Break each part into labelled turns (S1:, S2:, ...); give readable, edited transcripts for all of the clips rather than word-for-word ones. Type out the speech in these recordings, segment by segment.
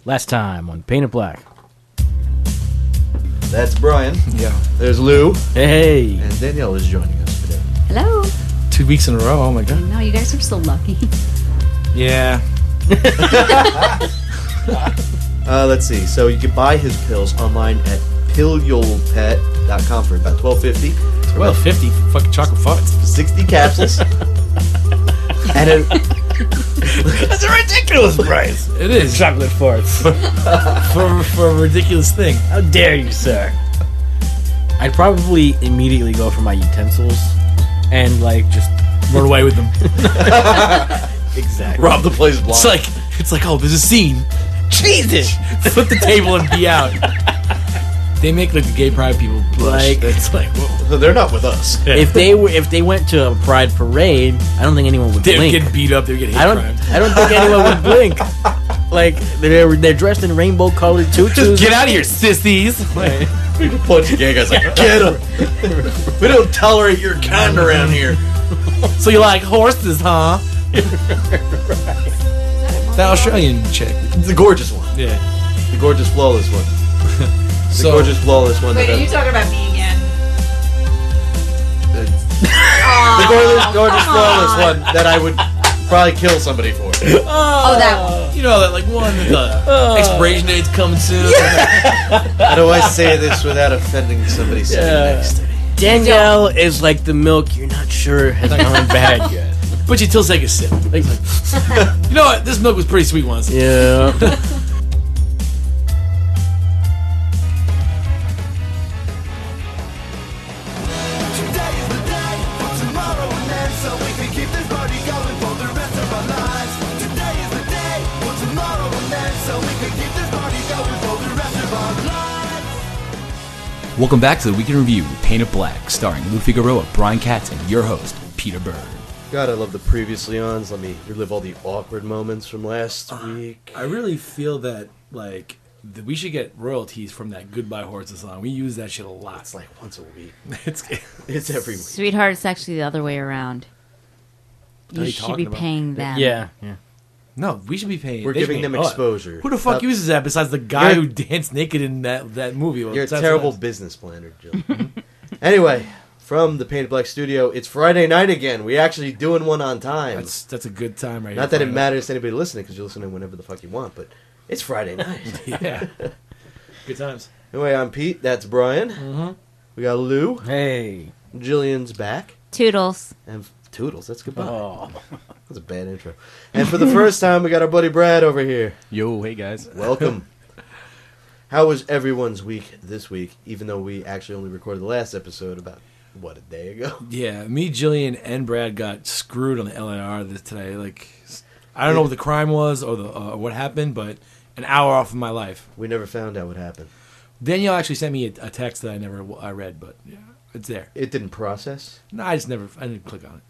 S1: Last time on Painted Black.
S2: That's Brian.
S3: Yeah.
S2: There's Lou.
S1: Hey.
S2: And Danielle is joining us today.
S4: Hello.
S3: 2 weeks in a row. Oh my god.
S4: No, you guys are so lucky.
S3: Yeah.
S2: Let's see. So you can buy his pills online at pillulpet.com for about $12.50.
S3: $12.50 for fucking chocolate farts.
S2: 60 capsules. And
S1: That's a ridiculous price.
S3: It is.
S1: Chocolate farts.
S3: for a ridiculous thing.
S1: How dare you, sir? I'd probably immediately go for my utensils and, like, just
S3: Run away with them.
S1: exactly.
S2: rob the place blind.
S3: It's like, oh, there's a scene.
S1: Jesus!
S3: Flip the table and be out. They make like the gay pride people blush.
S1: Like-
S3: It's like, whoa.
S2: So they're not with us.
S1: If they went to a pride parade, I don't think anyone would
S3: They'd
S1: blink.
S3: get beat up. They'd get hate
S1: I don't think anyone would blink. Like they're dressed in rainbow colored tutus.
S3: Get out of here, sissies.
S1: Like,
S2: People punch the gay guys like, get him. We don't tolerate your kind around here.
S3: So you like horses, huh? That Australian chick.
S2: The gorgeous one.
S3: Yeah.
S2: The gorgeous, flawless one. The
S3: So
S2: gorgeous, flawless one.
S4: Wait,
S2: that
S4: are you talking about me again?
S2: the gorgeous, flawless one that I would probably kill somebody for.
S4: Oh, that one.
S3: you know that like one with the expiration date's coming soon.
S2: How do I say this without offending somebody sitting next to me?
S1: Danielle is like the milk you're not sure has gone bad yet.
S3: But you still take a sip. Like, you know what? This milk was pretty sweet once.
S1: Yeah.
S5: Welcome back to the Week in Review with Painted Black, starring Lou Figueroa, Brian Katz, and your host, Peter Bird.
S2: God, I love the previously ons. Let me relive all the awkward moments from last week.
S3: I really feel that like we should get royalties from that Goodbye Horses song. We use that shit a lot.
S2: It's like once a week.
S3: It's
S2: It's every week.
S4: Sweetheart, it's actually the other way around.
S3: What are
S4: You
S3: you
S4: should
S3: talking
S4: be
S3: about?
S4: paying them.
S1: Yeah.
S3: no, we should be paying.
S2: We're
S3: they should
S2: giving
S3: be
S2: them
S3: paying-
S2: exposure.
S3: Who the fuck
S2: Stop.
S3: uses that besides the guy
S2: You're-
S3: who danced naked in that movie?
S2: You're a
S3: That's
S2: terrible
S3: nice.
S2: business planner, Jill. Anyway, from the Painted Black studio, it's Friday night again. We actually doing one on time.
S3: That's a good time right
S2: Not that
S3: here.
S2: it matters to anybody listening, because you listen to whenever the fuck you want, but it's Friday night.
S3: Yeah. Good times.
S2: Anyway, I'm Pete. That's Brian.
S3: Mm-hmm.
S2: We got Lou.
S1: Hey.
S2: Jillian's back.
S4: Toodles.
S2: And Toodles. That's goodbye.
S1: Oh.
S2: That's a bad intro. And for the first time, we got our buddy Brad over here.
S5: Yo, hey guys.
S2: Welcome. How was everyone's week this week, even though we actually only recorded the last episode about, what, a day ago?
S3: Yeah, me, Jillian, and Brad got screwed on the LNR today. Like, I don't know what the crime was or the what happened, but an hour off of my life.
S2: We never found out what happened.
S3: Danielle actually sent me a text that I read, but yeah, it's there.
S2: It didn't process.
S3: No, I didn't click on it.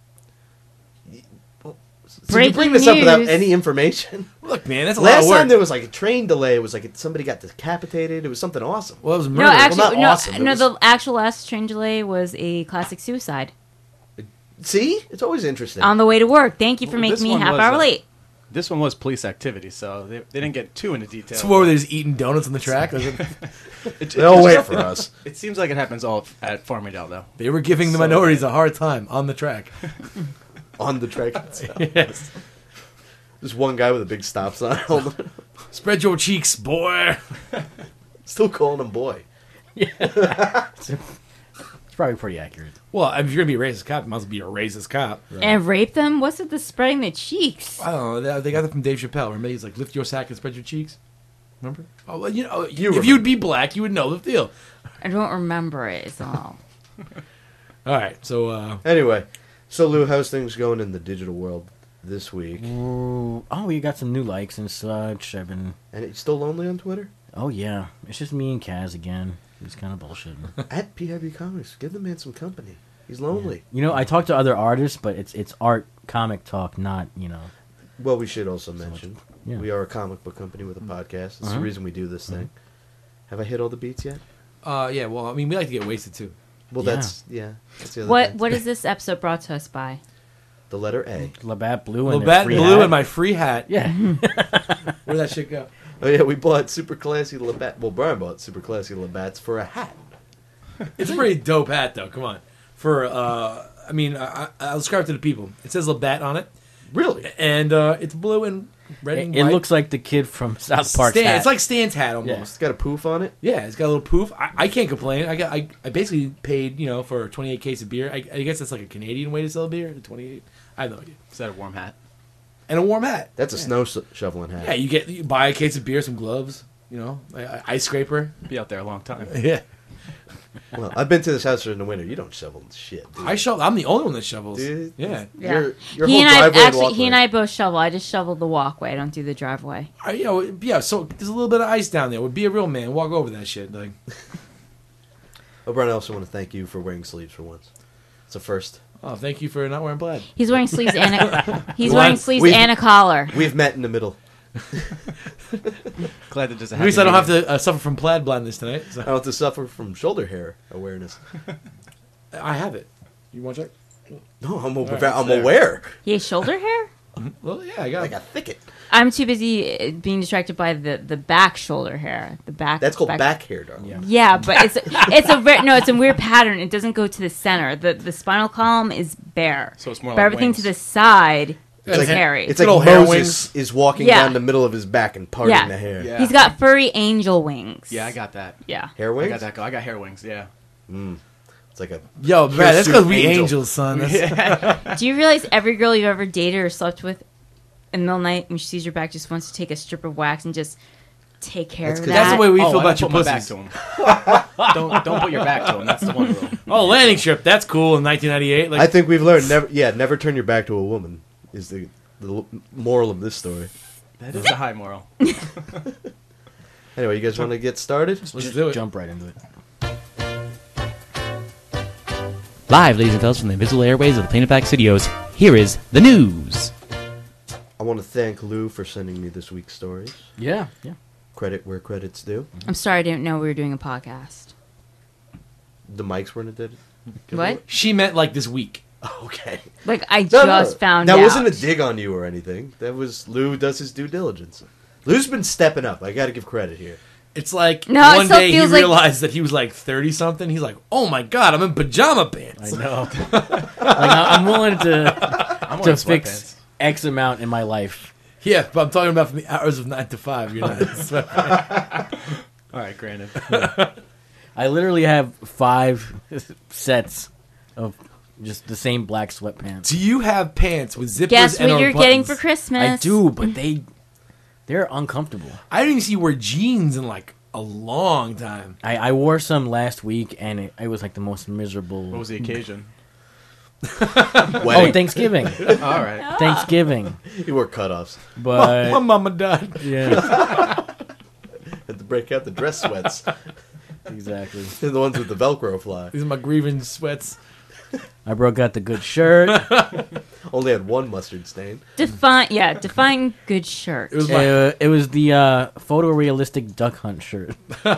S2: So you
S4: Breaking
S2: bring this up without
S4: news.
S2: any information?
S3: Look, man, that's a lot
S2: Last
S3: of work.
S2: time there was like a train delay. It was like somebody got decapitated. It was something awesome.
S3: Well, it was
S4: No,
S3: murder.
S4: actually,
S2: not
S4: no,
S2: awesome. It
S4: no.
S2: was-
S4: The actual last train delay was a classic suicide
S2: See? It's always interesting.
S4: on the way to work. Thank you for
S6: Well,
S4: making
S6: this
S4: me a
S6: one
S4: half
S6: was,
S4: hour late.
S6: This one was police activity, so they didn't get too into detail.
S3: So what were they just eating donuts on the track?
S2: They'll wait for us.
S6: It seems like it happens all at Farmingdale, though.
S3: They were giving the minorities a hard time on the track.
S2: On the track itself.
S3: Yes.
S2: There's one guy with a big stop sign.
S3: Spread your cheeks, boy.
S2: Still calling him boy.
S1: It's probably pretty accurate.
S3: Well, if you're gonna be a racist cop, you must be a racist cop.
S4: And rape them? What's with the spreading the cheeks?
S3: I don't know. They got that from Dave Chappelle. Remember, he's like, "Lift your sack and spread your cheeks." Remember? Oh, well, you know, if
S2: remember.
S3: you'd be black, you would know the deal.
S4: I don't remember it. It's all.
S3: All right, so
S2: Anyway, so Lou, how's things going in the digital world this week?
S1: Ooh. Oh, you got some new likes and such. I've been.
S2: And you still lonely on Twitter?
S1: Oh yeah, it's just me and Kaz again. He's kind of bullshitting.
S2: At PIB Comics. Give the man some company. He's lonely.
S1: You know, I talk to other artists, but it's art comic talk, not
S2: Well, we should also mention
S1: yeah.
S2: we are a comic book company with a podcast. It's the
S1: Uh-huh.
S2: reason we do this thing. Have I hit all the beats yet?
S3: yeah. Well, I mean, we like to get wasted too.
S2: Well,
S1: Yeah.
S2: that's the other
S4: What
S2: thing.
S4: What is this episode brought to us by?
S2: The letter A.
S1: Labatt Blue and
S3: Labatt
S1: their free
S3: Blue
S1: hat.
S3: and my free hat.
S1: Yeah.
S3: Where'd that shit go?
S2: Oh yeah, we bought super classy Labatt. Well, Brian bought super classy Labatt's for a hat.
S3: It's a pretty dope hat, though. Come on. For I'll describe it to the people. It says Labatt on it,
S2: Really?
S3: and it's blue and red and
S1: It
S3: white.
S1: looks like the kid from South Park.
S3: Stan. It's like Stan's hat almost.
S2: It's got a poof on it.
S3: Yeah, it's got a little poof. I can't complain. I basically paid for a 28 case of beer. I guess that's like a Canadian way to sell beer. 28. I have no idea.
S6: Is that a warm hat?
S3: And a warm hat.
S2: That's a snow shoveling hat.
S3: Yeah, you buy a case of beer, some gloves. Ice scraper.
S6: Be out there a long time.
S3: Yeah.
S2: Well, I've been to this house in the winter. You don't shovel shit. Dude.
S3: I shovel. I'm the only one that shovels.
S2: Dude.
S3: Yeah.
S2: Your
S4: he
S2: whole
S4: and I
S2: driveway
S4: actually
S2: walkway.
S4: he and I both shovel. I just shovel the walkway. I don't do the driveway.
S3: So there's a little bit of ice down there. Would be a real man. Walk over that shit. Like,
S2: Oh, Brian, I also want to thank you for wearing sleeves for once. It's a first.
S3: oh, thank you for not wearing plaid.
S4: He's wearing sleeves and a
S2: We've-
S4: and a collar.
S2: We've met in the middle.
S6: Glad that doesn't
S3: At least I don't have to suffer from plaid blindness tonight.
S2: I
S3: So.
S2: don't have to suffer from shoulder hair awareness.
S3: I have it. You want to check?
S2: No, I'm
S3: right,
S2: I'm
S3: there.
S2: aware.
S4: He has shoulder hair.
S3: Well, yeah, I got
S2: Like
S3: it.
S2: a thicket.
S4: I'm too busy being distracted by the back shoulder hair. The back.
S2: That's called back hair, darling.
S1: Yeah.
S4: Yeah, but it's a weird pattern. It doesn't go to the center. The spinal column is bare.
S6: So it's more
S4: but
S6: like
S4: everything
S6: wings.
S4: to the side
S3: It's
S4: is
S3: like-
S4: hairy.
S2: It's
S3: Little
S2: like
S3: hair
S2: Moses is walking
S4: Yeah.
S2: down the middle of his back and parting
S4: Yeah.
S2: the hair.
S6: Yeah.
S4: He's got furry angel wings.
S6: Yeah, I got that.
S4: Yeah.
S2: Hair
S6: I
S2: wings?
S6: got that. I got hair wings. Yeah.
S2: It's like a...
S3: Yo, Brad, that's
S2: Hirsute
S3: because we
S2: angel.
S3: angels, son. That's,
S4: Do you realize every girl you've ever dated or slept with in the middle of the night when she sees your back just wants to take a strip of wax and just take care
S2: That's
S4: of
S2: 'cause
S4: that?
S3: that's the way we
S6: Oh,
S3: feel
S6: I
S3: about
S6: don't
S3: your
S6: put my back
S3: pussies.
S6: to him. don't put your back to him. That's the one rule.
S3: Oh, landing strip. That's cool in 1998. Like,
S2: I think we've learned never turn your back to a woman is the moral of this story.
S6: That is a high moral.
S2: Anyway, you guys want to get started?
S3: let's do it.
S1: Jump right into it.
S5: Live, ladies and fellas, from the invisible airways of the Planet Back Studios, here is the news.
S2: I want to thank Lou for sending me this week's stories.
S1: Yeah.
S2: Credit where credit's due.
S4: I'm sorry, I didn't know we were doing a podcast.
S2: The mics weren't a
S4: What?
S3: She meant like this week.
S2: Okay.
S4: Like, I
S2: No,
S4: just found
S2: that
S4: out.
S2: wasn't a dig on you or anything. That was Lou does his due diligence. Lou's been stepping up. I got to give credit here.
S3: It's like
S4: No, it
S3: one
S4: still
S3: day he
S4: feels like-
S3: realized that he was like 30-something. He's like, oh my God, I'm in pajama pants.
S1: I know. I'm willing to
S6: I'm wearing
S1: fix
S6: sweatpants.
S1: X amount in my life.
S3: Yeah, but I'm talking about from the hours of 9 to 5. You're not.
S6: All right, granted.
S1: I literally have 5 sets of just the same black sweatpants.
S3: Do you have pants with zippers
S4: Guess
S3: and
S4: what
S3: or
S4: you're getting
S3: buttons?
S4: for Christmas?
S1: I do, but they're uncomfortable.
S3: I didn't even see you wear jeans in like a long time.
S1: I wore some last week, and it was like the most miserable.
S6: What was the occasion?
S1: Oh,
S2: Wedding.
S1: Thanksgiving.
S6: All right.
S1: Thanksgiving.
S2: He wore cutoffs.
S3: My
S1: But
S3: mama died.
S1: yeah,
S2: Had to break out the dress sweats.
S1: exactly.
S2: They're the ones with the Velcro fly.
S3: These are my grievance sweats.
S1: I broke out the good shirt.
S2: Only had one mustard stain.
S4: Define good shirt.
S3: It was my
S1: It was the photorealistic duck hunt shirt.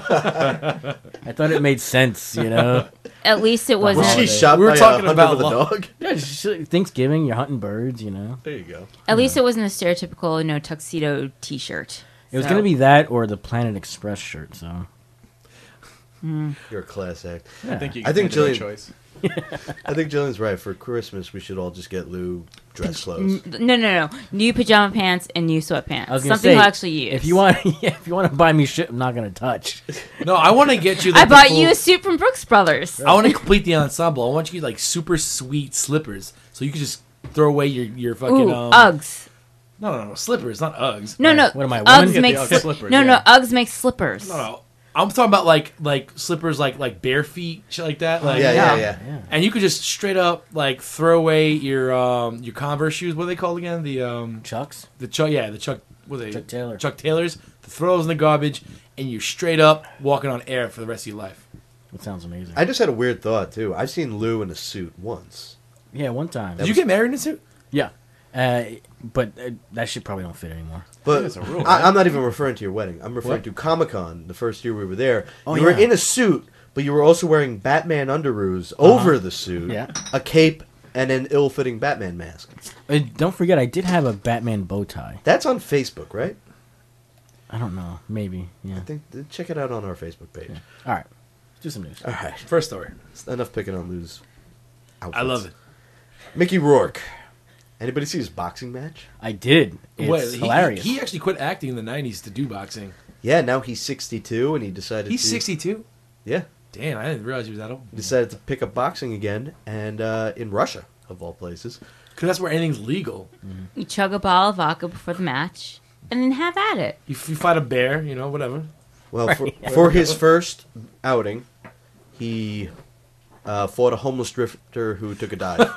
S1: I thought it made sense, you know.
S4: At least it
S2: Was
S4: wasn't.
S2: she shot
S3: We were
S2: by
S3: talking
S2: a hunter
S3: about
S2: with a
S3: lo-
S2: dog?
S1: Yeah, just Thanksgiving, you're hunting birds, you know.
S2: There you go.
S4: At least it wasn't a stereotypical tuxedo T-shirt.
S1: It was
S4: So-
S1: gonna be that or the Planet Express shirt. So
S2: You're a class act.
S6: I think you
S2: I think
S6: made the right
S2: Jillian-
S6: choice.
S2: I think Jillian's right. For Christmas, we should all just get Lou dress clothes.
S4: No. New pajama pants and new sweatpants.
S1: I was gonna
S4: Something
S1: say,
S4: he'll actually use.
S1: if you want to buy me shit, I'm not gonna touch.
S3: no. I want to get you.
S4: I
S3: Like,
S4: bought
S3: the
S4: you
S3: full-
S4: a suit from Brooks Brothers.
S3: I want to complete the ensemble. I want you to get like super sweet slippers, so you can just throw away your fucking
S4: Ooh, Uggs.
S3: No, slippers, not Uggs.
S4: No.
S1: What am I,
S4: Uggs
S1: woman?
S6: Get
S4: makes
S6: the Ugg slippers,
S4: no.
S6: yeah.
S4: Uggs make slippers.
S3: No. I'm talking about like slippers, like bare feet, shit like that. Like,
S2: Yeah.
S3: And you could just straight up like throw away your Converse shoes. What are they called again? The
S1: Chucks.
S3: Chuck. Yeah, the Chuck. What are they?
S1: Chuck Taylor.
S3: Chuck Taylors. To throw those in the garbage, and you're straight up walking on air for the rest of your life.
S1: That sounds amazing.
S2: I just had a weird thought too. I've seen Lou in a suit once.
S1: Yeah, one time.
S3: Did you get married in a suit?
S1: Yeah, but that shit probably don't fit anymore.
S2: But
S6: That's a rule,
S2: I'm not even referring to your wedding. I'm referring to Comic-Con, the first year we were there.
S1: Oh,
S2: you were
S1: yeah.
S2: in a suit, but you were also wearing Batman underoos over the suit,
S1: Yeah.
S2: a cape, and an ill-fitting Batman mask.
S1: Don't forget, I did have a Batman bow tie.
S2: That's on Facebook, right?
S1: I don't know. Maybe. Yeah.
S2: I think check it out on our Facebook page.
S1: Yeah. All right. Let's do some news.
S2: All right.
S3: First story.
S2: It's enough picking on Lou's outfits.
S3: I love it.
S2: Mickey Rourke. Anybody see his boxing match?
S1: I did. It's
S3: Wait,
S1: hilarious.
S3: He actually quit acting in the 90s to do boxing.
S2: Yeah, now he's 62 and he decided
S3: He's
S2: to...
S3: 62?
S2: Yeah.
S3: Damn, I didn't realize he was that old.
S2: He decided to pick up boxing again and in Russia, of all places.
S3: Because that's where anything's legal.
S4: You chug a bottle of vodka before the match, and then have at it.
S3: You fight a bear, whatever.
S2: Well, for his first outing, he fought a homeless drifter who took a dive.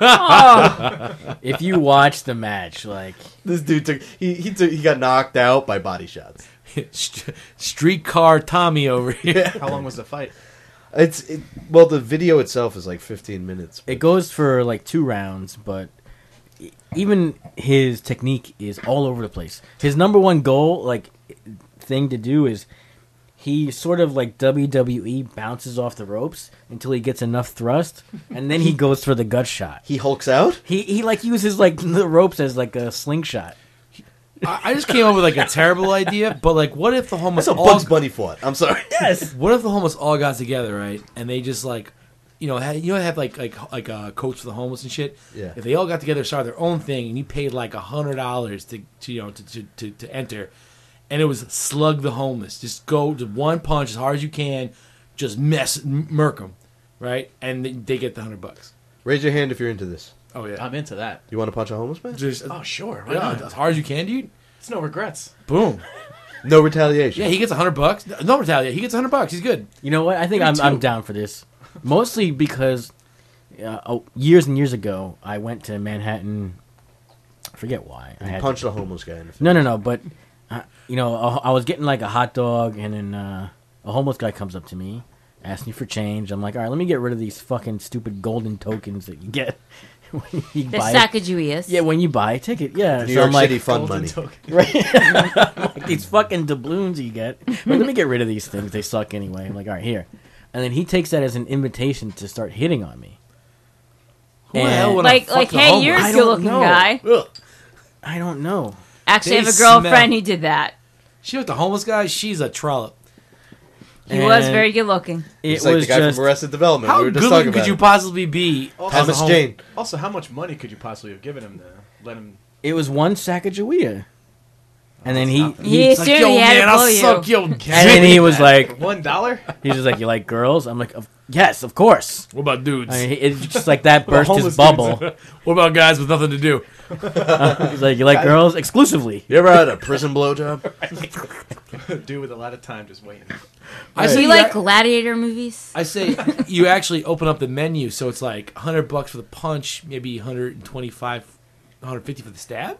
S1: If you watch the match, like
S2: This dude he got knocked out by body shots.
S3: Streetcar Tommy over here.
S6: How long was the fight?
S2: Well, the video itself is like 15 minutes.
S1: it goes for like 2 rounds, but even his technique is all over the place. His number one goal, like thing to do, is he sort of like WWE bounces off the ropes until he gets enough thrust, and then he goes for the gut shot.
S2: He hulks out?
S1: He like uses like the ropes as like a slingshot.
S3: I just came up with like a terrible idea, but like, what if the homeless
S2: That's a
S3: all
S2: Bugs Bunny fought. I'm sorry.
S1: Yes.
S3: What if the homeless all got together, right? And they just like, have like a coach for the homeless and shit.
S2: Yeah.
S3: If they all got together, started their own thing, and you paid like $100 to enter, and it was slug the homeless, just go to one punch as hard as you can, just murk them, right? And they get the $100.
S2: Raise your hand if you're into this.
S3: Oh yeah,
S6: I'm into that.
S2: You want to punch a homeless man?
S3: just
S6: Oh, sure. Why
S3: yeah,
S6: not?
S3: as hard as you can, dude.
S6: It's no regrets.
S3: Boom.
S2: No retaliation.
S3: Yeah, he gets $100. No retaliate. He gets $100. He's good.
S1: You know what? I think I'm down for this. Mostly because years and years ago, I went to Manhattan. I forget why. I had
S2: Punched a homeless guy in the face.
S1: No. But I was getting like a hot dog, and then a homeless guy comes up to me, asks me for change. I'm like, all right, let me get rid of these fucking stupid golden tokens that you get when you
S4: The
S1: buy.
S4: Sacagaweas.
S1: Yeah, when you buy a ticket. Yeah,
S2: New
S1: so
S2: York
S1: I'm like,
S2: City fun money.
S1: like these fucking doubloons you get. But let me get rid of these things. They suck anyway. I'm like, all right, here. And then he takes that as an invitation to start hitting on me.
S3: Who the hell would
S4: Like,
S3: fuck the
S4: hey,
S3: homeless?
S4: you're a
S1: I don't
S4: good-looking
S1: know.
S4: guy.
S3: Ugh.
S1: I don't know.
S4: Actually, I
S3: They
S4: have a girlfriend
S3: smell.
S4: who did that.
S3: She was the homeless guy. She's a trollop.
S4: He was
S1: And
S4: very good-looking.
S1: It
S2: It's like
S1: was
S2: the guy
S1: just
S2: from Arrested Development.
S3: How
S2: we were just
S3: good
S2: talking
S3: looking
S2: about
S3: could you
S2: it.
S3: possibly be? as a
S2: Thomas
S3: hom-
S2: Jane.
S6: Also, how much money could you possibly have given him to let him?
S1: it was one Sacagawea. And then he
S4: He
S3: It's like,
S4: assumed
S3: yo,
S4: he had
S3: man,
S4: to
S3: I'll
S4: blow you.
S3: suck your
S1: and then he was like,
S6: $1?
S1: he's just like, you like girls? I'm like, yes, of course.
S3: What about dudes?
S1: I mean, it's just like that burst his
S6: homeless
S1: bubble.
S3: What about guys with nothing to do?
S1: He's like, you like girls exclusively.
S2: You ever had a prison blowjob?
S6: Dude with a lot of time just waiting.
S3: I
S4: Do
S3: say
S4: you
S3: you
S4: like
S3: ac-
S4: gladiator movies?
S3: I say you actually open up the menu, so it's like $100 for the punch, maybe 125, 150 for the stab.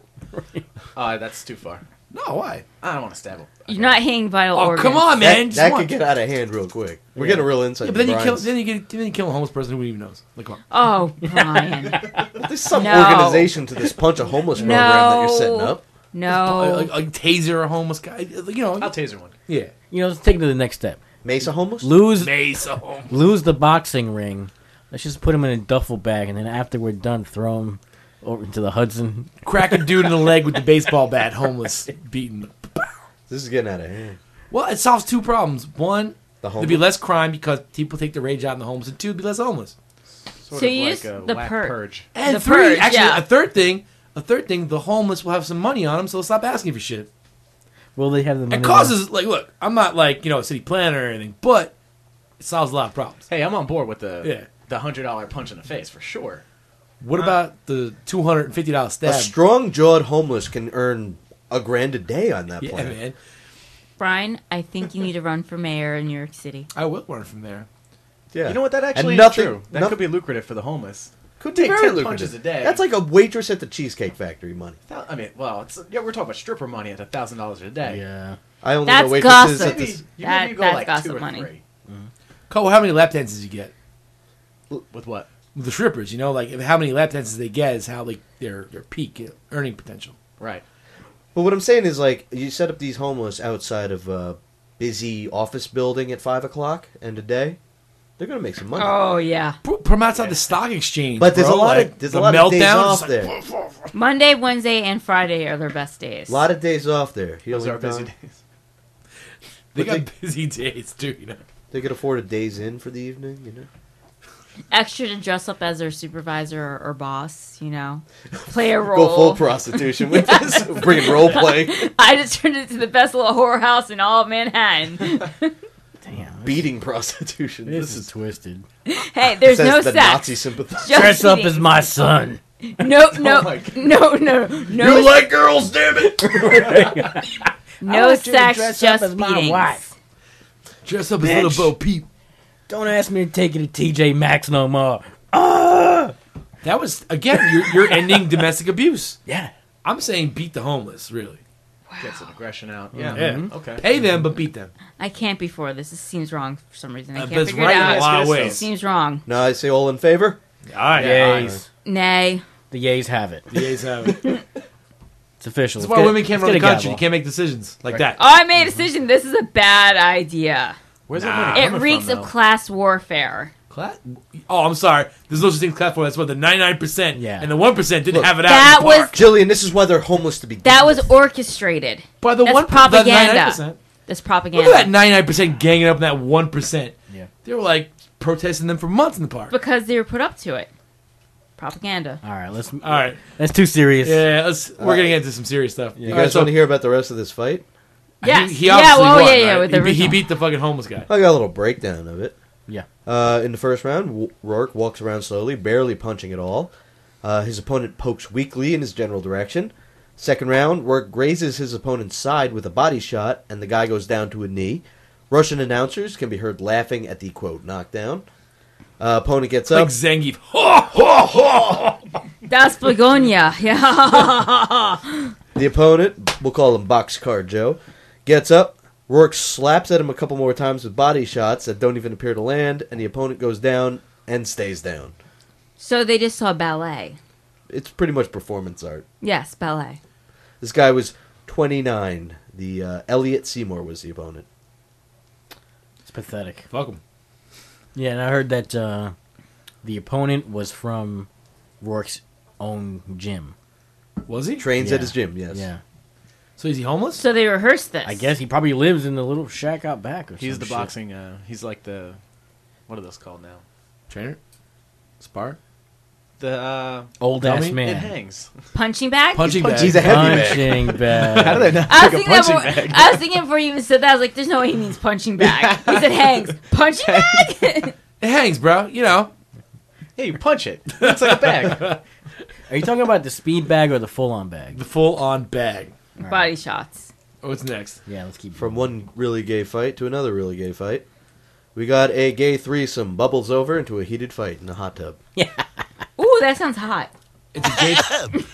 S6: That's too far.
S3: No, why?
S6: I don't want to stab him.
S4: You're not hitting vital
S3: Oh,
S4: organs.
S3: come on, man!
S2: That
S3: Just
S2: could get out of hand real quick. We're getting a real insight.
S3: Yeah, but then you
S2: into
S3: kill,
S2: Brian's-
S3: then you kill a homeless person who even knows. Like, come on.
S4: Oh, Brian.
S2: There's some
S4: No.
S2: organization to this punch a homeless program that you're setting up.
S4: No.
S3: Like taser a homeless guy.
S6: I'll taser one.
S3: Yeah.
S1: Let's take it to the next step.
S2: Mesa homeless?
S1: Lose
S3: Mace a homeless.
S1: lose the boxing ring. Let's just put him in a duffel bag, and then after we're done, throw him over into the Hudson.
S3: Crack a dude in the leg with the baseball bat, homeless, beaten.
S2: This is getting out of hand.
S3: Well, it solves 2 problems. One,
S2: The
S3: there'd be less crime because people take the rage out in the homeless, and 2, it'd be less homeless.
S6: Sort
S4: So
S6: of
S4: you
S6: like
S4: use
S6: a
S4: the
S6: whack purge.
S3: And
S4: The
S3: 3,
S4: purge,
S3: actually,
S4: yeah.
S3: a third thing, the homeless will have some money on them, so they'll stop asking for shit.
S1: Will they have the money?
S3: It causes, like, look, I'm not like, a city planner or anything, but it solves a lot of problems.
S6: Hey, I'm on board with the
S3: Yeah.
S6: $100 punch in the face for sure.
S3: What about the $250
S2: A
S3: stab?
S2: strong-jawed homeless can earn $1,000 a day on that
S3: Yeah,
S2: plan.
S3: man.
S4: Brian, I think you need to run for mayor in New York City.
S3: I will learn from there.
S2: Yeah.
S6: You know what? That actually
S2: And
S6: is true. That
S2: nothing-
S6: could be lucrative for the homeless.
S2: Could be
S6: Take
S2: very
S6: 10
S2: lucrative.
S6: punches a day.
S2: That's like a waitress at the Cheesecake Factory money.
S6: I mean, well, we're talking about stripper money at $1,000 a day.
S1: Yeah.
S2: I only
S4: That's
S2: know waitresses
S4: gossip.
S2: at this.
S6: Maybe you go
S4: That's
S6: like
S4: gossip
S6: 2 or
S4: money.
S6: 3.
S3: Cole, how many lap dances you get?
S6: With what?
S3: With the strippers, like how many lap dances they get is how their peak earning potential.
S6: Right.
S2: But what I'm saying is, like, you set up these homeless outside of a busy office building at 5 o'clock and a day, they're going to make some money.
S4: Oh, yeah.
S3: Put them outside the stock exchange.
S2: But there's
S3: bro.
S2: a lot
S3: Like,
S2: of there's
S3: the
S2: a lot of days
S3: meltdown,
S2: off
S3: just
S2: there.
S4: Monday, Wednesday, and Friday are their best days.
S2: A lot of days off there.
S6: Those
S2: Healing
S6: are busy
S2: time.
S6: days.
S3: They
S2: But
S3: got busy days too, you know.
S2: They could afford a days in for the evening, you know.
S4: Extra to dress up as their supervisor or boss, you know. Play a role.
S2: Go full prostitution with this. Bring in role play.
S4: I just turned it into the best little whorehouse in all of Manhattan.
S1: Damn,
S2: Beating prostitution.
S1: this is twisted.
S4: Hey, there's
S2: Says
S4: no
S2: the
S4: sex.
S2: Nazi sympathizer.
S4: Just
S1: Dress up
S4: kidding.
S1: as my son.
S4: No, no,
S2: my God.
S4: no.
S2: You like girls, damn it!
S1: I
S4: No
S1: want you to
S4: sex,
S1: dress up
S4: just
S1: as my
S4: beatings.
S1: wife.
S3: Dress up as
S1: Bitch.
S3: little Bo Peep.
S1: Don't ask me to take you to TJ Maxx no more.
S3: That was again. You're ending domestic abuse.
S1: Yeah.
S3: I'm saying beat the homeless. Really,
S6: Get some aggression out. Yeah.
S3: Yeah.
S6: Okay.
S3: pay them but beat them.
S4: I can't be for this. This seems wrong for some reason. I
S3: But
S4: can't
S3: it's
S4: figure
S3: right
S4: it
S3: in a
S4: out.
S3: lot of
S6: It
S4: It
S3: ways.
S4: seems wrong.
S2: Now I say all in favor.
S3: All right,
S1: Yays.
S4: Nay.
S1: The yays have it.
S3: The A's have it.
S1: It's official.
S3: That's
S1: Let's
S3: why
S1: get-
S3: women can't
S1: let's
S3: run the
S1: get a
S3: country. You
S1: gavel.
S3: can't make decisions like that.
S4: Oh, I made a decision. This is a bad idea.
S6: Where's
S3: Nah.
S6: that money
S4: It
S6: coming
S4: reeks
S6: from,
S4: of
S6: though?
S4: class warfare.
S3: Oh, I'm sorry. There's no such thing as class war. That's what the 99%
S1: Yeah.
S3: and the 1% didn't
S2: Look,
S3: have it out.
S4: that
S3: in the
S4: was-
S3: park.
S2: Jillian, this is why they're homeless to begin
S4: That was
S2: with.
S4: orchestrated.
S3: By the
S4: That's
S3: 1
S4: propaganda.
S3: That 99%.
S4: This
S3: Look
S4: propaganda.
S3: at that 99% ganging up in that 1%.
S1: Yeah.
S3: They were like protesting them for months in the park.
S4: Because they were put up to it. Propaganda.
S1: All right, let's.
S3: All right.
S1: That's too serious.
S3: Yeah, we're getting into some serious stuff.
S2: You
S3: All
S2: guys
S3: right, so
S2: want to hear about the rest of this fight?
S4: Yes.
S3: He
S4: Yeah,
S3: obviously
S4: well,
S3: won,
S4: yeah,
S3: right?
S4: with the
S3: he
S4: original.
S3: beat the fucking homeless guy.
S2: I got a little breakdown of it.
S1: Yeah.
S2: In the first round, Rourke walks around slowly, barely punching at all. His opponent pokes weakly in his general direction. Second round, Rourke grazes his opponent's side with a body shot, and the guy goes down to a knee. Russian announcers can be heard laughing at the, quote, knockdown. Opponent gets
S3: Like
S2: up.
S3: Zangief.
S4: Das Begonia. Yeah.
S2: The opponent, we'll call him Boxcar Joe, gets up. Rourke slaps at him a couple more times with body shots that don't even appear to land, and the opponent goes down and stays down.
S4: So they just saw ballet.
S2: It's pretty much performance art.
S4: Yes, ballet.
S2: This guy was 29. The Elliot Seymour was the opponent.
S1: It's pathetic.
S3: Fuck him.
S1: Yeah, and I heard that the opponent was from Rourke's own gym.
S3: Was he?
S2: Trains
S1: Yeah.
S2: at his gym, yes.
S1: Yeah.
S3: So is he homeless?
S4: So they rehearsed this.
S1: I guess he probably lives in the little shack out back or something.
S6: He's the boxing. He's like the. What are those called now?
S3: Trainer? Spar?
S6: The
S1: Old ass
S3: Dummy?
S6: it
S1: man.
S6: hangs.
S4: Punching bag?
S3: Punching bag.
S2: He's a heavy man.
S1: Punching bag.
S6: How did I not
S4: I was,
S6: pick a
S4: thinking that
S6: punching
S4: before,
S6: bag?
S4: I was thinking before you even said that, I was like, there's no way he means punching bag. He said hangs. Punching bag?
S3: It hangs, bro. You know.
S6: Hey, you punch it. It's like a bag.
S1: Are you talking about the speed bag or the full on bag?
S3: The full-on bag.
S4: Body shots.
S3: What's next?
S1: Yeah, let's keep
S2: From
S1: going.
S2: one really gay fight to another really gay fight. We got a gay threesome bubbles over into a heated fight in a hot tub.
S4: Ooh, that sounds hot.
S3: It's a gay...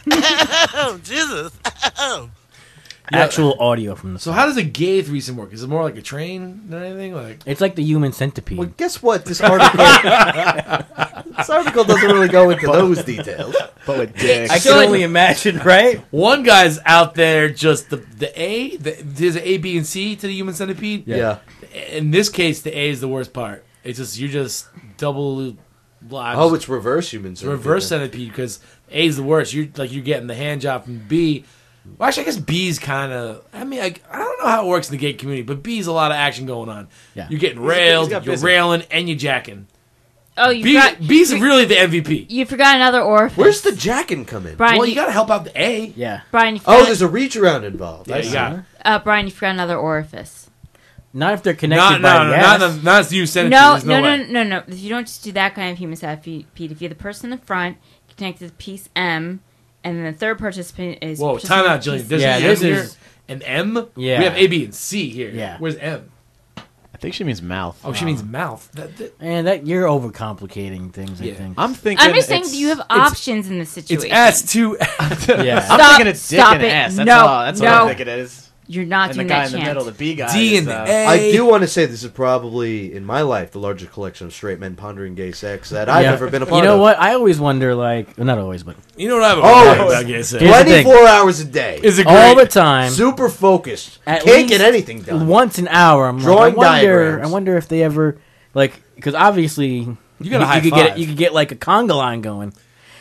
S1: Actual audio from the
S3: So how does a gay threesome work? Is it more like a train than anything? Like
S1: It's like the human centipede.
S2: Well, guess what? This article doesn't really go into those details.
S6: But with dick.
S1: I can only imagine, right?
S3: one guy's out there just there's an A, B, and C to the human centipede.
S2: Yeah.
S3: In this case, the A is the worst part. It's just you're just double.
S2: Oh, it's reverse human
S3: It's
S2: centipede.
S3: reverse centipede because A is the worst. You're getting the hand job from B. Well, actually, I guess B's kind of. I mean, I don't know how it works in the gay community, but B's a lot of action going on.
S1: Yeah.
S3: You're getting railed,
S6: got
S3: you're
S6: busy.
S3: railing, and you're jacking.
S4: Oh,
S3: B's really the MVP.
S4: You forgot another orifice.
S2: Where's the jacking come in?
S4: Brian?
S3: Well, you got to help out the A.
S1: Yeah.
S4: Brian, you
S2: Oh,
S4: forgot,
S2: there's a reach around involved.
S3: Yeah,
S2: I
S3: you
S2: see.
S3: got it.
S4: Brian, you forgot another orifice.
S1: Not if they're connected by the ass.
S3: not as you centipede.
S4: No,
S3: There's no, way.
S4: no. You don't just do that kind of human centipede. If you're the person in the front, you connect to the piece M, and then the third participant is.
S3: Whoa, time out, Jillian. There's
S1: Yeah,
S3: an
S1: this
S3: M here,
S1: is-
S3: an M.
S1: Yeah.
S3: We have A, B, and C here.
S1: Yeah.
S3: Where's M?
S6: I think she means mouth.
S3: Oh, she means mouth.
S1: And you're overcomplicating things, I
S3: Yeah.
S1: think.
S6: I'm thinking.
S4: I'm just saying
S6: it's-
S4: you have options in this
S3: It's
S4: situation.
S3: S2.
S1: yeah.
S6: I'm
S4: Stop-
S6: thinking it's dick
S4: stop
S6: and
S4: it.
S6: ass. That's
S4: No,
S6: all. That's what
S4: no.
S6: I'm thinking it is.
S4: You're not
S6: And the
S4: doing
S6: guy
S4: that
S6: in the
S4: chant.
S6: middle, the B guy.
S3: D
S6: is,
S3: and A.
S2: I do want to say this is probably, in my life, the largest collection of straight men pondering gay sex that I've
S1: Yeah.
S2: ever been a part
S1: You know
S2: of.
S1: what? I always wonder, like, not always, but
S3: You know what I have a
S2: Oh,
S3: problem about gay sex?
S1: Here's the thing.
S2: 24 hours a day.
S3: Is it
S1: all
S3: great?
S1: the time,
S2: Super focused.
S1: At
S2: Can't
S1: least
S2: get anything done.
S1: once an hour, I'm
S2: Drawing
S1: like, I
S2: diagrams.
S1: wonder if they ever, like, because obviously
S3: You got a high
S1: could
S3: five.
S1: get you could get like a conga line going.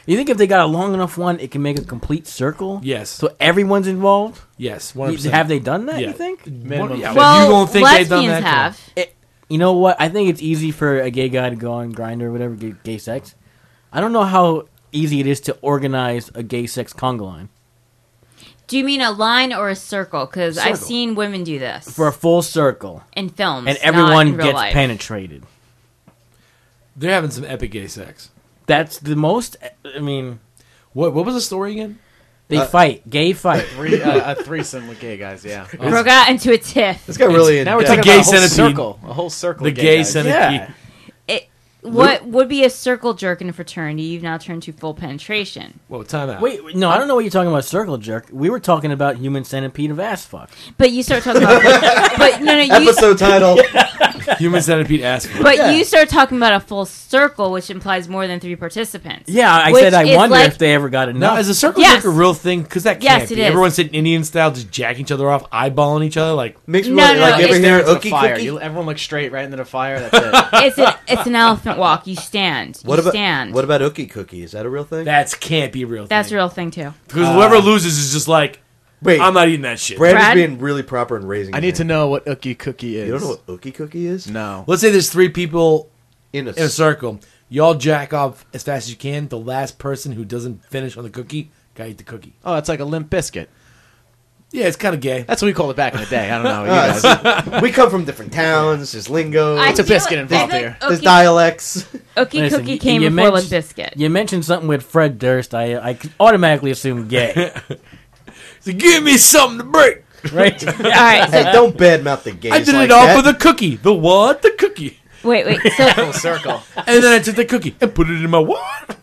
S1: You think if they got a long enough one, it can make a complete circle?
S3: Yes.
S1: So everyone's involved?
S3: Yes. 100%.
S1: Have they done that,
S3: Yeah.
S1: you think?
S6: Minimum.
S3: Yeah,
S4: Well,
S3: you don't think they've done
S4: lesbians
S3: that?
S4: have.
S1: You know what? I think it's easy for a gay guy to go on Grindr or whatever, gay sex. I don't know how easy it is to organize a gay sex conga line.
S4: Do you mean a line or a circle? Because I've
S1: Circle.
S4: seen women do this
S1: For a full circle.
S4: in films,
S1: And
S4: not
S1: everyone
S4: in real
S1: gets
S4: life.
S1: penetrated.
S3: They're having some epic gay sex.
S1: That's the most, I mean,
S3: What was the story again?
S1: they fight. Gay fight.
S6: A threesome with gay guys, yeah.
S4: Broke out into a tiff.
S2: This got really
S6: Now we're
S2: in-depth.
S6: talking
S3: gay
S6: about a whole
S3: centipede.
S6: circle. A whole circle
S3: The
S6: of
S3: gay
S6: guys.
S3: centipede.
S1: Yeah.
S4: What would be a circle jerk in a fraternity? You've now turned to full penetration.
S3: Whoa, time out.
S1: Wait, no, I don't know what you're talking about, circle jerk. We were talking about human centipede of ass fuck.
S4: But you start talking about, but no, you.
S2: Episode title.
S3: Human centipede ass.
S4: But you start talking about a full circle, which implies more than 3 participants.
S1: Yeah, I
S4: Which
S1: said I
S4: is
S1: wonder
S4: like-
S1: if they ever got enough.
S3: Now, is a circle
S4: Yes.
S3: jerk a real thing? Because that
S4: Yes,
S3: can't
S4: it
S3: be.
S4: is.
S3: Everyone's sitting Indian style, just jacking each other off, eyeballing each other. Like,
S2: Makes me
S4: No,
S2: wonder,
S4: no,
S2: like, you ever
S4: it's-
S2: hear
S6: Stare into
S2: Ookie
S6: the fire.
S2: Cookie?
S6: Everyone looks straight right into the fire. That's it.
S4: It's an elephant walk. You stand.
S2: What
S4: You
S2: about
S4: stand.
S2: what about Ookie Cookie? Is that a real thing?
S3: that can't be a real thing.
S4: That's a real thing too.
S3: Because whoever loses is just like,
S2: Wait,
S3: I'm not eating that shit.
S2: Brad is
S4: Brad?
S2: being really proper and raising.
S6: I
S2: his
S6: need to
S2: hand.
S6: know what Ookie Cookie is.
S2: You don't know what Ookie Cookie is?
S6: No.
S3: Let's say there's 3 people
S2: In
S3: in a circle. Y'all jack off as fast as you can. The last person who doesn't finish on the cookie, gotta eat the cookie.
S6: Oh, it's like a limp biscuit.
S3: Yeah, it's kind of gay.
S6: That's what we called it back in the day. I don't know. You guys.
S2: we come from different towns. There's lingo.
S6: It's a biscuit involved here.
S2: There's dialects.
S4: Ookie
S1: Listen,
S4: Cookie
S1: you-
S4: came
S1: you
S4: before
S1: mentioned-
S4: Limp Biscuit.
S1: You mentioned something with Fred Durst. I automatically assume gay,
S3: So give me something to break.
S1: right?
S4: All right, so
S2: Hey, don't badmouth the gays
S3: I did
S2: like
S3: it all
S2: that.
S3: for the cookie. The what? The cookie.
S4: wait. So
S6: Full circle.
S3: And then I took the cookie and put it in my what?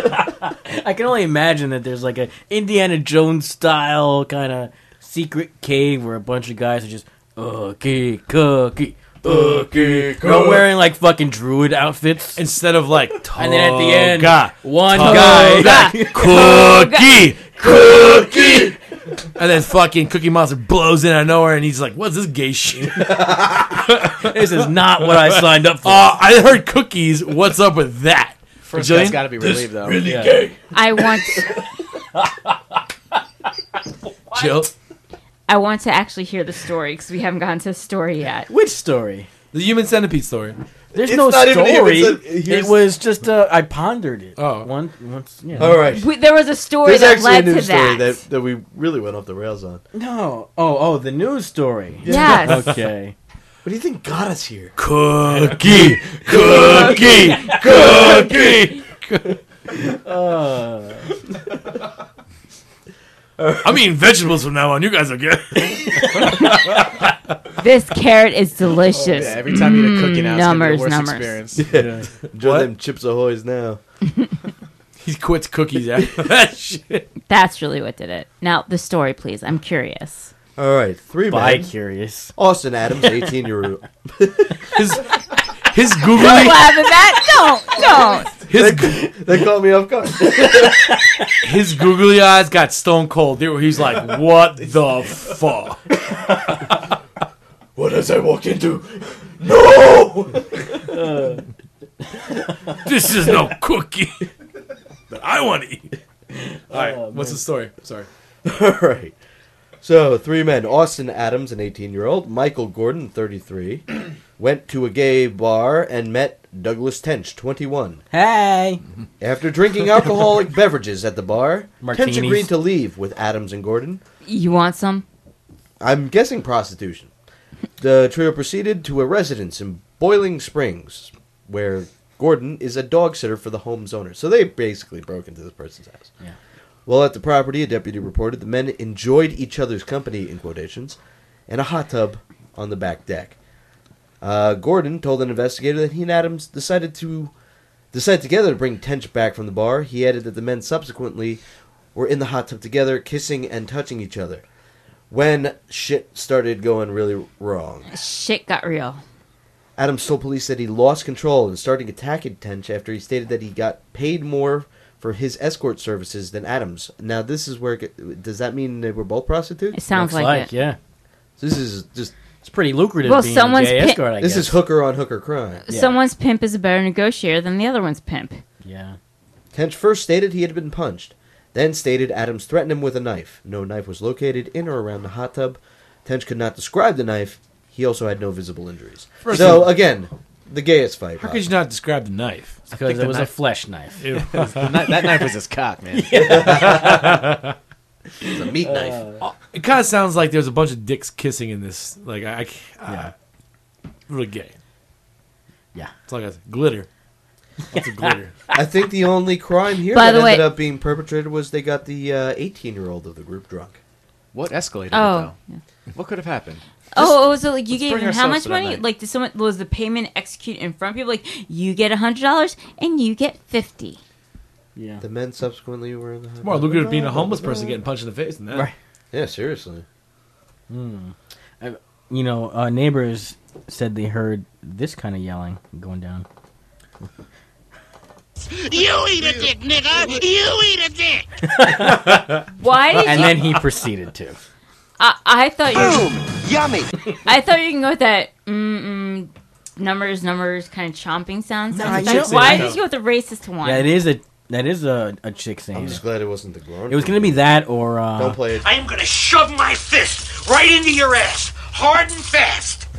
S1: I can only imagine that there's like a Indiana Jones style kind of secret cave where a bunch of guys are just Ookie Cookie, Ookie Cookie, all wearing like fucking druid outfits.
S3: Instead of like,
S1: And then at the end,
S3: Toga,
S1: one
S3: Toga,
S1: guy.
S3: cookie. And then fucking Cookie Monster blows in out of nowhere and he's like, what's this gay shit?
S1: This is not what I signed up for.
S3: I heard cookies. What's up with that?
S6: First
S3: Jillian?
S6: guy's got to be relieved, though.
S1: Yeah.
S3: Jill,
S4: I want to actually hear the story because we haven't gotten to the story yet.
S1: Which story?
S3: the human centipede story.
S1: There's
S2: It's
S1: no
S2: not even
S1: story.
S2: him,
S1: It
S2: here's-
S1: was just I pondered it.
S3: Oh.
S1: once. Yeah.
S2: All right.
S4: There was a story
S2: There's
S4: that
S2: actually a
S4: led to
S2: news story
S4: that.
S2: that we really went off the rails on.
S1: No. Oh, the news story.
S4: Yes.
S1: Okay.
S2: What do you think got us here?
S3: Cookie. I'm eating vegetables from now on. You guys are good.
S4: This carrot is delicious.
S6: Yeah, every time you eat a cookie now, it's going to be
S4: Numbers,
S6: the worst
S4: numbers.
S6: experience.
S2: Enjoy
S3: What?
S2: them Chips Ahoy's now.
S3: He quits cookies after that shit.
S4: That's really what did it. Now, the story, please. I'm curious.
S2: All right, 3
S1: Bi
S2: men.
S1: curious.
S2: Austin Adams, 18-year-old.
S3: His
S4: Don't
S3: googly
S4: laugh at that. Don't.
S2: That caught me off guard.
S3: his googly eyes got stone cold. He's like, what the fuck?
S2: What as I walk into? No!
S3: This is no cookie that I want to eat. All right, what's the story? Sorry.
S2: All right. So, 3 men. Austin Adams, an 18-year-old. Michael Gordon, 33. Went to a gay bar and met Douglas Tench, 21.
S1: Hey.
S2: After drinking alcoholic beverages at the bar,
S1: Martinis.
S2: Tench agreed to leave with Adams and Gordon.
S4: You want some?
S2: I'm guessing prostitution. The trio proceeded to a residence in Boiling Springs, where Gordon is a dog sitter for the home's owner. So they basically broke into this person's house.
S1: Yeah.
S2: While at the property, a deputy reported the men enjoyed each other's company, in quotations, and a hot tub on the back deck. Gordon told an investigator that he and Adams decided together to bring Tench back from the bar. He added that the men subsequently were in the hot tub together, kissing and touching each other, when shit started going really wrong.
S4: Shit got real.
S2: Adams told police that he lost control and started attacking Tench after he stated that he got paid more for his escort services than Adams. Now, this is where does that mean they were both
S4: It
S2: prostitutes?
S4: sounds
S1: Looks
S4: like it.
S1: yeah.
S2: This is just
S1: It's pretty lucrative
S4: Well,
S1: being
S4: someone's
S1: a gay
S4: pi-
S1: escort, I
S2: this
S1: guess.
S2: is hooker on hooker crime.
S1: Yeah.
S4: Someone's pimp is a better negotiator than the other one's pimp.
S1: Yeah.
S2: Tench first stated he had been punched, then stated Adams threatened him with a knife. No knife was located in or around the hot tub. Tench could not describe the knife. He also had no visible injuries. Again, the gayest fight.
S3: How could you not describe the knife?
S1: Because it was a flesh knife.
S6: That knife was his cock, man.
S2: It's a meat knife.
S3: It kind of sounds like there's a bunch of dicks kissing in this. Like really gay.
S1: Yeah.
S3: It's like a glitter. Lots of glitter.
S2: I think the only crime here
S4: By
S2: that
S4: the way-
S2: ended up being perpetrated was they got the 18-year-old of the group drunk.
S6: What escalated
S4: Oh.
S6: it, though? What could have happened?
S4: So like you gave
S6: bring
S4: him how
S6: ourselves
S4: much
S6: to that
S4: money?
S6: night.
S4: Like, did someone was the payment executed in front of people? Like, you get $100 and you get 50.
S1: Yeah.
S2: The men subsequently were in the hot
S3: It's more
S2: tub.
S3: lucrative being a homeless person getting punched in the face than that.
S1: Right.
S2: Yeah, seriously.
S1: Neighbors said they heard this kind of yelling going down.
S7: You eat a dick, nigga! You eat a dick!
S4: Why did
S1: And
S4: you?
S1: then he proceeded to.
S4: I thought you.
S7: Yummy!
S4: I thought you can go with that. Numbers, kind of chomping sounds.
S1: Nah,
S4: Why
S1: you
S4: did
S1: know-
S4: you go with the racist one?
S1: Yeah, that is a chick saying
S2: I'm just
S1: it.
S2: glad it wasn't the grown.
S1: It was gonna be that or
S2: Don't play it.
S7: I am gonna shove my fist right into your ass, hard and fast!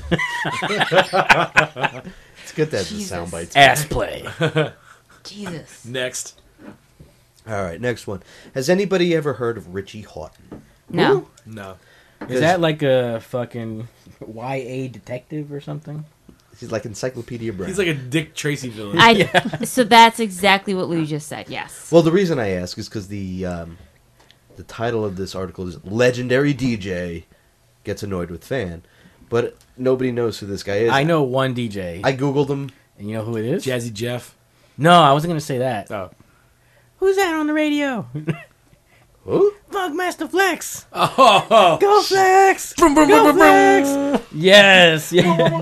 S2: It's good that the
S4: Jesus.
S2: sound bites.
S1: ass play.
S4: Jesus.
S3: Next.
S2: All right, next one. Has anybody ever heard of Richie Houghton?
S4: No.
S3: No.
S1: Is that like a fucking YA detective or something?
S2: He's like Encyclopedia Brown.
S3: He's like a Dick Tracy villain.
S4: So that's exactly what Lou just said. Yes.
S2: Well, the reason I ask is because the title of this article is "Legendary DJ Gets Annoyed with Fan," but nobody knows who this guy is.
S1: I know one DJ.
S2: I googled him.
S1: And you know who it is?
S3: Jazzy Jeff.
S1: No, I wasn't gonna say that.
S3: Oh.
S1: Who's that on the radio?
S2: Who?
S1: Funkmaster Flex.
S3: Oh.
S1: Go Flex.
S3: Brum, brum,
S1: Go
S3: brum, brum, brum.
S1: Flex. Yes. Yeah.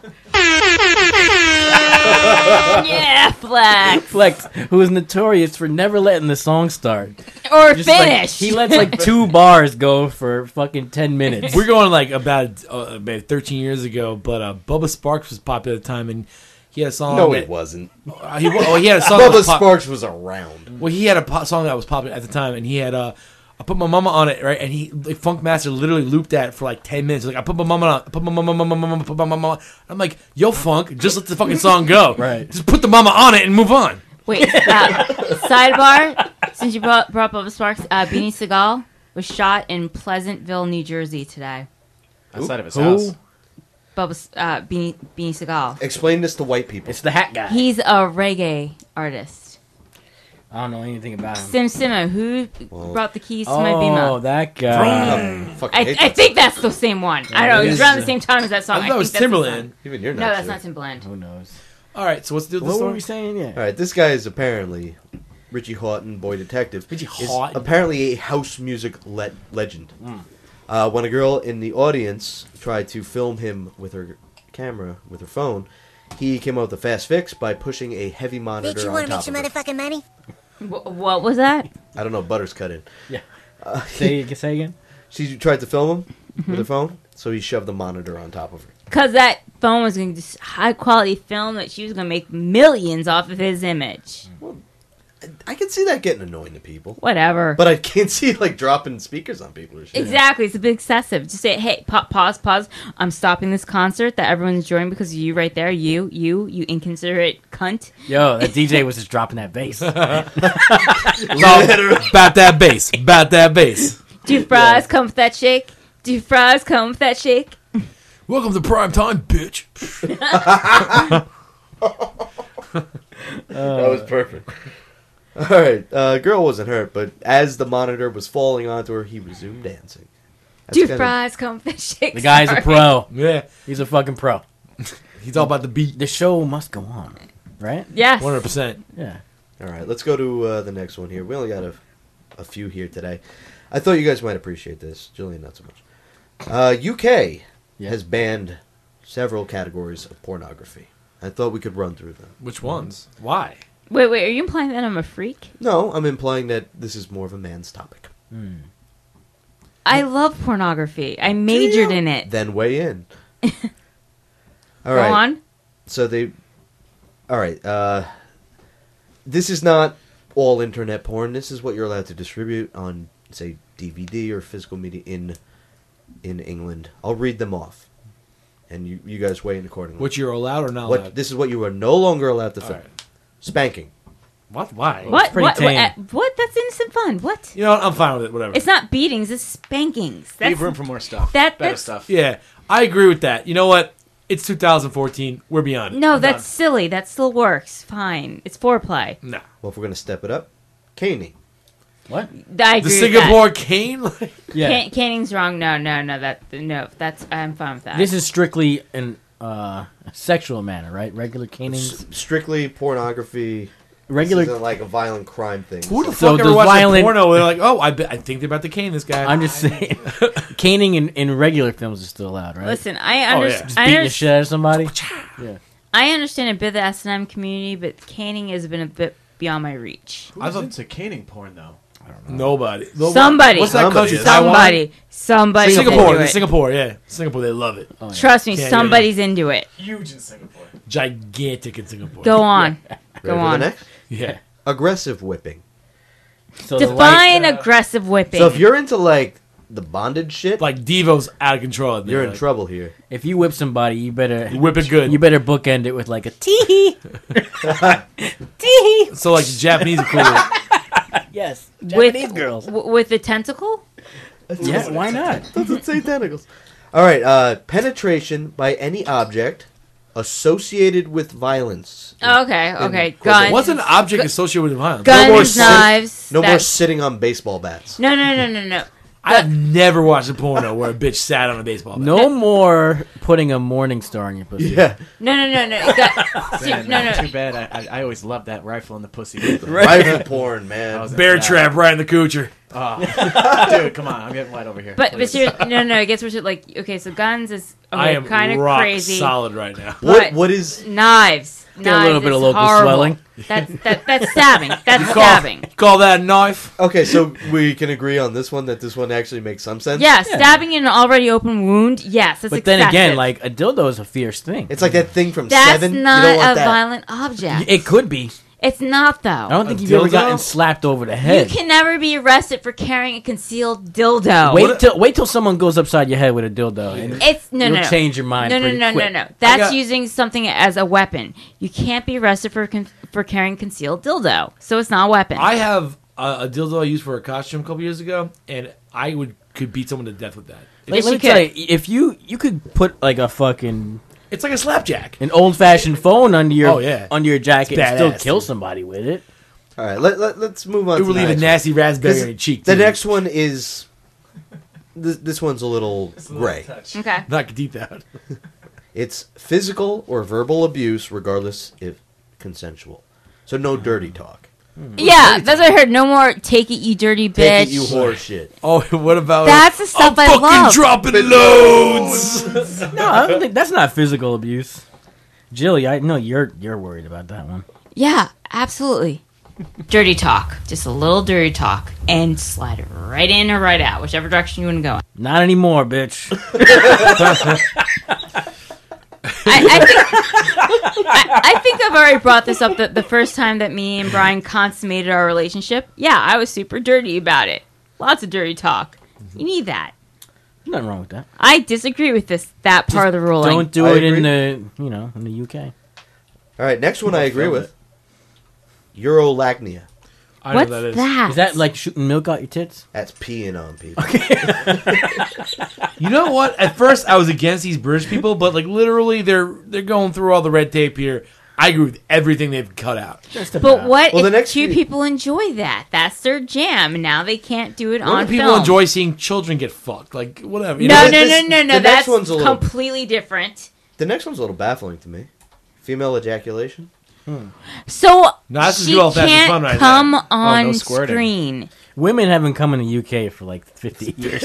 S4: Yeah, Flex.
S1: Flex, who is notorious for never letting the song start.
S4: Or
S1: Just like,
S4: finish.
S1: he lets like 2 bars go for fucking 10 minutes.
S3: We're going like about 13 years ago, but Bubba Sparks was popular at the time, and he had a song.
S2: No,
S3: that,
S2: it wasn't.
S3: He had a song. that
S2: Bubba
S3: was
S2: Sparks was around.
S3: Well, he had a song that was popular at the time, and he had I put my mama on it, right? And Funkmaster literally looped that for like 10 minutes. Like, I put my mama on, I put my mama, put my mama on. I'm like, yo, Funk, just let the fucking song go.
S1: Right.
S3: Just put the mama on it and move on.
S4: Wait, sidebar. Since you brought Bubba Sparks, Beanie Seagal was shot in Pleasantville, New Jersey today.
S6: Outside of his
S1: Who?
S6: house.
S4: Beanie Seagal.
S2: Explain this to white people.
S1: It's the hat guy.
S4: He's a reggae artist.
S1: I don't know anything about him.
S4: Sim Simma, who brought the keys to my
S1: Oh,
S4: Beamer?
S1: that guy.
S2: Fucking
S4: I
S2: hate that
S4: think that's the same one. I don't know.
S2: it
S4: It was
S2: is,
S4: around the same time as that song.
S3: I thought it was
S4: think that's the
S3: Timberland.
S4: song.
S2: Even you're not
S4: No, that's
S2: sure.
S4: not Timberland.
S1: Who knows?
S3: All right, so what's the deal with
S1: What
S3: the
S1: were
S3: story?
S1: we saying? Yeah.
S2: All right, this guy is apparently Richie Houghton, boy detective.
S3: Richie
S2: is
S3: Houghton.
S2: apparently a house music legend. When a girl in the audience tried to film him with her camera, with her phone, he came up with a fast fix by pushing a heavy monitor
S8: Bitch, you
S2: on
S8: wanna
S2: top
S8: make some
S2: of her.
S8: motherfucking money?
S4: What was that?
S2: I don't know, Butters cut in.
S1: Say again?
S2: She tried to film him with her phone, so he shoved the monitor on top of her.
S4: Because that phone was going to do high quality film that she was going to make millions off of his image.
S2: I can see that getting annoying to people.
S4: Whatever.
S2: But I can't see, like, dropping speakers on people or shit.
S4: Exactly. It's a bit excessive. Just say, hey, pause. I'm stopping this concert that everyone's enjoying because of you right there. You inconsiderate cunt.
S1: Yo, that DJ was just dropping that bass.
S3: It's all about that bass. About that bass.
S4: Do fries come with that shake? Do fries come with that shake?
S3: Welcome to prime time, bitch.
S2: That was perfect. All right, girl wasn't hurt, but as the monitor was falling onto her, he resumed dancing. That's
S4: Do
S2: kinda-
S4: fries come with that shake?
S1: The guy's a
S4: Sorry.
S1: pro.
S3: Yeah,
S1: He's a fucking pro.
S3: he's all about the beat.
S1: The show must go on, right?
S4: Yes.
S3: 100%.
S1: Yeah.
S2: All right, let's go to the next one here. We only got a few here today. I thought you guys might appreciate this. Julian, not so much. UK has banned several categories of pornography. I thought we could run through them.
S3: Which ones? Why?
S4: Wait, are you implying that I'm a freak?
S2: No, I'm implying that this is more of a man's topic.
S4: I love pornography. I majored in it.
S2: Then weigh in. All
S4: Go
S2: right.
S4: on.
S2: So they... All right. This is not all internet porn. This is what you're allowed to distribute on, say, DVD or physical media in England. I'll read them off, and you guys weigh in accordingly.
S3: What you're allowed or not allowed?
S2: This is what you are no longer allowed to film.
S3: All right.
S2: Spanking.
S3: What? Why?
S4: What?
S1: pretty
S4: What?
S1: tame.
S4: What? That's innocent fun. What?
S3: You know what? I'm fine with it. Whatever.
S4: It's not beatings. It's spankings. That's
S6: Leave room for more stuff.
S4: that-
S6: Better
S4: that's-
S6: stuff.
S3: Yeah, I agree with that. You know what? It's 2014. We're beyond it.
S4: no.
S3: I'm
S4: That's
S3: done.
S4: silly. That still works. Fine. It's foreplay.
S3: No.
S2: Well, if we're going to step it up, caning.
S1: What?
S4: I
S3: The
S4: agree
S3: Singapore cane?
S1: Yeah.
S4: Caning's wrong. No. That's I'm fine with that.
S1: This is strictly in a sexual manner, right? Regular canings.
S2: Strictly pornography.
S1: Regular.
S2: This isn't like a violent crime thing.
S3: Who the
S1: So
S3: fuck ever
S1: the
S3: watched
S1: violent-
S3: porno? They're like, oh, I think they're about to cane this guy.
S1: I'm just saying, caning in regular films is still allowed, right?
S4: Listen, I
S3: Oh,
S4: understand.
S3: yeah.
S1: Just beating the shit out of somebody. Yeah.
S4: I understand a bit of the S&M community, but caning has been a bit beyond my reach.
S6: Who's
S3: I thought-
S6: into caning porn though?
S3: Nobody.
S4: Somebody.
S3: What's that
S2: Somebody.
S3: country? Taiwan?
S4: Somebody.
S3: Singapore.
S4: Into it.
S3: Singapore. Yeah, Singapore. They love it.
S1: Oh, yeah.
S4: Trust me,
S3: Can't
S4: somebody's into it.
S6: Huge in Singapore.
S3: Gigantic in Singapore.
S4: Go on.
S2: Ready
S4: Go
S2: for the
S4: on.
S2: next?
S3: Yeah.
S2: Aggressive whipping.
S1: So the
S4: Define aggressive whipping.
S2: So if you're into like the bondage shit,
S3: Like Devo's out of control. in there,
S2: you're in
S3: like,
S2: trouble here.
S1: If you whip somebody, you better
S3: Whip it good.
S1: You better bookend it with like a tee tee.
S3: So like the Japanese are cool.
S1: Yes,
S4: with
S1: Japanese girls.
S4: with the tentacle.
S1: Yeah, why not?
S2: Doesn't say tentacles. All right, penetration by any object associated with violence.
S4: Okay. Guns.
S3: What's an object associated with violence?
S4: Guns,
S2: more sit-
S4: knives.
S2: No more
S4: that's-
S2: sitting on baseball bats.
S4: No.
S3: I've never watched a porno where a bitch sat on a baseball bat.
S1: No more putting a morning star on your pussy.
S2: Yeah,
S4: No.
S6: Too bad. I always loved that rifle in the pussy.
S2: rifle porn, man.
S6: was-
S3: Bear
S6: Yeah.
S3: trap right in the coocher.
S6: Oh. Dude, come on. I'm getting wet over here.
S4: But
S6: Please.
S4: seriously, no. It gets worse. Like, okay, so guns is
S3: I
S4: okay,
S3: am
S4: kind of
S3: rock
S4: crazy.
S3: solid right now.
S4: But
S2: What is?
S4: knives?
S1: Get a little bit
S4: is
S1: of local
S4: horrible.
S1: swelling.
S4: That's stabbing. That's stabbing.
S3: Call that a knife?
S2: Okay, so we can agree on this one that this one actually makes some sense.
S4: Yeah, stabbing in an already open wound. Yes, that's
S1: But then again,
S4: excessive.
S1: like a dildo is a fierce thing.
S2: It's like that thing from
S4: that's
S2: Seven. You
S4: not
S2: don't want
S4: a
S2: that.
S4: violent object.
S1: It could be.
S4: It's not though.
S1: I don't think
S3: A
S1: you've ever
S3: dildo?
S1: gotten slapped over the
S4: You
S1: head.
S4: can never be arrested for carrying a concealed dildo.
S1: Wait till someone goes upside your head with a dildo. And
S4: It's no.
S1: you'll change your mind.
S4: No.
S1: pretty quick.
S4: That's
S3: got-
S4: using something as a weapon. You can't be arrested for carrying concealed dildo. So it's not a weapon.
S3: I have a dildo I used for a costume a couple years ago, and I could beat someone to death with that.
S4: Yes,
S1: Let me
S4: you
S1: tell
S4: could.
S1: you, if you could put like a fucking
S3: It's like a slapjack.
S1: an old fashioned phone under your
S3: Oh, yeah.
S1: under your jacket
S3: It's
S1: and still
S3: badass,
S1: kill
S3: dude.
S1: somebody with it.
S2: All right, let's move on.
S3: It
S2: to
S3: would
S2: the
S3: leave a
S2: next
S3: nasty raspberry
S2: one.
S3: on your cheek.
S2: The
S3: too.
S2: next one is this one's a little gray.
S4: okay.
S3: Knock your teeth out.
S2: It's physical or verbal abuse, regardless if consensual. So no dirty talk.
S4: Yeah, that's what I heard. No more take it, you dirty bitch.
S2: Take it, you whore shit.
S3: Oh, what about?
S4: That's the stuff I
S3: fucking
S4: love.
S3: dropping loads.
S1: No, I don't think that's not physical abuse. Jilly, I know you're worried about that one.
S4: Yeah, absolutely. Dirty talk. Just a little dirty talk. And slide it right in or right out, whichever direction you want to go.
S1: Not anymore, bitch.
S4: I think I've already brought this up the first time that me and Brian consummated our relationship. Yeah, I was super dirty about it. Lots of dirty talk. You need that.
S1: Nothing wrong with that.
S4: I disagree with that part of the ruling.
S1: Don't do
S2: I
S1: it in
S2: agree.
S1: the in the UK.
S2: All right, next one I agree with. Urolagnia.
S3: I
S4: What's
S3: know that is.
S4: that?
S1: Is that like shooting milk out your tits?
S2: That's peeing on people.
S3: You know what? At first, I was against these British people, but like literally, they're going through all the red tape here. I agree with everything they've cut out.
S4: But what
S2: Well, the
S4: if
S2: next
S4: two
S2: few-
S4: people enjoy that? That's their jam. Now they can't do it
S3: What
S4: on
S3: if people
S4: film.
S3: enjoy seeing children get fucked? Like whatever. You
S4: No,
S3: know?
S2: This-
S4: no.
S2: the next
S4: That's
S2: one's a little-
S4: completely different.
S2: The next one's a little baffling to me. Female ejaculation.
S4: So
S3: No, that's just
S4: she
S3: good old-fashioned
S4: can't
S3: fun right
S4: come
S3: there.
S4: on
S6: no squirting.
S4: screen.
S1: Women haven't come in the UK for like 50 years.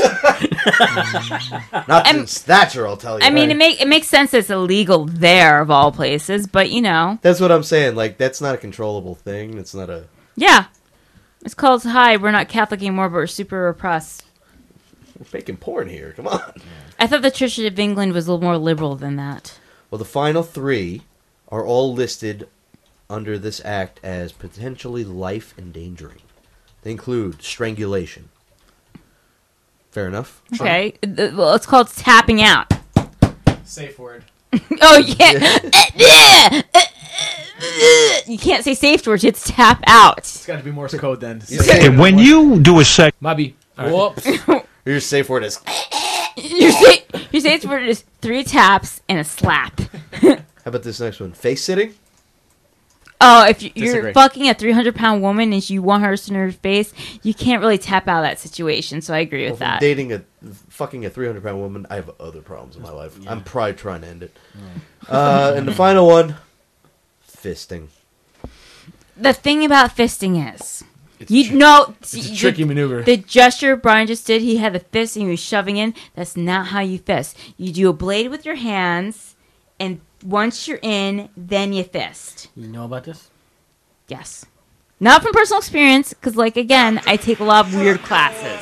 S2: Not since Thatcher, I'll tell you.
S4: I mean, it makes sense it's illegal there of all places, but you know,
S2: That's what I'm saying. Like, that's not a controllable thing. It's not a...
S4: yeah. It's called hi. We're not Catholic anymore, but we're super repressed.
S2: We're making porn here. Come on.
S4: I thought the Church of England was a little more liberal than that.
S2: Well, the final three are all listed under this act as potentially life-endangering. They include strangulation. Fair enough.
S4: Okay, well, it's called tapping out.
S6: Safe word.
S4: Oh yeah. You can't say safe words. It's tap out.
S6: It's got to be Morse code then.
S8: When you do a sex...
S3: Might be. All right.
S1: Whoops.
S2: Your safe word is...
S4: Your safe word is 3 taps and a slap.
S2: How about this next one? Face sitting?
S4: Oh, if you're
S6: Disagree.
S4: fucking a 300-pound woman and you want her to her face, you can't really tap out of that situation. So I agree
S2: Well,
S4: with
S2: if I'm
S4: that.
S2: fucking a 300-pound woman, I have other problems in my life. I'm probably trying to end it. And the final one, fisting.
S4: The thing about fisting is,
S3: It's a tricky maneuver.
S4: The gesture Brian just did, he had the fist and he was shoving in. That's not how you fist. You do a blade with your hands, and once you're in, then you fist.
S1: You know about this?
S4: Yes. Not from personal experience, because, like, again, I take a lot of weird classes.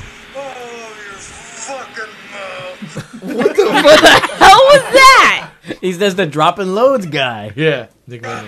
S4: What the hell was that?
S1: He's just the dropping loads guy.
S3: Yeah. Nick Manning.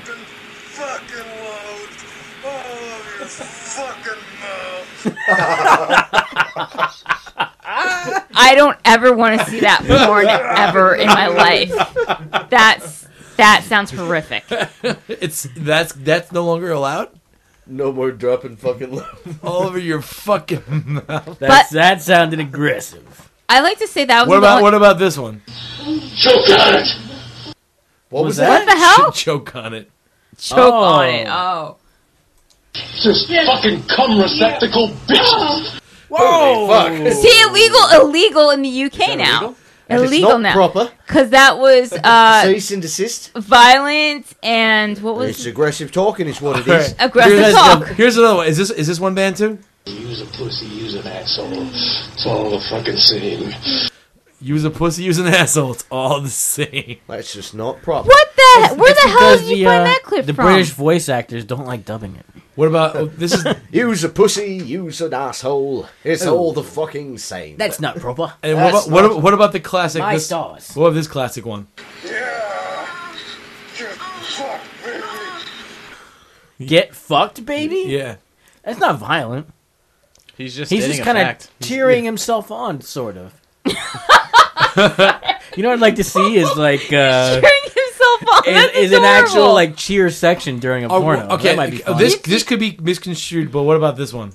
S4: I don't ever want to see that porn ever in my life. That sounds horrific.
S3: That's no longer allowed.
S2: No more dropping fucking low.
S3: All over your fucking mouth.
S1: That sounded aggressive.
S4: I like to say that was
S3: What about this one?
S7: Choke on it.
S2: What was
S4: What the hell?
S3: Choke on it.
S4: Choke on it. Oh.
S7: Just fucking cum receptacle bitches.
S2: Whoa! Fuck.
S4: See, illegal in the UK now. Illegal
S2: It's not
S4: now.
S2: proper.
S4: Because that was
S2: Cease and desist.
S4: violent and what was
S2: It's aggressive talking is what it is.
S4: aggressive talk.
S3: Here's another one. Is this one band too?
S7: Use a pussy, use an asshole. It's all the fucking same.
S3: Use a pussy, use an asshole. It's all the same.
S2: That's just not proper.
S4: What the? Where the hell
S1: Because
S4: did you find that clip
S1: the
S4: from?
S1: British voice actors don't like dubbing it.
S3: What about this? Is
S2: Use a pussy, use an asshole. It's all the fucking same.
S1: That's not proper.
S3: and
S2: That's
S3: what about the classic?
S1: My
S3: this,
S1: stars.
S3: What about this classic one?
S1: Get fucked, baby?
S3: Yeah.
S1: That's not violent.
S6: He's just
S1: He's
S6: stating
S1: just
S6: a
S1: kind of
S6: fact.
S1: cheering himself on, sort of. You know what I'd like to see is like
S4: Cheering himself on. That's
S1: is an actual
S4: adorable.
S1: like cheer section during a
S3: Oh,
S1: porno.
S3: okay.
S1: That might be fun.
S3: This could be misconstrued, but what about this one?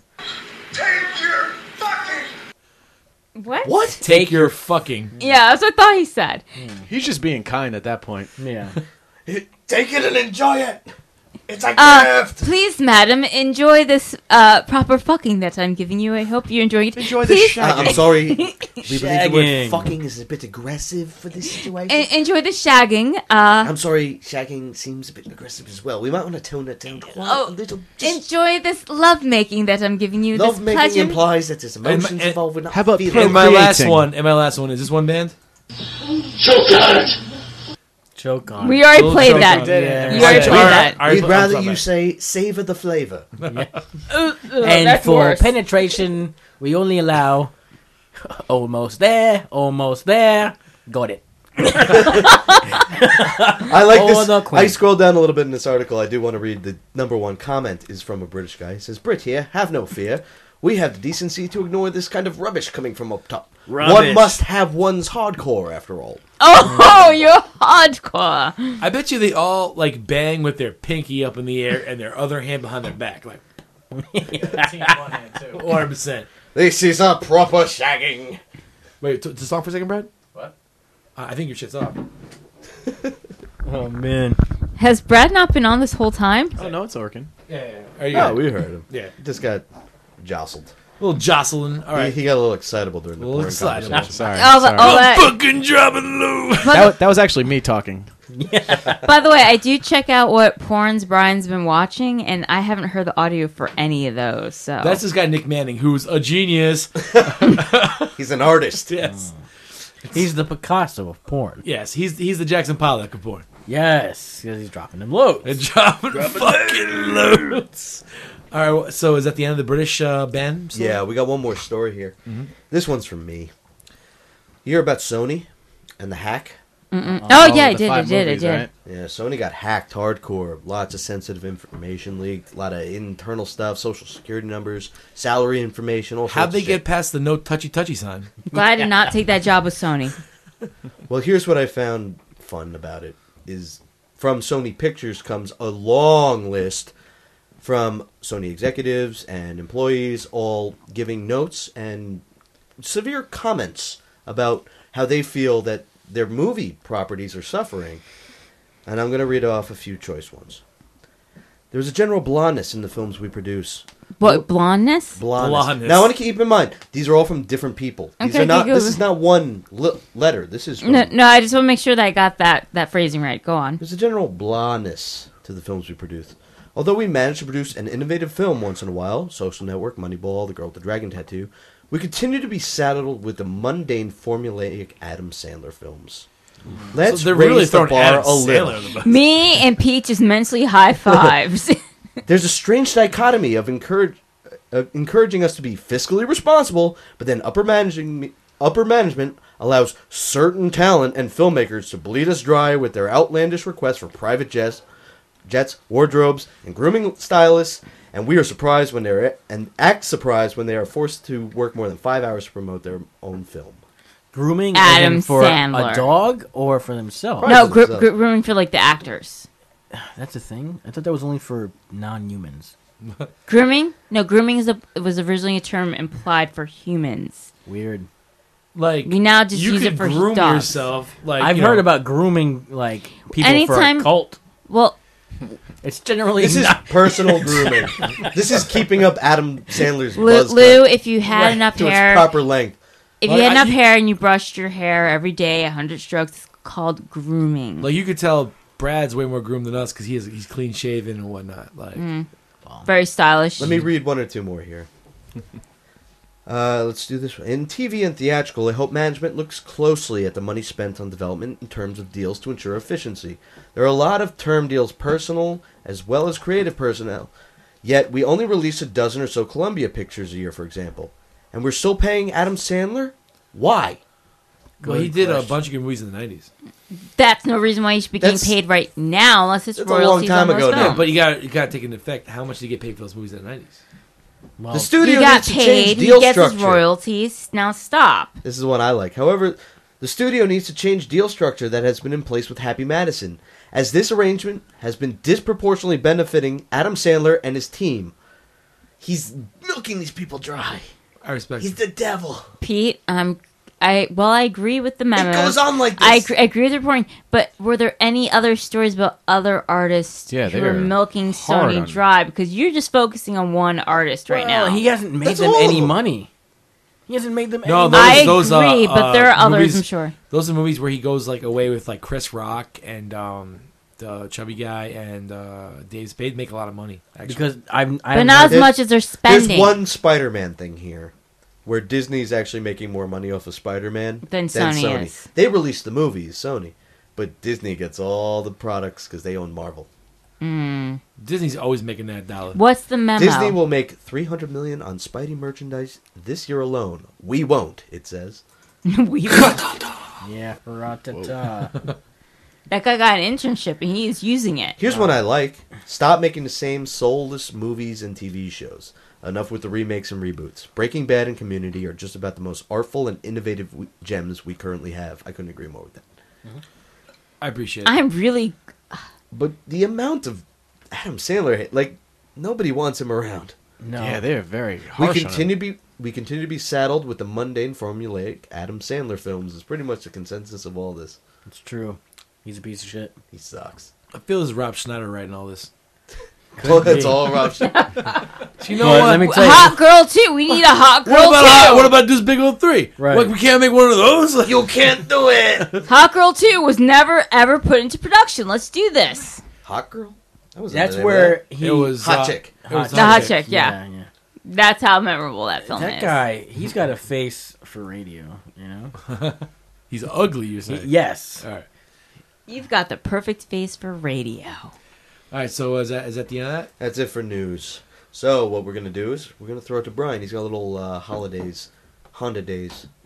S4: What?
S2: What?
S3: Take your fucking.
S4: Yeah, that's what I thought he said.
S6: He's just being kind at that point.
S1: Yeah.
S2: Take it and enjoy it. It's a gift.
S4: Please, madam, enjoy this proper fucking that I'm giving you. I hope you're enjoying it.
S6: Enjoy the
S4: Please,
S6: shagging.
S2: I'm sorry. We believe the word
S1: Shagging.
S2: fucking is a bit aggressive for this situation.
S4: enjoy the shagging.
S2: I'm sorry, shagging seems a bit aggressive as well. We might want to tone it down quite a little. Just
S4: Enjoy this love making that I'm giving you.
S2: love
S4: this
S2: making
S4: pleasure.
S2: implies that there's emotions
S3: And-
S2: involved. We're not
S6: How about
S2: feeling
S3: And my last
S6: Procreating.
S3: one. Is this one band?
S7: Choke on it.
S1: Choke on.
S4: We already
S3: Little
S4: played
S3: choke
S4: that.
S3: on.
S1: Yeah.
S4: You already
S3: Okay.
S4: played that.
S3: All right,
S2: We'd
S3: I'm
S2: rather
S3: sorry.
S2: you say savor the flavor.
S1: And
S4: that's
S1: for
S4: worse.
S1: penetration, we only allow almost there. Got it.
S2: I like
S1: Oh, the
S2: this.
S1: queen.
S2: I scrolled down a little bit in this article. I do want to read the number one comment is from a British guy. It says, Brit here, have no fear. We have the decency to ignore this kind of rubbish coming from up top.
S1: Rubbish.
S2: One must have one's hardcore, after all.
S4: Oh, you're hardcore.
S3: I bet you they all like bang with their pinky up in the air and their other hand behind their back, like 100%.
S2: This is a proper shagging.
S3: Wait, to stop for a second, Brad.
S6: What?
S3: I think your shit's off.
S1: Oh man.
S4: Has Brad not been on this whole time?
S6: Oh, no, it's working.
S3: Yeah. Are you?
S2: Yeah, we heard him.
S3: Yeah.
S2: He just got jostled.
S3: Little Jocelyn. All right.
S2: He got a little excitable during the
S3: A little
S2: porn
S3: excitable.
S2: conversation.
S6: Sorry.
S4: All
S6: sorry.
S4: that.
S3: Fucking dropping low.
S6: That was actually me talking.
S4: By the way, I do check out what porns Brian's been watching, and I haven't heard the audio for any of those. So
S3: That's this guy Nick Manning, who's a genius.
S2: He's an artist.
S3: Yes.
S1: He's the Picasso of porn.
S3: Yes, he's the Jackson Pollock of porn.
S1: Yes, because he's dropping them loads.
S3: And dropping fucking loads. All right, well, so is that the end of the British band? story?
S2: Yeah, we got one more story here. This one's from me. You hear about Sony and the hack
S4: Oh yeah, I
S6: the
S4: did. I
S6: 5
S4: did.
S6: movies,
S4: I did.
S6: right?
S2: Yeah, Sony got hacked hardcore. Lots of sensitive information leaked. A lot of internal stuff, social security numbers, salary information. All
S3: How'd
S2: sorts
S3: they
S2: of
S3: get
S2: shit.
S3: past the no touchy sign?
S4: Glad I did not take that job with Sony.
S2: Well, here's what I found fun about it: is from Sony Pictures comes a long list from Sony executives and employees, all giving notes and severe comments about how they feel that their movie properties are suffering. And I'm going to read off a few choice ones. There's a general blondness in the films we produce.
S4: What, blondness?
S2: Blondness. Now, I want to keep in mind, these are all from different people. These
S4: Okay,
S2: are not.
S4: go.
S2: This is not one letter. This is from,
S4: No, I just want to make sure that I got that phrasing right. Go on.
S2: There's a general blondness to the films we produce. Although we manage to produce an innovative film once in a while, Social Network, Moneyball, The Girl with the Dragon Tattoo, we continue to be saddled with the mundane, formulaic Adam Sandler films. Let's
S3: So they're
S2: raise
S3: really
S2: the
S3: throwing
S2: bar
S3: Adam
S2: a
S3: Sandler
S2: little.
S3: in the bus.
S4: Me and Peach just mentally high fives.
S2: There's a strange dichotomy of encouraging us to be fiscally responsible, but then upper management allows certain talent and filmmakers to bleed us dry with their outlandish requests for private jets, wardrobes, and grooming stylists, and we are surprised when act surprised when they are forced to work more than 5 hours to promote their own film.
S1: Grooming
S4: Adam
S1: as in for
S4: Sandler.
S1: a dog or for themselves?
S2: Right.
S4: No,
S2: themselves.
S4: grooming for like the actors.
S1: That's a thing? I thought that was only for non-humans.
S4: Grooming? No, grooming was originally a term implied for humans.
S1: Weird.
S3: Like
S4: We now just
S3: you
S4: use
S3: could
S4: it for
S3: groom
S4: dogs.
S3: yourself. Like
S1: I've
S3: you
S1: heard
S3: know,
S1: about grooming, like, people
S4: Anytime-
S1: for a cult.
S4: Well,
S1: It's generally
S2: This is
S1: not...
S2: personal grooming. This is keeping up Adam Sandler's
S4: Lou,
S2: buzz cut
S4: if you had enough
S2: to its
S4: hair,
S2: proper length.
S4: if
S3: Like,
S4: you had enough
S3: you-
S4: hair and you brushed your hair every day, 100 strokes, it's called grooming.
S3: Like you could tell Brad's way more groomed than us because he's clean shaven and whatnot. Like
S4: Very stylish.
S2: Let me read one or two more here. Let's do this one. In TV and theatrical, I hope management looks closely at the money spent on development in terms of deals to ensure efficiency. There are a lot of term deals, personal as well as creative personnel. Yet we only release a dozen or so Columbia pictures a year, for example. And we're still paying Adam Sandler? Why?
S3: well, he did a bunch of good movies in the '90s.
S4: That's no reason why you should be getting
S2: That's-
S4: paid right now, unless it's
S2: that's a long
S4: royalties
S2: time
S4: on those
S2: ago now.
S4: films.
S3: But you got to take into effect how much did he get paid for those movies in the '90s.
S1: Well,
S2: The studio
S4: He got
S2: needs to change
S4: paid. He
S2: deal
S4: gets his
S2: structure.
S4: royalties. Now stop.
S2: This is one I like. However, the studio needs to change deal structure that has been in place with Happy Madison, as this arrangement has been disproportionately benefiting Adam Sandler and his team. He's milking these people dry.
S3: I respect.
S2: He's
S3: it.
S2: the devil.
S4: Pete, I agree with the memo.
S2: It goes on like this.
S4: I agree with the reporting, but were there any other stories about other artists
S6: Yeah,
S4: who
S6: they're
S4: were milking
S6: hard
S4: Sony
S6: on-
S4: dry? Because you're just focusing on one artist right
S1: well,
S4: now.
S1: he hasn't made
S2: That's
S1: them
S2: all of
S1: any
S2: them.
S1: money. He hasn't made them
S3: No,
S1: any
S3: those-
S1: money.
S4: I
S3: those,
S4: agree, but there are others,
S3: movies-
S4: I'm sure.
S3: Those are movies where he goes like away with like Chris Rock and the chubby guy and Dave Spade make a lot of money. Actually.
S1: Because
S4: But not as
S2: There's-
S4: much as they're
S2: There's
S4: spending.
S2: one Spider-Man thing here, where Disney's actually making more money off of Spider-Man
S4: Than Sony is.
S2: They release the movies, Sony, but Disney gets all the products because they own Marvel.
S3: Disney's always making that dollar.
S4: What's the memo?
S2: Disney will make $300 million on Spidey merchandise this year alone. We won't, it says.
S1: Yeah, ra-ta-ta.
S4: That guy got an internship and he's using it.
S2: Here's one I like. Stop making the same soulless movies and TV shows. Enough with the remakes and reboots. Breaking Bad and Community are just about the most artful and innovative gems we currently have. I couldn't agree more with that.
S3: I appreciate it.
S4: I'm really.
S2: But the amount of Adam Sandler, like, nobody wants him around.
S1: No.
S6: Yeah, they're very
S2: We
S6: harsh
S2: continue to be saddled with the mundane, formulaic Adam Sandler films. Is pretty much the consensus of all this.
S1: It's true. He's a piece of shit.
S2: He sucks.
S3: I feel it's Rob Schneider writing all this.
S2: Well, that's all Rob.
S3: You know
S1: But
S3: what?
S1: let me tell you,
S4: Hot girl too. We need a hot girl
S3: What
S4: too.
S3: about this big old 3?
S1: Right.
S3: Like we can't make one of those.
S2: You can't do it.
S4: Hot girl 2 was never ever put into production. Let's do this.
S2: Hot girl. That was
S1: that's
S2: the name of
S1: where he...
S3: It was
S2: Hot chick.
S3: It was
S4: The hot chick, yeah.
S1: yeah.
S4: That's how memorable that film
S1: That
S4: is.
S1: guy, he's got a face for radio, you know?
S3: He's ugly. You're saying?
S1: Yes.
S3: All right.
S4: You've got the perfect face for radio.
S3: All right. So is that the end of that?
S2: That's it for news. So what we're gonna do is we're gonna throw it to Brian. He's got a little holidays, Honda days.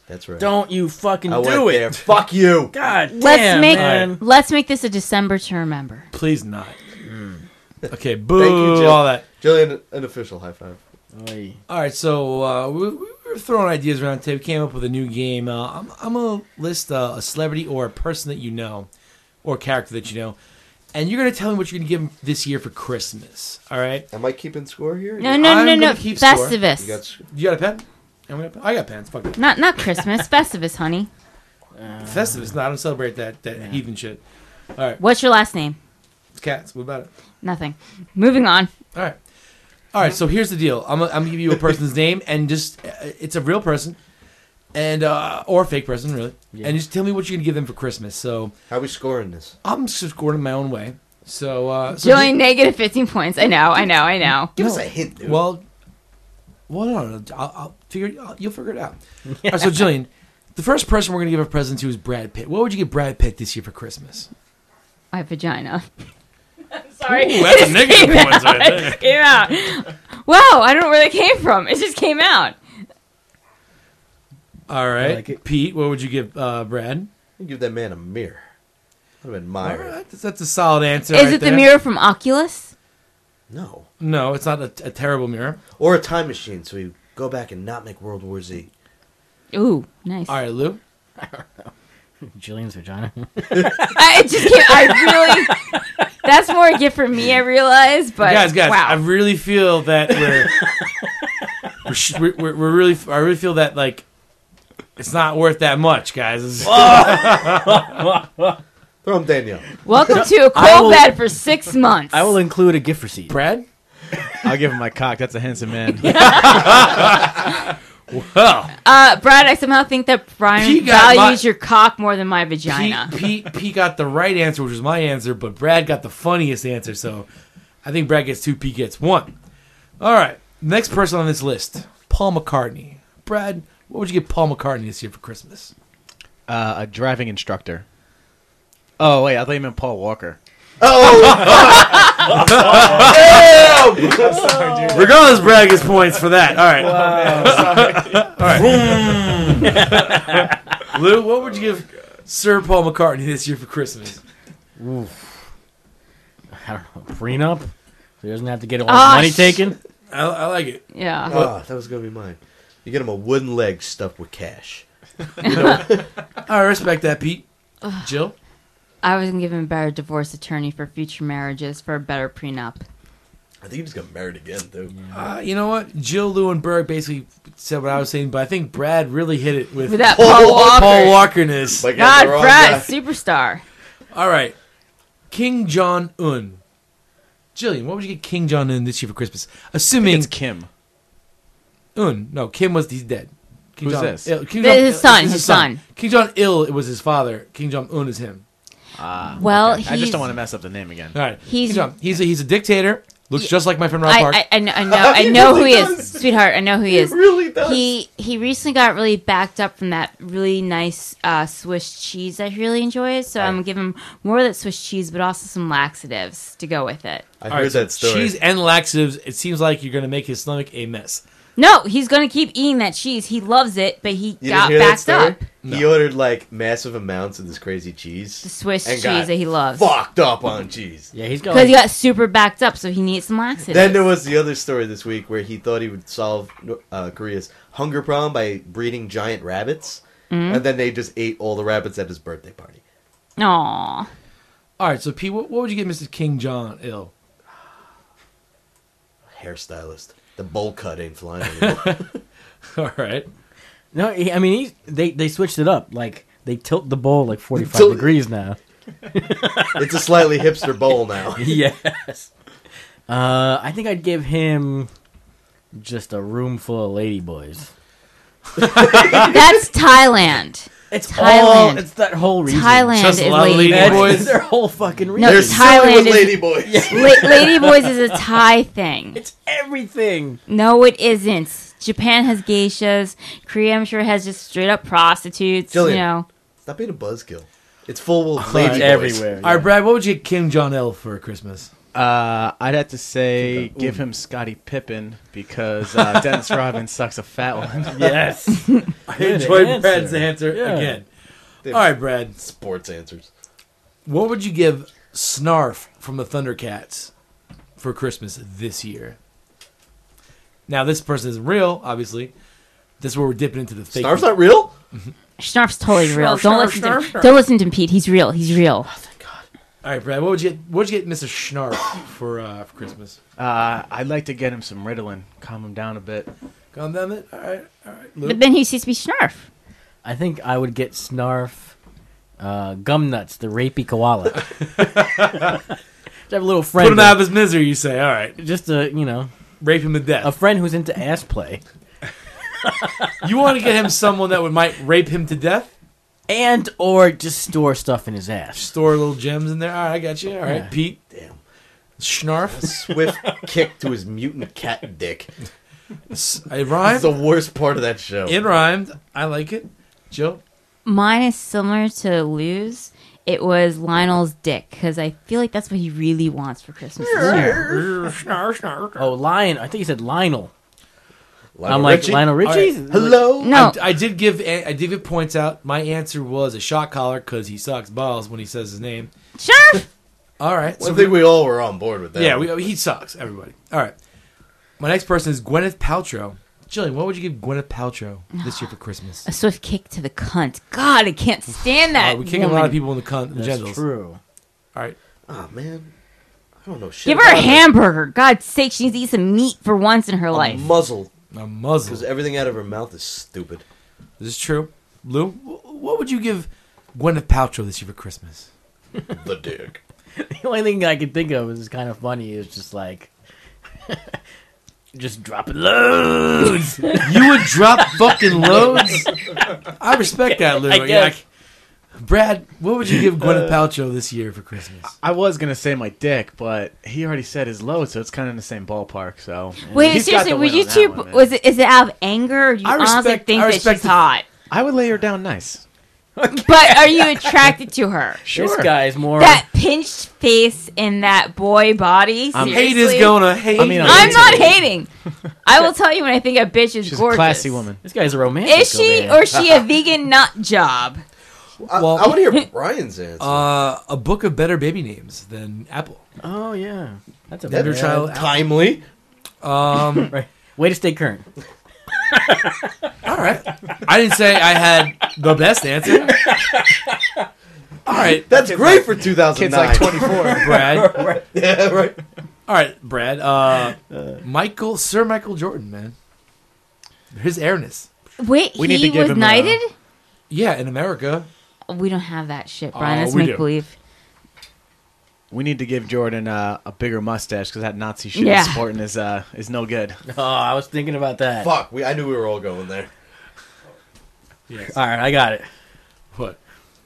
S2: That's right.
S1: Don't you fucking
S2: I
S1: do
S2: went
S1: it.
S2: there. Fuck you.
S1: God
S4: Let's
S1: damn,
S4: make
S1: man.
S4: let's make this a December to remember.
S3: Please not. Okay, boo,
S2: Thank you, Jill.
S3: all that.
S2: Jillian, an official high five.
S1: Oy.
S3: All right, so we were throwing ideas around today. We came up with a new game. I'm going to list a celebrity or a person that you know or a character that you know, and you're going to tell me what you're going to give them this year for Christmas. All right?
S2: Am I keeping score here?
S4: No,
S3: I'm
S4: no.
S3: gonna keep score.
S4: Festivus.
S2: You got
S3: You got a pen? I got pens. Fuck it.
S4: Not Christmas. Festivus, honey.
S3: Festivus. No, I don't celebrate that heathen shit. All right.
S4: What's your last name?
S3: It's cats. What about it?
S4: Nothing. Moving on.
S3: All right. So here's the deal. I'm gonna give you a person's name, and just it's a real person, and or a fake person, really, and just tell me what you're gonna give them for Christmas. So
S2: How are we scoring this?
S3: I'm just scoring it my own way. So
S4: Jillian, negative 15 points. I know.
S2: Give us a hint, dude.
S3: well, no. I'll figure. You'll figure it out. All right, so Jillian, the first person we're gonna give a present to is Brad Pitt. What would you give Brad Pitt this year for Christmas?
S4: My vagina. Sorry.
S3: Ooh, that's a negative point right there.
S4: It came out. Wow, I don't know where that came from. It just came out.
S3: All right,
S1: like it.
S3: Pete. What would you give Brad?
S2: You give that man a mirror. I'd have admired.
S3: All right, that's a solid answer.
S4: Is
S3: right
S4: it the
S3: there.
S4: mirror from Oculus?
S2: No.
S3: No, it's not a terrible mirror.
S2: Or a time machine, so you go back and not make World War Z.
S4: Ooh, nice.
S3: All right, Lou.
S1: Jillian's vagina.
S4: It just came. I really. That's more a gift for me. I realize, but
S3: Guys,
S4: wow.
S3: I really feel that we're really. I really feel that like it's not worth that much, guys.
S2: Throw him Danielle.
S4: Welcome to a
S1: I
S4: cold
S1: will-
S4: bed for 6 months.
S1: I will include a gift receipt.
S3: Brad.
S6: I'll give him my cock. That's a handsome man.
S3: Well,
S4: Brad, I somehow think that Brian
S3: He got
S4: values
S3: my-
S4: your cock more than my vagina.
S3: Pete got the right answer, which was my answer, but Brad got the funniest answer. So I think Brad gets 2, Pete gets 1. All right, next person on this list, Paul McCartney. Brad, what would you give Paul McCartney this year for Christmas?
S6: A driving instructor. Oh, wait. I thought you meant Paul Walker.
S3: Regardless, Brad gets points for that. All right. All right. Lou, what would you give Sir Paul McCartney this year for Christmas?
S1: I don't know. Prenup? So he doesn't have to get all his
S4: Ah,
S1: money taken?
S3: I like it.
S4: Yeah.
S2: Oh, that was going to be mine. You get him a wooden leg stuffed with cash.
S3: I respect that, Pete. Jill?
S4: I was going to give him a better divorce attorney for future marriages for a better prenup.
S2: I think he just got married again, too.
S3: You know what? Jill, Lou, and Berg basically said what I was saying, but I think Brad really hit it with
S4: With that Paul Walker.
S3: Paul Walker-ness.
S2: Like,
S4: God,
S2: the wrong
S4: Brad,
S2: guy.
S4: superstar.
S3: All right. King Jong-un. Jillian, what would you get King Jong-un this year for Christmas?
S6: I think
S3: Assuming
S6: it's Kim.
S3: No, Kim he's dead. King
S6: Who's
S3: Jong-
S6: this?
S3: Il- King
S4: His son,
S3: is
S4: his son.
S3: King Jong-il was his father. King Jong-un is him.
S4: Well,
S6: Okay. I
S4: he's-
S6: just don't want to mess up the name again.
S3: All right.
S4: He's-
S3: King Jong- he's a dictator. Looks just like my friend Rob Park.
S4: I know who he is, sweetheart. I know who he is.
S2: really does.
S4: He recently got really backed up from that really nice Swiss cheese that he really enjoys. So I'm gonna give him more of that Swiss cheese, but also some laxatives to go with it.
S2: I
S3: All
S2: heard
S3: right, so
S2: that story.
S3: cheese and laxatives. It seems like you're going to make his stomach a mess.
S4: No, he's gonna keep eating that cheese. He loves it, but he
S2: You
S4: got
S2: didn't hear that
S4: backed
S2: story?
S4: up.
S2: He ordered, like, massive amounts of this crazy cheese.
S4: The Swiss
S2: and
S4: cheese
S2: got
S4: that he loves.
S2: fucked up on cheese.
S1: Yeah, he's got
S4: Because
S1: like,
S4: he got super backed up, so he needs some laxatives.
S2: Then there was the other story this week where he thought he would solve Korea's hunger problem by breeding giant rabbits.
S4: Mm-hmm.
S2: And then they just ate all the rabbits at his birthday party.
S4: Aww.
S3: All right, so Pete, what would you get Mr. King Jong-il?
S2: Hairstylist. The bowl cut ain't flying anymore.
S3: All right.
S1: no, I mean, they switched it up. Like, they tilt the bowl like 45
S2: Tilt-
S1: degrees now.
S2: It's a slightly hipster bowl now.
S1: Yes. I think I'd give him just a room full of ladyboys.
S4: That's Thailand.
S1: It's
S4: Thailand.
S1: It's that whole reason.
S4: Thailand
S3: Just
S4: is
S3: a lot of
S4: ladyboys.
S3: ladyboys.
S1: That's their whole fucking reason.
S4: No,
S2: They're
S4: Thailand
S2: silly with
S4: is-
S2: ladyboys.
S4: Ladyboys is a Thai thing.
S1: It's everything.
S4: No, it isn't. Japan has geishas. Korea, I'm sure, has just straight up prostitutes.
S2: Jillian.
S4: You know,
S2: Stop being a buzzkill. It's full of
S1: It's
S2: ladyboys.
S1: everywhere.
S3: All right, Brad, what would you get Kim Jong-il for Christmas?
S6: I'd have to say give him Scottie Pippen because Dennis Rodman sucks a fat one.
S1: Yes.
S3: I enjoyed
S1: answer.
S3: Brad's answer
S1: Yeah.
S3: again. All right, Brad.
S2: Sports answers.
S3: What would you give Snarf from the Thundercats for Christmas this year? Now, this person isn't real, obviously. This is where we're dipping into the fake.
S2: Snarf's not real?
S4: Snarf's totally real.
S3: Snarf,
S4: Don't
S3: Snarf,
S4: listen to
S3: Snarf,
S4: him.
S3: Snarf.
S4: Don't listen to him, Pete. He's real. He's real.
S3: All right, Brad. What'd you get Mr. Snarf for Christmas?
S6: I'd like to get him some Ritalin, calm him down a bit.
S3: Calm down, then. All right. Lou?
S4: But then he used to be Snarf.
S1: I think I would get Snarf Gum Nuts, the rapey koala. Just have a little friend.
S3: Put him out of his misery, you say. All right.
S1: Just
S3: Rape him to death.
S1: a friend who's into ass play.
S3: You want to get him someone that might rape him to death?
S1: And or just store stuff in his ass.
S3: Store little gems in there. All right, I got you. All right,
S1: Yeah.
S3: Pete.
S2: Damn.
S3: Snarf.
S2: Swift kick to his mutant cat dick.
S3: It
S2: That's
S3: rhymed.
S2: the worst part of that show.
S3: It rhymed. I like it. Jill?
S4: Mine is similar to Lou's. It was Lionel's dick because I feel like that's what he really wants for Christmas this year.
S1: Oh, Lion. I think he said Lionel.
S2: Lionel
S1: I'm like,
S2: Richie?
S1: Lionel Richie?
S2: Hello?
S4: No,
S3: I did give points out. My answer was a shot collar because he sucks balls when he says his name.
S4: sure.
S3: All right.
S2: I think we all were on board with that.
S3: Yeah, he sucks, everybody. All right. My next person is Gwyneth Paltrow. Jillian, what would you give Gwyneth Paltrow this year for Christmas?
S4: A swift kick to the cunt. God, I can't stand that.
S3: We kick a lot of people in the
S1: That's
S3: genitals.
S1: true.
S3: All right.
S2: Oh, man. I don't know shit
S4: Give her a
S2: about it.
S4: hamburger. God's sake, she needs to eat some meat for once in her
S2: A
S4: life.
S2: muzzle.
S3: A muzzle.
S2: Because everything out of her mouth is stupid.
S3: This is true. Lou, what would you give Gwyneth Paltrow this year for Christmas?
S2: The dick.
S1: The only thing I can think of is kind of funny is just like, just dropping loads.
S3: You would drop fucking loads? I respect that, Lou.
S1: I guess.
S3: Brad, what would you give Gwyneth Paltrow this year for Christmas?
S6: I was gonna say my dick, but he already said his load, so it's kind of in the same ballpark. So
S4: Wait,
S6: He's got
S4: seriously,
S6: the
S4: were
S6: win
S4: you
S6: on that
S4: two?
S6: one, man.
S4: Is it out of anger, or do you
S3: I
S4: honestly
S3: respect-
S4: think
S3: I
S4: that
S3: respect
S4: she's
S3: the-
S4: hot?
S6: I would lay her down nice.
S4: But are you attracted to her?
S1: This guy's more.
S4: That pinched face and that boy body. Seriously?
S3: Hate is gonna hate.
S6: I mean,
S4: I'm not hating. I will tell you when I think a bitch is
S6: She's
S4: gorgeous.
S6: a classy woman.
S1: This guy's a romantic.
S4: Is she,
S1: over here.
S4: or is she a vegan nut job?
S3: Well-
S2: I want to hear Brian's answer.
S3: A book of better baby names than Apple.
S1: Oh yeah, that's a
S3: Better
S1: bad-
S3: child.
S2: Timely.
S1: Right. Way to stay current.
S3: All right. I didn't say I had the best answer. All right,
S2: That's great for 2009.
S6: Kid's like 24.
S3: Brad.
S2: Yeah, right.
S3: All right, Brad. Sir Michael Jordan, man. His airness.
S4: Wait,
S6: We need
S4: he
S6: to give
S4: was
S6: him
S4: knighted?
S3: Yeah, in America.
S4: We don't have that shit, Brian.
S3: Oh,
S4: That's
S3: we do.
S4: make believe.
S6: We need to give Jordan a bigger mustache because that Nazi shit
S4: Yeah.
S6: he's sporting is no good.
S1: Oh, I was thinking about that.
S2: Fuck. I knew we were all going there.
S3: Yes.
S1: All right, I got it.
S3: What?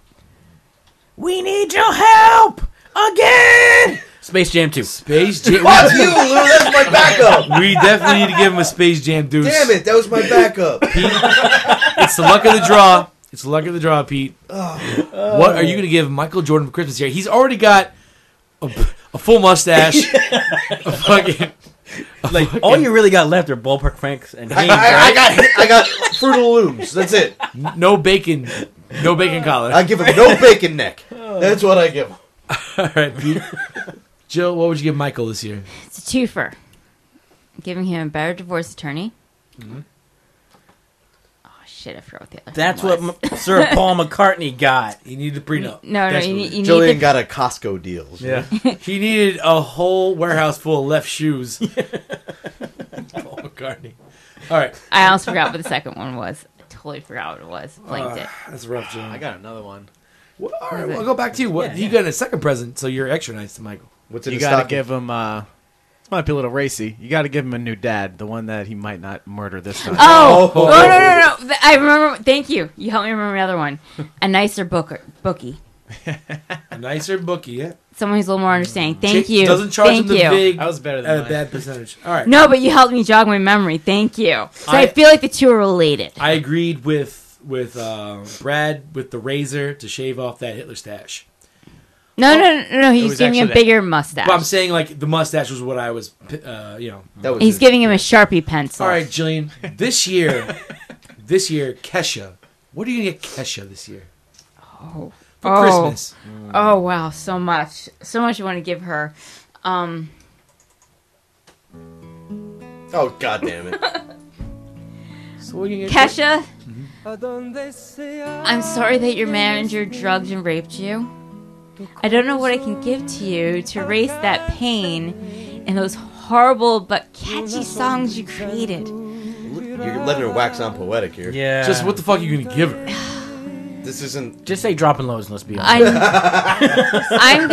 S1: We need your help again. Space Jam 2.
S3: Space Jam.
S2: Fuck you, Lou. That's my backup.
S3: We definitely need to give him a Space Jam deuce.
S2: Damn it. That was my backup.
S3: It's the luck of the draw. It's the luck of the draw, Pete. What are you going to give Michael Jordan for Christmas here? He's already got a full mustache. a fucking,
S1: Like all you really got left are Ballpark Franks and Haynes.
S2: I got Fruit of the Looms. That's it.
S3: no bacon collar.
S2: I give him no bacon neck. That's what I give him.
S3: All right, Pete. Jill, what would you give Michael this year?
S4: It's a twofer. Giving him a better divorce attorney.
S3: Mm-hmm.
S4: Oh, shit, I forgot what the other
S1: That's
S4: thing
S1: what
S4: was.
S1: Sir Paul McCartney got.
S3: He needed a prenup.
S4: No,
S3: That's
S4: you
S3: what
S4: need, you need
S2: Jillian
S4: the,
S2: got a Costco deal.
S3: Yeah. He needed a whole warehouse full of left shoes. Paul McCartney. All right.
S4: I almost forgot what the second one was. I totally forgot what it was. Blanked it.
S3: That's rough, Jill.
S6: I got another one.
S3: Well, all right, we'll go back to you. What you got a second present, so you're extra nice to Michael.
S2: What's in
S6: You
S2: the
S6: got to
S2: stocking?
S6: give him. This might be a little racy. You got to give him a new dad, the one that he might not murder this time.
S4: Oh, no. I remember. Thank you. You helped me remember another one. A nicer bookie.
S3: A nicer bookie, yeah.
S4: Someone who's a little more understanding. Thank
S3: Ch-
S4: you.
S3: Doesn't charge
S4: Thank
S3: him the
S4: you.
S3: big
S6: That was better than
S3: at a
S6: mine.
S3: bad percentage. All right.
S4: No, but you helped me jog my memory. Thank you. So I
S3: I-
S4: feel like the two are related.
S3: I agreed with Brad with the razor to shave off that Hitler stash.
S4: No. He's
S6: was
S4: giving him a
S6: actually
S4: bigger mustache.
S3: But I'm saying like the mustache was what I was,
S2: That was
S4: He's
S2: his-
S4: giving him a Sharpie pencil.
S3: All right, Jillian. This year, Kesha. What are you gonna get Kesha this year
S4: Oh.
S3: for Christmas?
S4: Oh wow, so much you want to give her.
S2: Oh, God damn it.
S3: So what are you gonna get?
S4: Kesha, I'm sorry that your manager drugged and raped you. I don't know what I can give to you to erase that pain and those horrible but catchy songs you created.
S2: You're letting her wax on poetic here.
S1: Yeah.
S3: Just what the fuck are you gonna give her?
S2: This isn't...
S1: Just say dropping lows. Let's be honest.
S4: I'm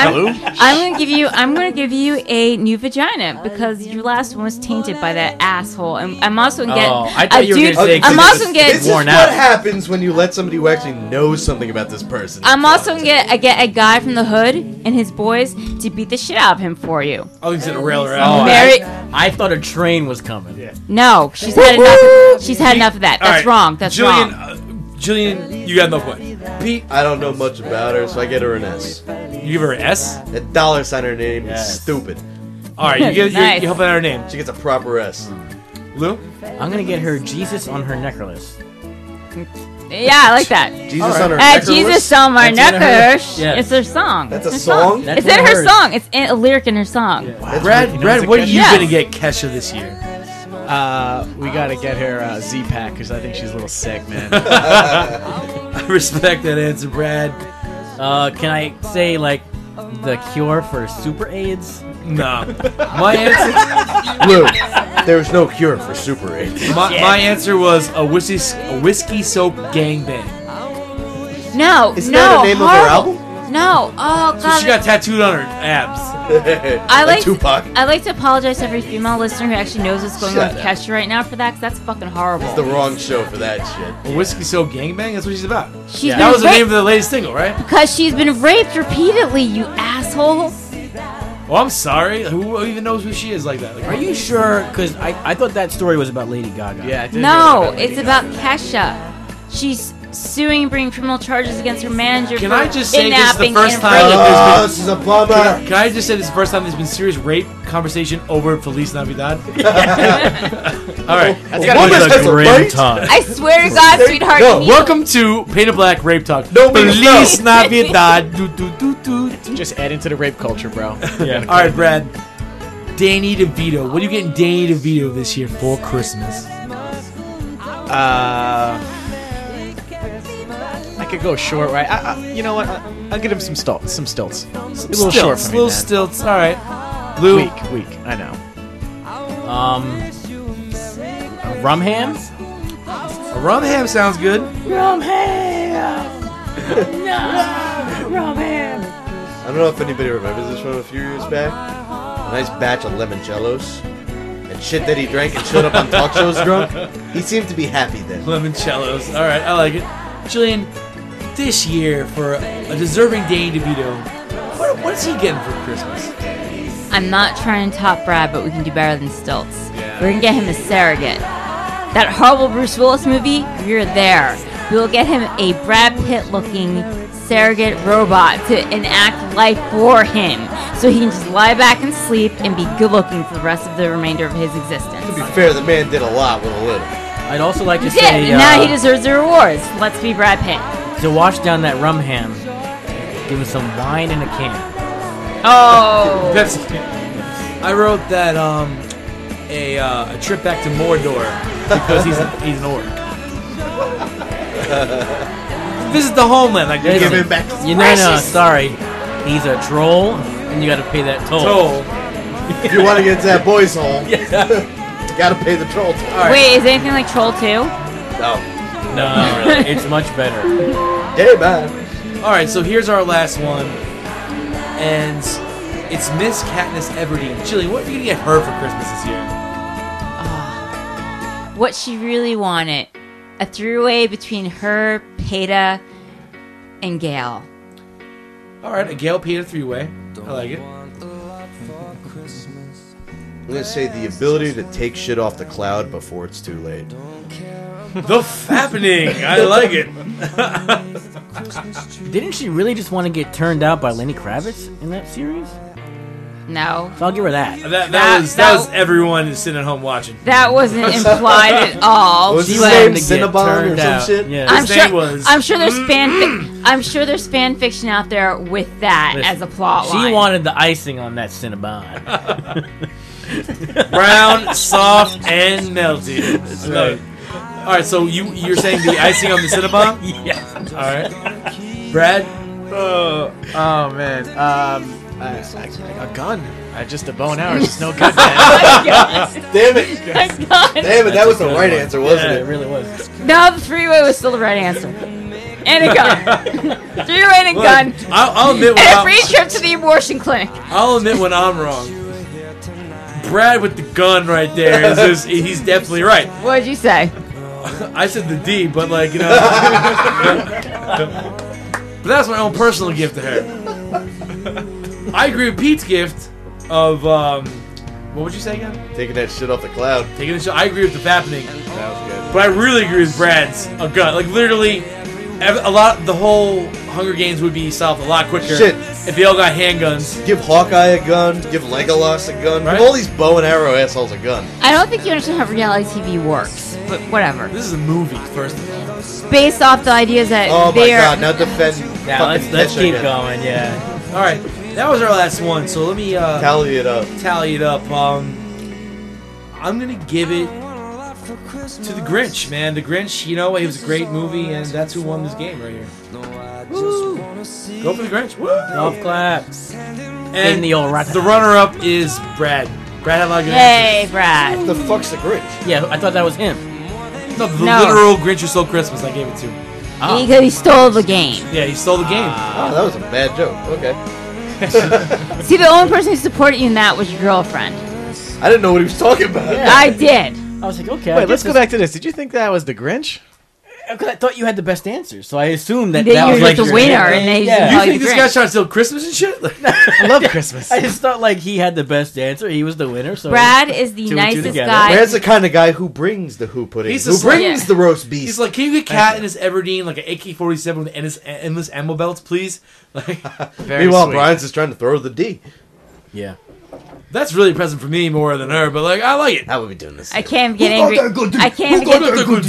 S4: gonna give you a new vagina because your last one was tainted by that asshole. And I'm also gonna get.
S1: Oh, I thought you were
S4: dude,
S1: gonna say
S4: I'm also gonna
S2: This
S4: get.
S2: is
S1: worn
S2: what
S1: out.
S2: happens when you let somebody who actually knows something about this person.
S4: I'm also gonna get a guy from the hood and his boys to beat the shit out of him for you.
S3: Oh, he's gonna rail her
S1: Oh,
S3: out.
S4: Mary,
S1: I thought a train was coming.
S4: no, she's had enough. She's had enough of that.
S3: All
S4: That's
S3: right,
S4: wrong. That's
S3: Jillian,
S4: wrong.
S3: Jillian, you got enough what? Pete,
S2: I don't know much about her, so I get her an S.
S3: you give her an S.
S2: That dollar sign her name
S1: Yes.
S2: is stupid.
S3: All right, you
S4: Nice.
S3: help out her name.
S2: She gets a proper S.
S3: Lou,
S1: I'm gonna get her Jesus on her necklace.
S4: Yeah, I like that.
S2: Jesus on her
S4: Hey,
S2: necklace?
S4: Jesus on my
S1: That's in her-
S4: necklace.
S1: yes.
S4: It's her song.
S2: That's
S4: It's
S2: a
S4: her
S2: song?
S1: That's
S4: It's
S1: one
S4: in
S1: of
S4: her
S1: hers.
S4: song. It's a lyric in her song.
S3: Brad, what are you
S4: Yes.
S3: gonna get Kesha this year?
S6: We gotta get her Z-Pack because I think she's a little sick, man.
S3: I respect that answer, Brad.
S1: Can I say like the cure for super AIDS?
S3: No, my answer.
S2: Lou, there's no cure for Super 8.
S3: My answer was a whiskey soap gangbang.
S4: No,
S2: Isn't
S4: no,
S2: that the name of her
S4: horrible.
S2: album?
S4: No, oh god.
S3: So she got tattooed on her abs.
S4: I like
S2: Tupac.
S4: I like to apologize to every female listener who actually knows what's going on with
S2: Shut up.
S4: Kesha right now for that, 'cause that's fucking horrible.
S2: The wrong show for that shit.
S3: A whiskey soap gangbang. That's what she's about.
S4: She's
S3: That
S4: been
S3: was the name of
S4: raped
S3: the latest single, right?
S4: because she's been raped repeatedly, you asshole.
S3: Oh, I'm sorry. Who even knows who she is like that? Like,
S1: Are you sure? Because I thought that story was about Lady Gaga.
S6: Yeah, I did
S4: No, it's about Kesha. She's suing and bringing criminal charges against her manager
S3: Can
S4: for
S3: I just say this is the
S4: kidnapping
S3: first
S4: and
S3: time
S4: rape.
S3: that
S2: Oh, this is a bummer.
S3: Can I just say this is the first time there's been serious rape conversation over Feliz Navidad? All right.
S6: That's
S1: It
S6: gotta
S1: was
S6: be
S1: a
S2: has a
S1: grim
S2: right?
S1: time.
S4: I swear to God, sweetheart.
S2: No,
S4: you need
S3: Welcome to Painted Black Rape Talk.
S2: No means
S3: Feliz
S2: no.
S3: Navidad. Do, do, do, do.
S6: just add into the rape culture, bro.
S1: Yeah.
S3: All right, Brad. Danny DeVito. What are you getting Danny DeVito this year for Christmas?
S6: I could go short, right? You know what? I'll get him some stilts. A little short for me,
S3: Little
S6: man.
S3: stilts. All right. Lou.
S6: Weak. I know.
S1: A rum ham?
S3: A rum ham sounds good.
S1: Rum ham! No! Rum ham!
S2: I don't know if anybody remembers this from a few years back. A nice batch of limoncellos. And shit that he drank and showed up on talk shows drunk. He seemed to be happy then.
S3: Limoncellos. All right, I like it. Jillian, this year for a deserving Danny DeVito, what is he getting for Christmas?
S4: I'm not trying to top Brad, but we can do better than stilts. We're gonna get him a surrogate. That horrible Bruce Willis movie, you're there. We'll get him a Brad Pitt-looking surrogate robot to enact life for him, so he can just lie back and sleep and be good-looking for the rest of the remainder of his existence.
S2: To be fair, the man did a lot with a little.
S1: I'd also like to
S4: He did,
S1: say
S4: and now he deserves the rewards. Let's be Brad Pitt.
S1: to wash down that rum ham, give him some wine in a can.
S4: Oh,
S3: That's. I wrote that a trip back to Mordor because he's an orc. Visit the homeland. Like
S1: Listen,
S2: Give him back his
S1: You know, no, sorry. He's a troll, and you got to pay that toll.
S3: toll.
S2: If you want to get to that boy's hole, you gotta pay the troll toll.
S3: All right.
S4: wait, is anything like Troll 2?
S2: No.
S1: No, it's much better.
S2: Hey, man.
S3: All right. So here's our last one, and it's Miss Katniss Everdeen. Jillian, what are you gonna get her for Christmas this year?
S4: What she really wanted. A three-way between her, Peta, and Gale.
S3: All right, a Gail Peter three-way. I like it.
S2: I'm gonna say the ability to take shit off the cloud before it's too late.
S3: The fappening. I like it.
S1: Didn't she really just want to get turned out by Lenny Kravitz in that series?
S4: No.
S1: So I'll give her that.
S3: That was everyone who's sitting at home watching.
S4: That wasn't implied at all.
S2: Was
S1: She
S2: his
S1: wanted
S2: name
S1: to get
S2: Cinnabon or
S1: turned
S2: some
S1: out.
S2: shit?
S1: Yeah.
S3: His name was-
S4: I'm sure there's I'm sure there's fan fiction out there with that
S1: Listen,
S4: as a plot
S1: She
S4: line.
S1: wanted the icing on that Cinnabon.
S3: Brown, soft, and melty. That's right. All right, so you're saying the icing on the Cinnabon?
S1: Yes.
S3: All right, Brad.
S6: Oh man. A gun. Just a bow and arrow is just no good, man.
S2: Damn it! Damn it! That was the right answer, wasn't
S1: Yeah,
S2: it?
S1: it really was.
S4: No, the three-way was still the right answer. And a gun. Three-way and a gun.
S3: I'll admit when
S4: And a
S3: I'm,
S4: free trip to the abortion clinic.
S3: I'll admit when I'm wrong. Brad with the gun right there is he's definitely right.
S4: What'd you say?
S3: I said the D, but like but that's my own personal gift to her. I agree with Pete's gift of what would you say again?
S2: Taking that shit off the cloud.
S3: Taking the show. I agree with the fappening,
S2: That was good.
S3: but I really agree with Brad's a gun. Like literally, the whole Hunger Games would be solved a lot quicker
S2: Shit.
S3: if they all got handguns.
S2: Give Hawkeye a gun. Give Legolas a gun.
S3: Right.
S2: Give all these bow and arrow assholes a gun.
S4: I don't think you understand how reality TV works, but whatever.
S3: This is a movie, first of all.
S4: Based off the ideas that
S2: Oh my
S4: they're
S2: god! Now defend.
S1: Now let's
S2: fucking
S1: keep
S2: Kesha.
S1: going. Yeah.
S3: All right, that was our last one. So let me
S2: Tally it up.
S3: tally it up. I'm gonna give it to the Grinch, man. The Grinch, it was a great movie, and that's who won this game right here. Woo! Go for the Grinch. Woo!
S1: Golf clap.
S3: And
S1: the old rat.
S3: the runner-up is Brad. Brad had a lot of good
S4: Hey, Brad.
S2: What the fuck's the Grinch?
S1: Yeah, I thought that was him.
S3: answers. No, the
S4: No.
S3: literal Grinch Who Stole Christmas. I gave it to.
S1: Oh.
S4: Because he stole the game.
S3: Yeah, he stole the game.
S2: Oh, that was a bad joke. Okay.
S4: See, the only person who supported you in that was your girlfriend.
S2: I didn't know what he was talking about.
S4: I did.
S1: I was like, okay. I
S6: Wait,
S1: guess
S6: let's go
S1: this-
S6: back to this. Did you think that was the Grinch?
S1: Because I thought you had the best answer, so I assumed that
S4: That
S1: that
S4: you
S1: was
S4: were
S1: like
S4: the
S1: your
S4: winner,
S1: answer.
S4: and they
S1: yeah.
S3: You
S4: Oh,
S3: think
S4: the
S3: this
S4: Grinch.
S3: guy's trying to steal Christmas and shit?
S6: I love Christmas.
S1: I just thought like he had the best answer. He was the winner. So
S4: Brad is the
S1: Two and two
S4: nicest
S1: together.
S4: guy.
S2: Brad's the kind of guy who brings the who pudding.
S3: He's
S2: Who
S3: just
S2: brings
S4: like-
S2: the roast beef?
S3: He's like, can you get Cat in his Everdeen, like an AK-47 with endless ammo belts, please? Like,
S6: Very
S2: Meanwhile,
S6: sweet.
S2: Brian's just trying to throw the D.
S1: yeah.
S3: that's really a present for me more than her, but like, I like it.
S2: How would we doing this?
S4: I can't get angry. I can't get.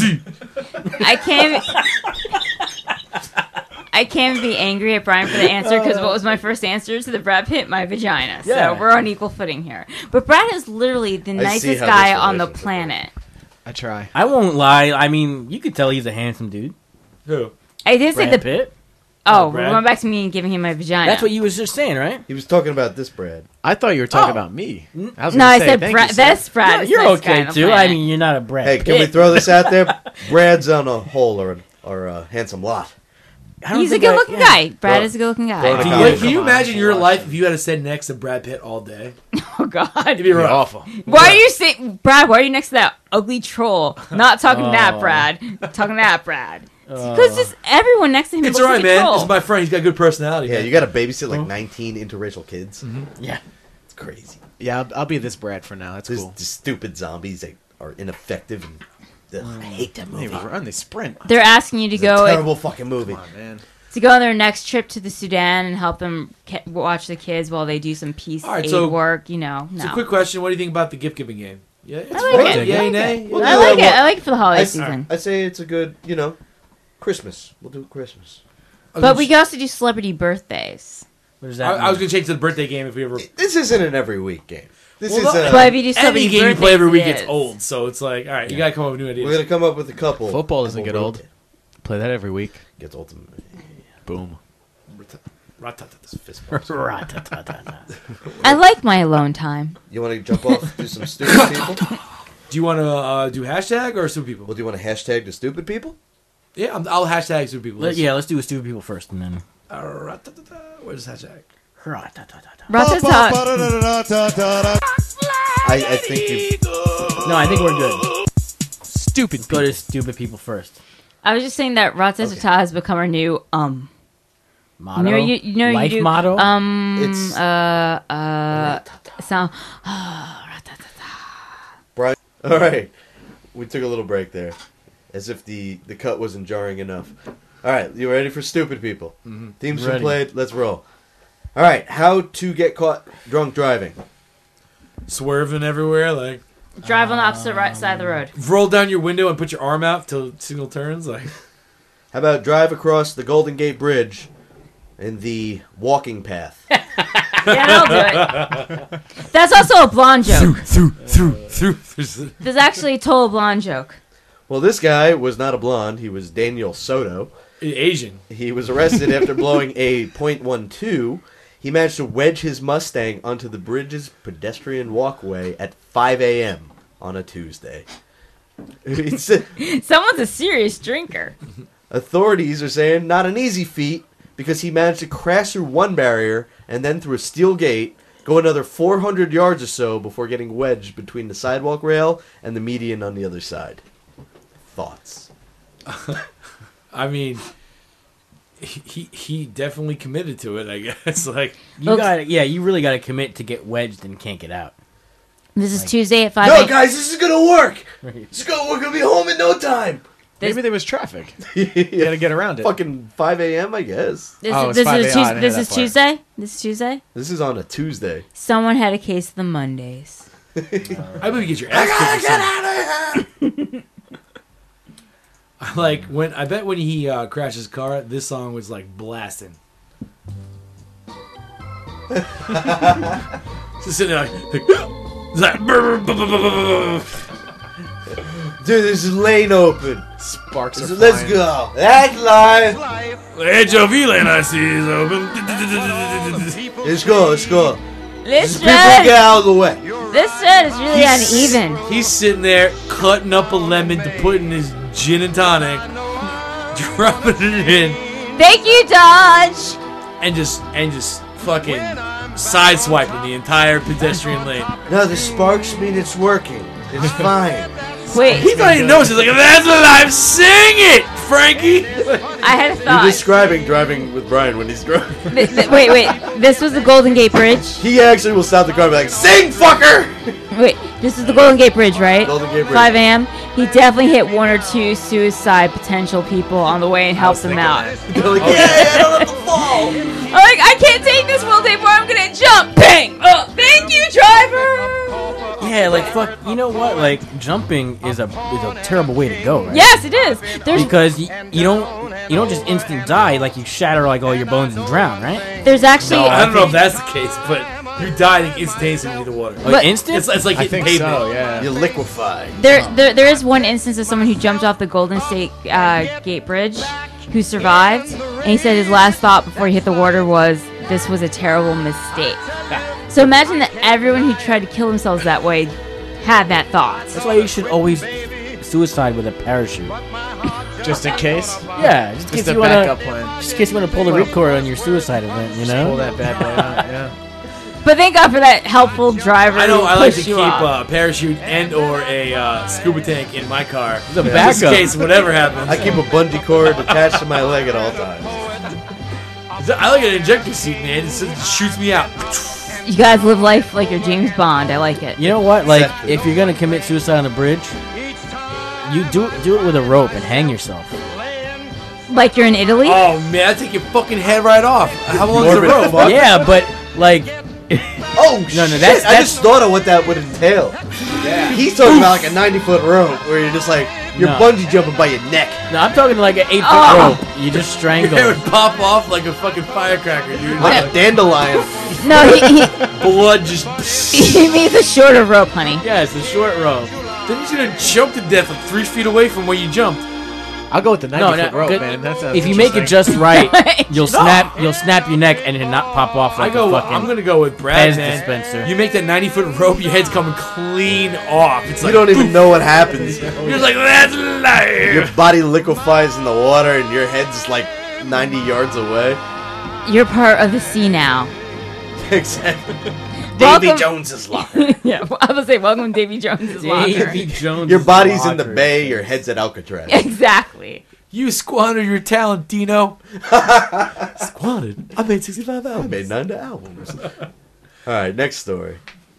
S4: I can't be angry at Brian for the answer because what was my first answer to the Brad Pitt? My vagina.
S1: Yeah.
S4: So we're on equal footing here. But Brad is literally the
S2: see
S4: nicest
S2: how
S4: guy
S2: this
S4: on the
S2: relationship
S4: planet.
S6: I try.
S1: I won't lie. I mean, you could tell he's a handsome dude.
S3: Who?
S4: I did say
S1: Brad
S4: the.
S1: Pitt.
S4: Oh, we're
S1: Brad.
S4: going back to me and giving him my vagina.
S1: That's what you was just saying, right?
S2: He was talking about this Brad.
S6: I thought you were talking
S1: Oh.
S6: about me. I was
S4: No,
S6: gonna
S4: I
S6: say,
S4: said
S6: thank
S4: Brad.
S6: you, sir.
S4: Best Brad.
S1: No,
S4: is
S1: you're
S4: the nice guy
S1: okay
S4: on the
S1: too. I
S4: planet.
S1: mean, you're not a Brad.
S2: Hey, can we
S1: Pitt.
S2: throw this out there? Brad's on a hole or a handsome lot.
S1: I don't
S4: He's a
S1: think I-
S4: good-looking
S1: yeah.
S4: guy. Brad
S2: Bro-
S4: is a good-looking
S2: Bro-
S4: guy.
S2: Come
S3: Wait, can you
S6: on,
S3: imagine your
S6: watch
S3: life if you had to sit next to Brad Pitt all day?
S4: Oh God.
S3: It'd be
S6: You're
S3: rough.
S6: awful.
S4: Why are you saying, Brad? Why are you next to that ugly troll? Not talking to that
S1: Oh.
S4: Brad. Talking to that Brad. Because just everyone next to him
S3: It's
S4: looks
S3: alright,
S4: like a
S3: man.
S4: troll.
S3: This is my friend. He's got good personality.
S2: Yeah,
S3: man.
S2: you got to babysit like 19 interracial kids.
S1: Yeah.
S2: It's crazy.
S6: Yeah, I'll be this Brad for now. That's
S2: These
S6: cool.
S2: stupid zombies that are ineffective and I hate that
S6: They
S2: movie.
S6: run, they sprint.
S4: They're asking you to
S2: It's a
S4: go
S2: terrible fucking movie.
S6: Come on, man.
S4: to go on their next trip to the Sudan and help them watch the kids while they do some peace
S3: All right,
S4: aid
S3: so-
S4: work. You know, no.
S3: So, quick question: what do you think about the gift giving game? Yeah, it's
S4: I like
S3: fun.
S4: it.
S3: Yay,
S4: I like
S3: nay?
S2: We'll
S4: I
S2: do
S4: like
S2: that
S4: it.
S2: one.
S4: I like it for the holiday
S2: I-
S4: season.
S2: I say it's a good, Christmas. We'll do Christmas.
S4: But we can also do celebrity birthdays.
S1: What does that
S3: I was
S1: mean?
S3: gonna change to the birthday game if we ever.
S2: This isn't an every week game. This
S3: Well,
S2: is
S3: no,
S2: a.
S4: But if you do
S3: Any
S4: celebrity
S3: game you
S4: birthdays,
S3: play every week
S4: it
S3: gets
S4: is.
S3: old, so it's like, all right, you gotta come up with new ideas.
S2: We're gonna come up with a couple.
S6: Football doesn't
S2: and
S6: get
S2: we'll
S6: old.
S2: rotate.
S6: Play that every week.
S2: Gets old.
S6: Boom.
S2: Fist bumps.
S1: Ra-ta-ta-ta-ta.
S4: I like my alone time.
S2: You want to jump off? Do some stupid people.
S3: Do you want to do hashtag or stupid people?
S2: Well, do you want to hashtag the stupid people?
S3: Yeah, I'll hashtag stupid people.
S1: Yeah, let's do a stupid people first, and then.
S3: Where's hashtag?
S1: Ra-ta-ta-ta-ta.
S4: Ratata.
S2: I think you.
S1: No, I think we're good.
S6: Stupid.
S1: Go to stupid people first.
S4: I was just saying that Ratata has become our new
S1: Motto.
S4: You know
S1: Life
S4: you do,
S1: motto.
S2: It's
S4: sound.
S2: Brian. All right, we took a little break there, as if the cut wasn't jarring enough. All right, you ready for stupid people?
S3: Mm-hmm.
S2: Themes been
S1: Ready.
S2: played. Let's roll. All right, how to get caught drunk driving?
S3: Swerving everywhere, like
S4: Drive on the opposite right side of the road.
S3: roll down your window and put your arm out till signal turns. Like
S2: How about drive across the Golden Gate Bridge in the walking path?
S4: Yeah, that'll do it. That's also a blonde joke.
S3: through.
S4: There's actually a total blonde joke.
S2: Well, this guy was not a blonde. He was Daniel Soto.
S3: Asian.
S2: He was arrested after blowing a .12. He managed to wedge his Mustang onto the bridge's pedestrian walkway at 5 a.m. on a Tuesday.
S4: Someone's a serious drinker.
S2: Authorities are saying not an easy feat because he managed to crash through one barrier and then through a steel gate, go another 400 yards or so before getting wedged between the sidewalk rail and the median on the other side. Thoughts?
S3: I mean, he definitely committed to it. I guess like
S1: you really got to commit to get wedged and can't get out.
S4: This is Tuesday at 5
S2: No,
S4: a.m.
S2: guys, this is gonna work. We're gonna be home in no time.
S6: Maybe there was traffic. You gotta get around it.
S2: Fucking 5 a.m. I guess.
S6: Oh, it's 5 a.m. I didn't hear
S4: This
S6: that
S4: is
S6: part.
S4: Tuesday? This is Tuesday?
S2: This is on a Tuesday.
S4: Someone had a case of the Mondays.
S3: I believe you get your ass kicked. Or something. Like I bet when he crashed his car, this song was like blasting. Just sitting there like it's like
S2: Dude, this is lane open.
S6: Sparks are
S2: Let's
S6: flying.
S2: go. That's live.
S3: the HOV lane I see is open.
S2: Let's go. Let's go.
S4: This
S2: People get
S4: shred,
S2: out of the way.
S4: this shred is really uneven.
S3: He's sitting there cutting up a lemon to put in his gin and tonic, dropping it in,
S4: Thank you, Dodge.
S3: and just fucking sideswiping the entire pedestrian lane.
S2: No, the sparks mean it's working. It's fine.
S4: Wait,
S3: He thought he knows. He's like, "That's alive. Sing it, Frankie."
S4: I had a
S2: You're
S4: thought.
S2: describing driving with Brian when he's drunk.
S4: Wait. This was the Golden Gate Bridge?
S2: He actually will stop the car and be like, "Sing, fucker!"
S4: Wait, this is the Golden Gate Bridge, right?
S2: Golden Gate Bridge.
S4: 5 a.m. He definitely hit one or two suicide potential people on the way and helped them out.
S2: Go like, yeah, don't let them fall.
S4: I'm like, I can't take this world anymore. I'm gonna jump. Bang! Oh, thank you, driver.
S1: Yeah, like fuck. You know what? Like jumping is a terrible way to go, right?
S4: Yes, it is. There's
S1: Because you don't just instant die. Like you shatter like all your bones and drown, right?
S4: there's actually
S3: No, I don't know if that's the case, but you die instantaneously in the water.
S1: Like
S4: But-
S1: instant.
S3: It's like
S6: I
S3: hitting
S6: think
S3: pavement.
S6: so, yeah.
S2: You liquefy.
S4: there is one instance of someone who jumped off the Golden State Gate Bridge who survived, and he said his last thought before he hit the water was, "This was a terrible mistake." So imagine that everyone who tried to kill themselves that way had that thought.
S1: That's why you should always suicide with a parachute.
S6: Just in case.
S1: Yeah, just in
S6: Just
S1: case
S6: a
S1: you wanna,
S6: backup plan.
S1: just in case you want to pull the ripcord on your suicide event. You
S6: Pull
S1: know.
S6: that bad boy out, yeah.
S4: But thank God for that helpful driver.
S3: I know.
S4: who
S3: I like to
S4: pushed
S3: keep
S4: you off.
S3: a parachute and or a scuba tank in my car,
S1: It's a
S3: just in
S1: backup.
S3: case whatever happens.
S2: I keep a bungee cord attached to my leg at all times.
S3: I like an ejector seat, man. It just shoots me out.
S4: You guys live life like you're James Bond. I like it.
S1: You know what? Like,
S2: Exactly.
S1: if you're gonna commit suicide on the bridge, you do it with a rope and hang yourself.
S4: Like you're in Italy.
S3: Oh man, I take your fucking head right off. How long is the
S2: Morbid
S3: rope?
S2: fuck.
S1: Yeah, but like,
S2: Oh,
S1: No,
S2: shit.
S1: that's-
S2: I just thought of what that would entail. Yeah. He's talking about like a 90-foot rope where you're just like, you're
S1: No.
S2: bungee jumping by your neck.
S1: no, I'm talking like an 8-foot
S4: Oh.
S1: rope. You just
S3: Your
S1: strangle.
S3: hair would pop off like a fucking firecracker, dude.
S2: Like a dandelion.
S4: No,
S3: Blood just.
S4: he means a shorter rope, honey.
S1: Yeah, it's a short rope.
S3: Then you're gonna choke to death like 3 feet away from where you jumped.
S6: I'll go with the 90-foot rope,
S1: good-
S6: man. That sounds
S1: if you make it
S6: interesting.
S1: just right, you'll snap your neck and it'll not pop off like a fucking.
S3: I'm gonna go with Brad,
S1: Pez
S3: man.
S1: dispenser.
S3: You make that 90-foot rope, your head's coming clean off. It's
S2: You
S3: like
S2: don't even know what happens.
S3: you're just like that's
S2: Your
S3: life.
S2: body liquefies in the water and your head's like 90 yards away.
S4: You're part of the sea now.
S2: Exactly.
S4: Welcome-
S2: Davy Jones's locker.
S4: Yeah, I was gonna say, welcome, Davy Jones's locker.
S1: Davy Jones.
S2: Your body's in the bay, your head's at Alcatraz.
S4: Exactly.
S3: You squandered your talent, Dino. Squandered. I made 65
S2: I
S3: albums.
S2: made 9 albums. Alright, next story.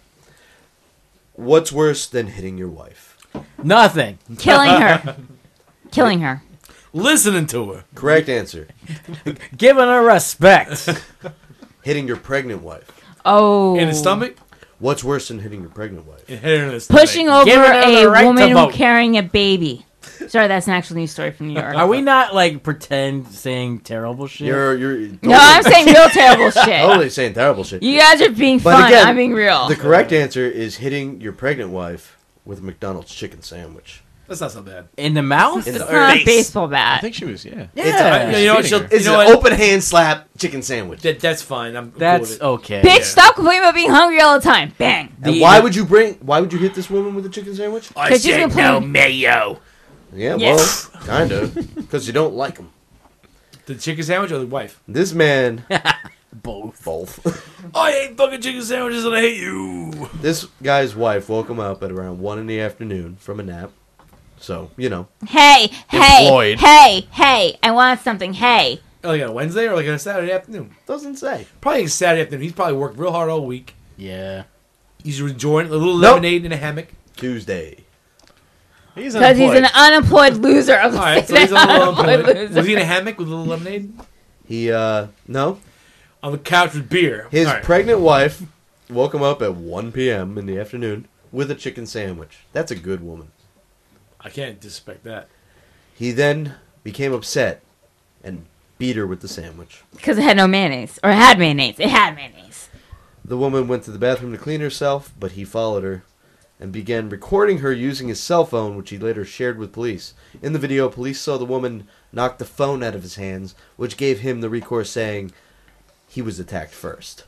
S2: What's worse than hitting your wife?
S1: Nothing.
S4: Killing her. Killing her.
S3: listening to her.
S2: Correct answer.
S1: Giving her respect.
S2: Hitting your pregnant wife.
S4: Oh.
S3: In the stomach?
S2: What's worse than hitting your pregnant wife?
S3: And hit her in the stomach.
S4: Pushing over
S1: Giving her
S4: a
S1: the right to
S4: woman
S1: vote.
S4: carrying a baby. Sorry, that's an actual news story from New York.
S1: Are we not like pretend saying terrible shit?
S2: You're
S4: No, I'm saying real terrible shit.
S2: totally saying terrible shit.
S4: You guys are being
S2: But
S4: fun.
S2: again,
S4: I'm being real.
S2: The correct answer is hitting your pregnant wife with a McDonald's chicken sandwich.
S3: That's not so bad.
S1: In the mouth?
S2: In
S4: It's
S2: the
S4: not a
S3: face.
S4: baseball
S6: I
S4: bat.
S6: think she was, yeah.
S1: Yeah.
S3: You know what?
S6: feeding her.
S2: It's
S3: You know
S2: an
S3: what?
S2: open hand slap chicken sandwich.
S3: That's fine. I'm cool
S1: That's
S3: with it.
S1: okay.
S4: Bitch, stop complaining about being hungry all the time. Bang.
S2: And why would you hit this woman with a chicken sandwich?
S7: I
S4: 'Cause you
S7: said
S4: complain-
S7: no mayo.
S2: Yeah,
S4: Yes.
S2: well, kind of. Because you don't like them.
S3: The chicken sandwich or the wife?
S2: This man,
S1: Both.
S2: both.
S3: I hate fucking chicken sandwiches and I hate you.
S2: This guy's wife woke him up at around 1 in the afternoon from a nap. So,
S4: Hey,
S2: Employed.
S4: hey, I want something. Hey.
S3: Like on a Wednesday or like on a Saturday afternoon?
S2: doesn't say.
S3: Probably a Saturday afternoon. He's probably worked real hard all week.
S1: Yeah.
S3: He's enjoying a little
S2: Nope.
S3: lemonade in a hammock.
S2: Tuesday.
S6: He's
S4: Because he's an unemployed loser.
S3: All right, so he's a little unemployed. Was he in a hammock with a little lemonade?
S2: He, no.
S3: On the couch with beer.
S2: His
S3: All right.
S2: pregnant wife woke him up at 1 p.m. in the afternoon with a chicken sandwich. That's a good woman.
S3: I can't disrespect that.
S2: He then became upset and beat her with the sandwich.
S4: Because it had no mayonnaise. Or it had mayonnaise. It had mayonnaise.
S2: The woman went to the bathroom to clean herself, but he followed her and began recording her using his cell phone, which he later shared with police. In the video, police saw the woman knock the phone out of his hands, which gave him the recourse saying he was attacked first.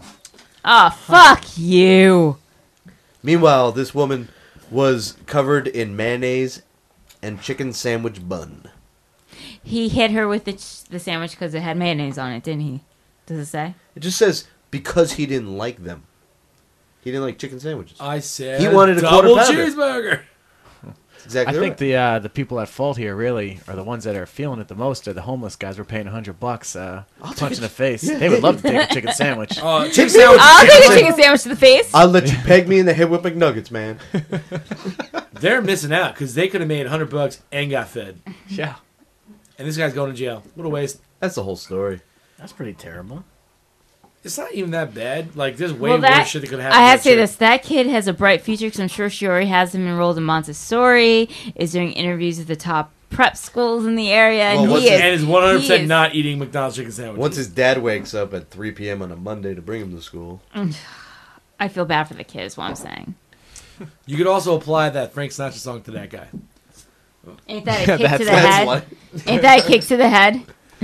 S4: Oh, fuck you.
S2: Meanwhile, this woman was covered in mayonnaise and chicken sandwich bun.
S4: He hit her with the sandwich because it had mayonnaise on it, didn't he? Does it say?
S2: It just says because he didn't like them. He didn't like chicken sandwiches.
S3: I said
S2: He wanted a
S3: double
S2: quarter pounder.
S3: cheeseburger.
S2: Exactly
S6: I think
S2: right.
S6: the people at fault here really are the ones that are feeling it the most. Are the homeless guys we're paying $100 punch in the face. They would love to take a chicken sandwich.
S3: Chicken sandwich.
S4: I'll take a chicken sandwich to the face.
S2: I'll let you peg me in the head with McNuggets, man.
S3: They're missing out because they could have made $100 and got fed.
S6: Yeah.
S3: And this guy's going to jail. What a waste.
S2: That's the whole story.
S1: That's pretty terrible.
S3: It's not even that bad. Like, there's way
S4: Well, that,
S3: worse shit that could happen.
S4: I have to say this. That kid has a bright future because I'm sure she already has him enrolled in Montessori, is doing interviews at the top prep schools in the area,
S2: Well,
S4: and
S2: what's
S4: he
S2: his-
S3: And
S4: is
S3: is 100%
S4: he is-
S3: not eating McDonald's chicken sandwiches.
S2: Once his dad wakes up at 3 p.m. on a Monday to bring him to school.
S4: I feel bad for the kid, is what I'm saying.
S3: You could also apply that Frank Sinatra song to that guy.
S4: Ain't that a kick to the
S2: That's
S4: head?
S2: what.
S4: Ain't that a kick to the head?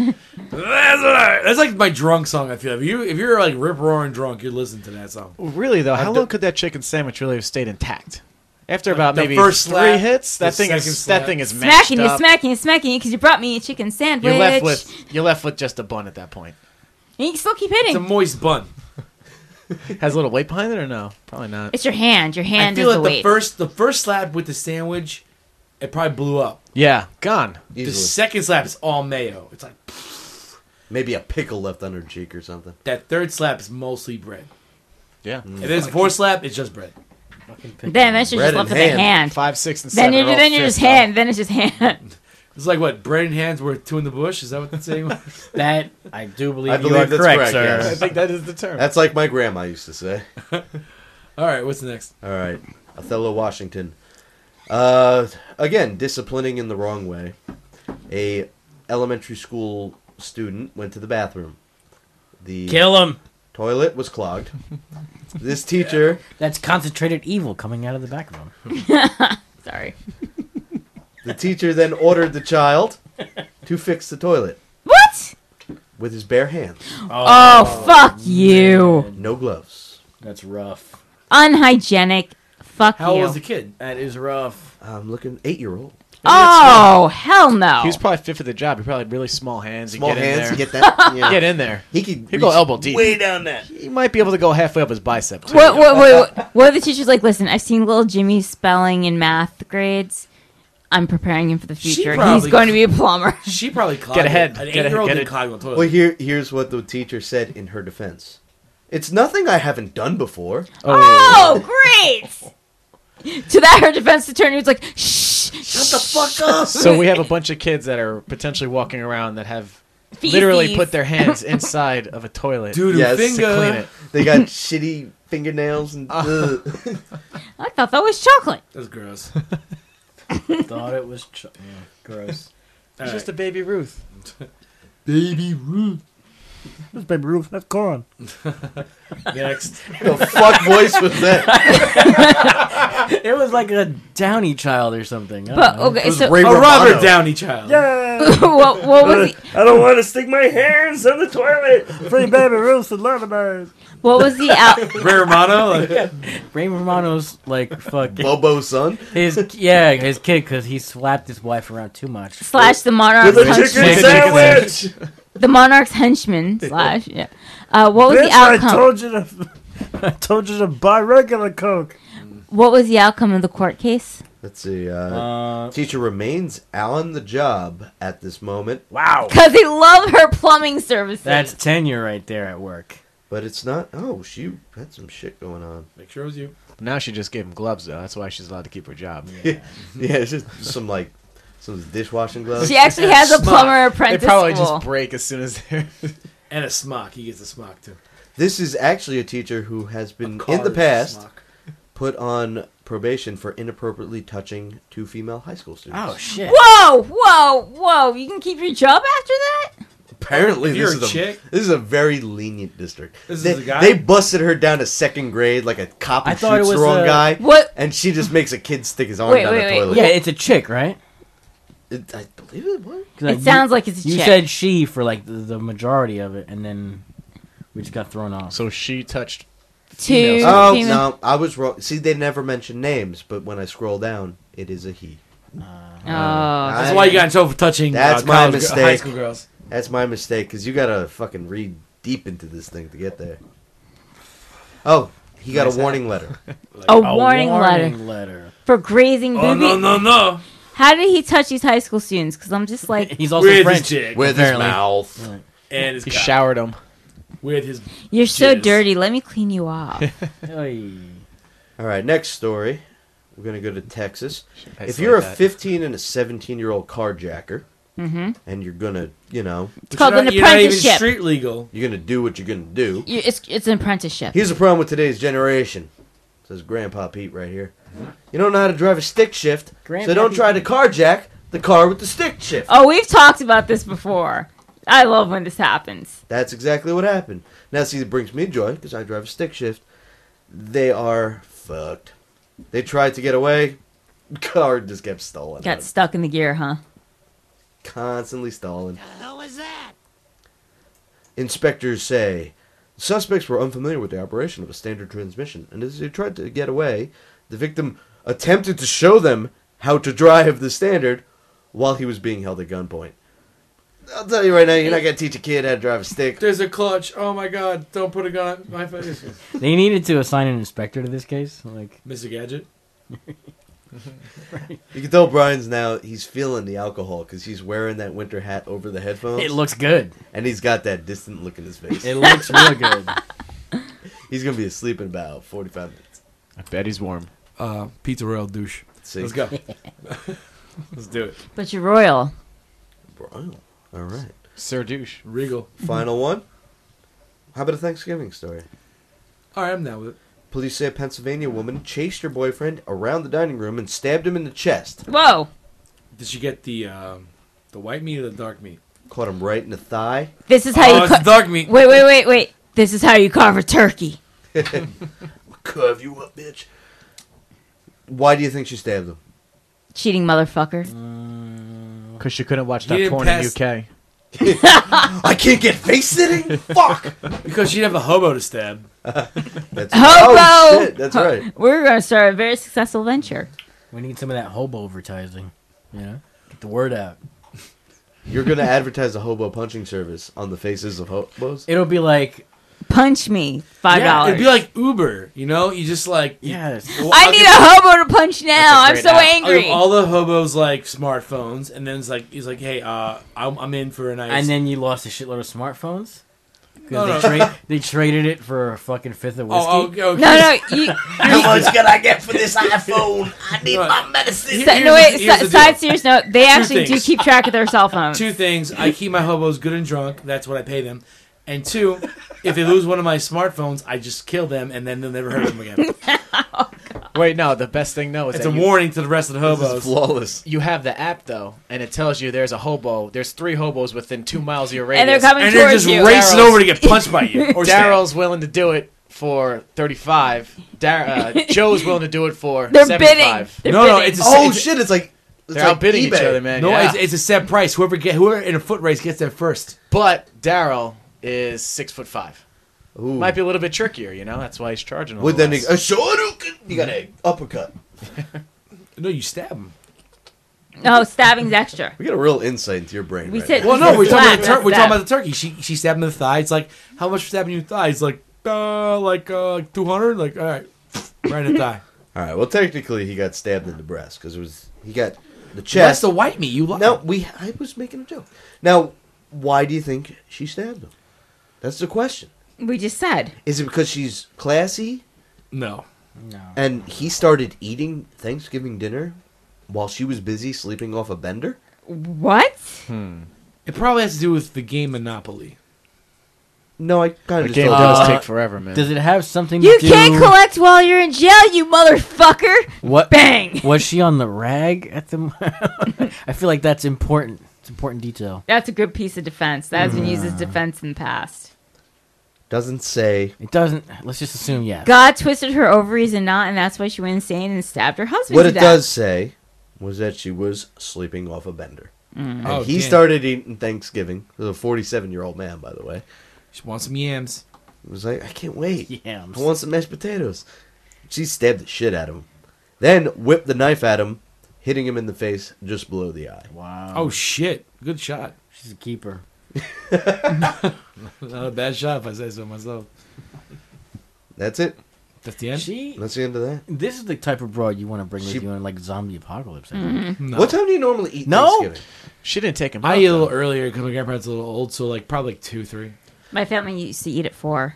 S3: That's like my drunk song. I feel if you're like rip roaring drunk, you're listening to that song.
S6: Well, really though, how
S2: I've
S6: long
S2: d-
S6: could that chicken sandwich really have stayed intact? After about
S3: The
S6: maybe
S3: first
S6: 3
S3: slap,
S6: hits,
S3: the
S6: that thing
S3: second
S6: is
S3: slap.
S6: that thing is mashed
S4: Smacking you,
S6: up.
S4: smacking you, smacking you because you brought me a chicken sandwich.
S6: You're left with just a bun at that point.
S4: And you can still keep
S3: It's a
S4: hitting.
S3: moist bun.
S6: Has a little weight behind it or no? Probably not.
S4: It's your hand. Your
S3: I
S4: hand is
S3: feel
S4: the
S3: like
S4: weight.
S3: the first slap with the sandwich, it probably blew up.
S6: Yeah, gone.
S3: The
S2: Easily.
S3: second slap is all mayo. It's like
S2: Maybe a pickle left on her cheek or something.
S3: that third slap is mostly bread.
S6: Yeah.
S3: If there's a fourth slap, it's just bread.
S4: Then that's just
S2: Bread
S4: left
S2: in
S4: with the
S2: hand.
S4: hand.
S6: 5, 6, and
S4: Then
S6: 7. are all
S4: you're just
S6: fist
S4: hand. Then it's just hand.
S3: It's like what bread in hands worth two in the bush. Is that what the saying was?
S1: That I do believe,
S2: I
S1: you
S2: believe
S1: are
S2: that's
S1: correct,
S2: correct,
S1: sir.
S2: yes.
S6: I think that is the term.
S2: That's like my grandma used to say.
S3: All right, what's next?
S2: All right, Othello, Washington. Again, disciplining in the wrong way. A elementary school student went to the bathroom. The
S1: Kill him.
S2: toilet was clogged. This teacher,
S1: That's concentrated evil coming out of the back of him.
S4: Sorry.
S2: the teacher then ordered the child to fix the toilet
S4: What?
S2: with his bare hands,
S4: Oh, fuck you.
S2: no gloves.
S1: That's rough.
S4: Unhygienic. Fuck
S3: How old
S4: you.
S3: was the kid?
S1: That is rough.
S2: I'm looking 8-year-old.
S4: Oh, hell no.
S6: He was probably fit for the job. He probably had really small hands.
S2: Small
S6: He'd get
S2: hands,
S6: in there.
S2: get that. Yeah.
S6: Get in there.
S2: He could
S6: He'd go
S2: reach
S6: elbow deep.
S2: way down that.
S6: He might be able to go halfway up his bicep. Too.
S4: What are the teachers like? Listen, I've seen little Jimmy's spelling in math grades. I'm preparing him for the
S3: She
S4: future.
S3: probably-
S4: He's going to be a plumber.
S3: She probably clogged
S6: Get ahead.
S3: it. An
S6: Get ahead.
S3: 8-year-old
S6: Get
S3: didn't
S6: it.
S3: clog the toilet.
S2: Well, here's what the teacher said in her defense. It's nothing I haven't done before.
S4: Oh, great! To that, her defense attorney was like, "Shh,
S2: Shut the fuck up.
S6: So we have a bunch of kids that are potentially walking around that have
S4: Feces.
S6: literally put their hands inside of a toilet
S3: Doo-doo
S2: Yes.
S6: to
S3: finger.
S6: clean it.
S2: They got shitty fingernails and.
S4: I thought that was chocolate.
S3: That's gross.
S1: Thought it was gross.
S6: It's just a baby Ruth.
S3: Baby Ruth.
S9: That's Baby Ruth. That's corn.
S3: Next.
S2: The fuck voice was that?
S1: It was like a Downey child or something. I
S4: But
S1: don't know.
S4: okay, so
S2: Ray
S3: A
S2: Romano.
S3: Robert Downey child.
S9: Yeah.
S4: what was the
S9: I don't want to stick my hands in the toilet. Free Baby Ruth and Lemonade.
S4: what was the out?
S3: Ray Romano. Like,
S1: Ray Romano's like fucking
S2: Bobo's son.
S1: his kid because he slapped his wife around too much.
S4: Slash the Monarch's
S9: With a chicken
S4: henchman.
S9: sandwich.
S4: The Monarch's henchman. Slash. Yeah. What was
S9: Bitch,
S4: the outcome?
S9: I told you to buy regular Coke.
S4: What was the outcome of the court case?
S2: Let's see.
S1: Uh,
S2: Teacher remains on the job at this moment,
S1: wow,
S4: Because they love her plumbing services.
S1: that's tenure right there at work.
S2: but it's not. Oh, she had some shit going on.
S3: make sure it was you.
S6: Now she just gave him gloves, though. That's why she's allowed to keep her job.
S2: Yeah, it's just some dishwashing gloves.
S4: She actually has a
S3: Smock.
S4: plumber
S6: They
S4: apprentice
S6: probably
S4: school.
S6: just break as soon as they're...
S3: And a smock. He gets a smock too.
S2: This is actually a teacher who has been in the
S3: Cars
S2: past
S3: smock.
S2: put on probation for inappropriately touching 2 female high school students.
S1: Oh shit!
S4: Whoa! You can keep your job after that?
S2: Apparently,
S3: If you're
S2: this
S3: a
S2: is
S3: chick?
S2: this is a very lenient district.
S3: This
S2: they,
S3: is a guy?
S2: They busted her down to 2nd grade like a cop who
S1: I thought it
S2: shoots the
S1: was
S2: wrong
S1: a-
S2: guy,
S4: What?
S2: and she just makes a kid stick his arm
S4: Wait,
S2: down
S4: wait,
S2: the
S4: wait.
S2: toilet.
S1: Yeah, it's a chick, right?
S2: I believe it was.
S1: 'Cause,
S4: It sounds like it's a
S1: You
S4: chick.
S1: said she for like the majority of it, and then we just got thrown off.
S6: So she touched...
S4: Two
S6: females.
S2: Oh
S4: female-
S2: no, I was wrong. See, they never mention names, but when I scroll down, it is a he.
S4: Oh.
S3: That's why you got in trouble for touching
S2: That's my
S3: college
S2: mistake.
S3: high school girls.
S2: That's my mistake, because you gotta fucking read deep into this thing to get there. Oh, he got
S3: Nice
S2: a warning letter.
S4: A warning letter for grazing
S3: Oh,
S4: booby.
S3: no.
S4: How did he touch these high school students? Because I'm just like,
S1: He's also
S3: With his
S1: French.
S3: chick.
S2: With his
S1: Apparently.
S2: mouth.
S3: And his
S6: He
S3: cock.
S6: showered him.
S3: With his...
S4: you're so
S3: Jizz.
S4: dirty. Let me clean you off.
S1: Oy.
S2: Alright, next story. We're gonna go to Texas.
S6: I
S2: If
S6: just
S2: you're
S6: like
S2: a
S6: that.
S2: 15 and a 17-year-old carjacker, and you're gonna,
S4: It's called an
S3: You're not even
S4: apprenticeship.
S3: street legal.
S2: you're gonna do what you're gonna do.
S4: It's an apprenticeship.
S2: Here's the problem with today's generation. Says Grandpa Pete right here. You don't know how to drive a stick shift, so
S1: Grandpa
S2: don't
S1: Pete.
S2: try to carjack the car with the stick shift.
S4: Oh, we've talked about this before. I love when this happens.
S2: That's exactly what happened. Now, see, it brings me joy because I drive a stick shift. They are fucked. They tried to get away. Car just kept stalling.
S4: Got stuck in the gear, huh?
S2: Constantly stalling. The hell was that? Inspectors say suspects were unfamiliar with the operation of a standard transmission, and as they tried to get away, the victim attempted to show them how to drive the standard while he was being held at gunpoint. I'll tell you right now, you're not going to teach a kid how to drive a stick.
S3: There's a clutch. Oh my god. Don't put a gun on my face.
S1: They needed to assign an inspector to this case. Like,
S3: Mr. Gadget.
S2: You can tell Brian's now, he's feeling the alcohol because he's wearing that winter hat over the headphones.
S1: it looks good.
S2: And he's got that distant look in his face.
S1: It looks real good.
S2: He's going to be asleep in about 45 minutes.
S6: I bet he's warm.
S3: Pizza Royal douche.
S2: See?
S3: Let's go. Let's do it.
S4: But you're royal.
S2: Brian. All right.
S6: Sir Douche.
S3: Regal.
S2: Final one. How about a Thanksgiving story?
S3: All right, I'm down with it.
S2: Police say a Pennsylvania woman chased her boyfriend around the dining room and stabbed him in the chest.
S4: Whoa.
S3: Did she get the white meat or the dark meat?
S2: Caught him right in the thigh.
S4: This is how
S3: Oh,
S4: you
S3: it's the dark meat.
S4: Wait. This is how you carve a turkey.
S2: Curve you up, bitch. Why do you think she stabbed him?
S4: Cheating motherfucker.
S6: Because she couldn't watch
S3: He
S6: that
S3: didn't
S6: porn
S3: pass-
S6: in UK.
S2: I can't get face sitting? Fuck!
S3: Because she'd have a hobo to stab.
S2: That's
S4: Hobo!
S2: Oh, shit, that's right.
S4: We're going to start a very successful venture.
S1: We need some of that hobo advertising. You know, get the word out.
S2: You're going to advertise a hobo punching service on the faces of hobos?
S1: It'll be like,
S4: Punch me. $5.
S3: Yeah, it'd be like Uber, you know? You just like...
S1: yes,
S4: I need a hobo to punch now. I'm
S6: great
S4: so
S6: app.
S4: angry.
S3: All the hobos like smartphones, and then it's like he's like, "Hey, I'm in for a nice."
S1: and then you lost a shitload of smartphones. They traded it for a fucking fifth of whiskey.
S3: Oh, okay.
S4: No, you.
S2: How much can I get for this iPhone? I need my medicine.
S3: Here's the
S4: Side
S3: deal.
S4: serious note. They actually do
S3: things.
S4: keep track of their cell phones.
S3: Two things. I keep my hobos good and drunk. That's what I pay them. And two, if they lose one of my smartphones, I just kill them, and then they'll never hurt them again.
S6: Wait, no. The best thing, though, is
S3: It's
S6: that
S3: a warning to the rest of the
S2: This
S3: hobos.
S2: is flawless.
S6: you have the app, though, and it tells you there's a hobo. There's 3 hobos within 2 miles of your radius.
S4: And they're coming
S3: And they're
S4: towards
S3: just
S4: you.
S3: racing over to get punched by you. Or stabbed.
S6: Daryl's willing to do it for 35. Joe's willing to do it for
S4: They're
S6: 75.
S4: bidding.
S3: No,
S4: Bidding.
S3: it's a,
S2: Oh
S3: it's,
S2: shit! It's like
S6: They're outbidding each other, man.
S3: No,
S6: yeah.
S3: it's a set price. Whoever in a foot race gets there first.
S6: But Daryl is 6'5".
S2: Ooh.
S6: Might be a little bit trickier, you know. That's why he's charging. A
S2: With
S6: little
S2: then
S6: less.
S2: you got an uppercut.
S3: No, you stab them.
S4: No, stabbing's extra.
S2: We got a real insight into your brain.
S4: We
S2: right
S4: said-
S2: now.
S3: Well, no, we're talking about the
S4: Slap,
S3: we're
S4: that's
S3: talking about the turkey. She stabbed him in the thigh. It's like, how much for stabbing you in the thigh? It's like 200. Like, all right, right in the thigh.
S2: All right. Well, technically, he got stabbed in the breast because he got the
S3: That's
S2: chest.
S3: the white meat. You like?
S2: No, I was making a joke. Now, why do you think she stabbed him? That's the question.
S4: We just said.
S2: Is it because she's classy
S3: No.
S2: and he started eating Thanksgiving dinner while she was busy sleeping off a bender?
S4: What?
S3: It probably has to do with the game Monopoly.
S2: No, I kind
S6: The
S2: of
S6: game
S2: just
S6: does
S2: thought
S6: take forever, man.
S1: Does it have something
S4: You
S1: to do?
S4: can't collect while you're in jail, you motherfucker!
S1: What?
S4: Bang!
S1: Was she on the rag at the? I feel like that's important. It's important detail.
S4: That's a good piece of defense. That has been used as defense in the past.
S2: doesn't say.
S1: It doesn't. Let's just assume yes.
S4: God twisted her ovaries and not, and that's why she went insane and stabbed her husband
S2: What
S4: to
S2: it
S4: death.
S2: does say was that she was sleeping off a bender. And
S3: Oh,
S2: he
S3: damn.
S2: started eating Thanksgiving. He was a 47-year-old man, by the way.
S3: She wants some yams.
S2: He was like, I can't wait.
S1: Yams.
S2: I want some mashed potatoes. She stabbed the shit out of him. Then whipped the knife at him, hitting him in the face just below the eye.
S1: Wow.
S3: Oh shit! Good shot.
S1: she's a keeper.
S3: Not a bad shot if I say so myself.
S2: That's it.
S3: That's the end.
S1: She.
S2: That's the end of that.
S1: This is the type of broad you want to bring with
S2: She-
S1: you in like zombie apocalypse. I think.
S3: No.
S2: What time do you normally eat
S1: No.
S2: Thanksgiving?
S6: She didn't take him
S3: I
S6: out,
S3: eat a
S6: though.
S3: little earlier because my grandparents are a little old, so like probably like 2, 3.
S4: My family used to eat at 4.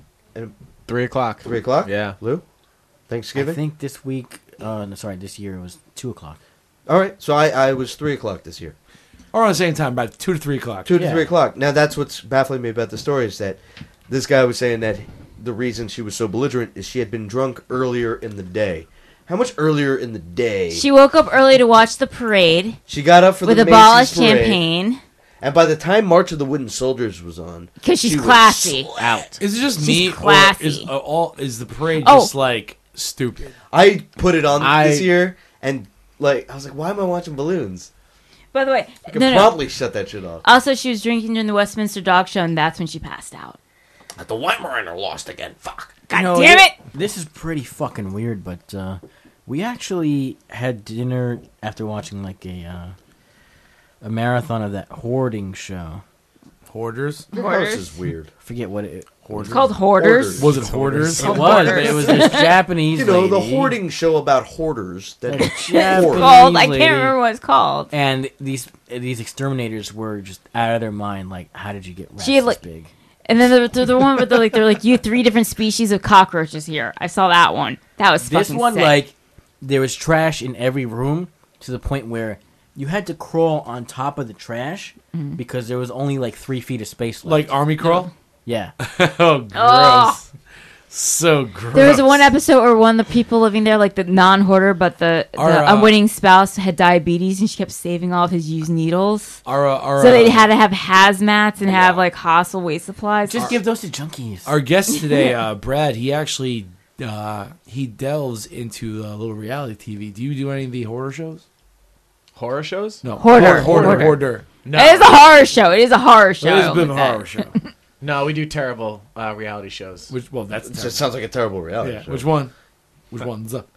S6: 3 o'clock.
S2: 3 o'clock?
S6: Yeah.
S2: Lou?
S1: I
S2: Thanksgiving?
S1: think this week. No, sorry, this year it was 2:00.
S2: All right. So I was 3 o'clock this year.
S3: Or on the same time, about 2 to 3 o'clock.
S2: 2 to
S1: Yeah.
S2: 3 o'clock. Now, that's what's baffling me about the story is that this guy was saying that the reason she was so belligerent is she had been drunk earlier in the day. How much earlier in the day?
S4: She woke up early to watch the parade
S2: She got up for
S4: with
S2: the
S4: a bottle of
S2: Macy's parade,
S4: champagne
S2: and by the time March of the Wooden Soldiers was on,
S4: because she's
S2: she was
S4: classy.
S6: Out.
S3: Is it just
S4: She's
S3: me,
S4: classy.
S3: or is the parade
S4: Oh.
S3: just like stupid?
S2: I put it on
S6: I-
S2: this year, and like I was like, why am I watching balloons?
S4: By the way,
S2: I could
S4: no.
S2: promptly shut that shit off.
S4: Also, she was drinking during the Westminster Dog Show, and that's when she passed out.
S7: The Weimaraner lost again. Fuck.
S4: God
S1: You know,
S4: damn it!
S1: This is pretty fucking weird, but we actually had dinner after watching like a marathon of that hoarding show.
S3: Hoarders?
S2: Your
S4: Hoarders?
S2: house is weird.
S1: Forget what it.
S4: It's called Hoarders.
S3: Was it hoarders?
S1: It was, but it was this Japanese.
S2: You know, the
S1: lady.
S2: hoarding show about hoarders that
S1: Japanese
S2: hoard.
S4: Called, I
S1: lady.
S4: can't remember what it's called.
S1: And these exterminators were just out of their mind. Like, how did you get rats
S4: She had,
S1: this
S4: like-
S1: big?
S4: And then the one where they're like, you 3 different species of cockroaches here. I saw that one. That was
S1: This
S4: fucking
S1: one,
S4: sick.
S1: like, there was trash in every room to the point where you had to crawl on top of the trash because there was only like 3 feet of space left.
S3: Like Army Crawl?
S1: yeah.
S3: Oh, gross.
S4: Oh.
S3: So gross.
S4: There was one episode where one of the people living there, like the non-hoarder, but the unwitting spouse had diabetes, and she kept saving all of his used needles.
S3: Our,
S4: So they had to have hazmats and have like hostile waste supplies.
S1: Just give those to junkies.
S3: Our guest today, Brad, he actually he delves into a little reality TV. Do you do any of the horror shows?
S6: Horror shows?
S3: No.
S4: Hoarder.
S3: Hoarder.
S6: No.
S4: It is a horror show. It is a horror show.
S3: It is a bit of a
S4: Like that.
S3: horror show.
S6: No, we do terrible reality shows.
S3: Well, that's
S2: It just sounds like a terrible reality
S3: yeah.
S2: show.
S3: Which one? Which one's up?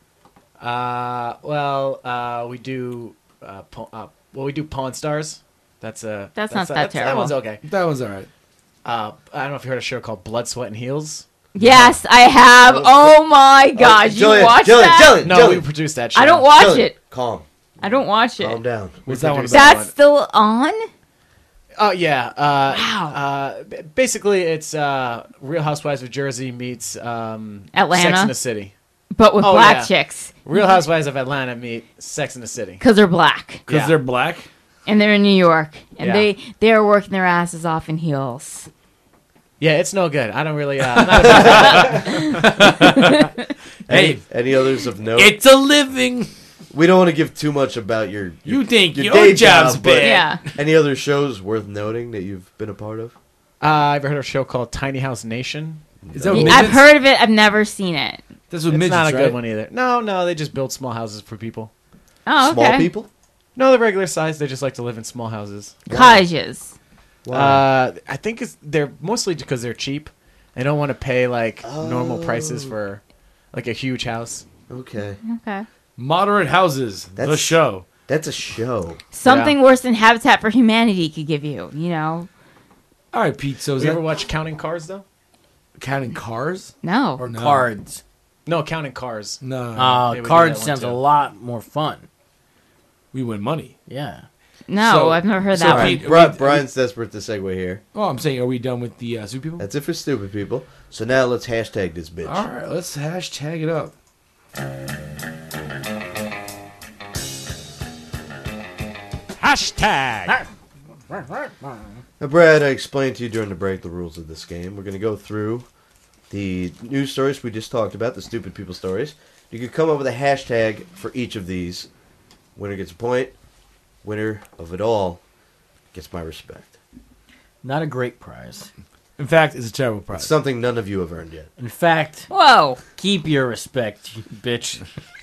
S6: We do we do Pawn Stars. That's
S4: not that
S6: That
S4: terrible.
S6: one's okay.
S3: That one's all right.
S6: I don't know if you heard a show called Blood, Sweat, and Heels.
S4: Yes, I have. Oh my gosh, you watch that?
S2: Jillian,
S6: No, we produced that show.
S4: I don't watch
S2: Jillian,
S4: it.
S2: Calm
S4: I don't watch it.
S2: down.
S3: What's that one about?
S4: That's still on?
S6: Oh yeah.
S4: Wow.
S6: Basically, it's Real Housewives of Jersey meets Sex
S4: Atlanta?
S6: in the City.
S4: But with
S6: Oh,
S4: black
S6: yeah.
S4: chicks.
S6: Real Housewives of Atlanta meet Sex in the City.
S4: Because they're black.
S3: Because
S6: Yeah.
S3: they're black.
S4: And they're in New York. And
S6: Yeah.
S4: they are working their asses off in heels.
S6: Yeah, it's no good. I don't really. I'm not a big fan.
S3: Hey,
S2: Any others of note?
S3: it's a living.
S2: We don't want to give too much about your
S3: You think your
S2: day
S3: job's
S2: job, but
S3: bad.
S4: Yeah.
S2: Any other shows worth noting that you've been a part of?
S6: I've heard of a show called Tiny House Nation.
S3: Is that what
S4: I've
S3: midgets?
S4: heard of it. I've never seen it.
S3: That's what
S6: It's
S3: midgets,
S6: not a
S3: right?
S6: good one either. No, they just build small houses for people.
S4: Oh, okay.
S2: Small people?
S6: No, they're regular size. They just like to live in small houses.
S4: Cottages.
S2: Wow.
S6: I think they're mostly because they're cheap. They don't want to pay like normal prices for like a huge house.
S2: Okay.
S4: Okay.
S3: Moderate houses. The
S2: That's-
S3: show.
S2: That's a show.
S4: Something worse than Habitat for Humanity could give you, you know?
S3: All right, Pete. So is
S6: You
S3: that
S6: ever watch Counting Cars though?
S3: counting cars?
S4: No.
S1: Or
S3: No.
S1: cards.
S6: No, Counting Cars.
S3: No.
S6: they would do
S1: Cards
S6: that one,
S1: sounds
S6: too.
S1: a lot more fun.
S3: We win money.
S1: Yeah.
S4: No,
S3: So-
S4: I've never heard
S3: so
S4: that
S2: All
S4: one.
S3: Pete-
S2: right, Brian's desperate to segue here.
S3: Oh, I'm saying, are we done with the Zoo People?
S2: That's it for stupid people. So now let's hashtag this bitch.
S3: All right, let's hashtag it up.
S8: Hashtag.
S2: Now, Brad, I explained to you during the break the rules of this game. We're going to go through the news stories we just talked about, the stupid people stories. You can come up with a hashtag for each of these. Winner gets a point. Winner of it all gets my respect.
S1: Not a great prize.
S3: In fact, it's a terrible
S2: It's
S3: prize.
S2: something none of you have earned yet.
S1: In fact,
S4: Whoa.
S1: keep your respect, you bitch.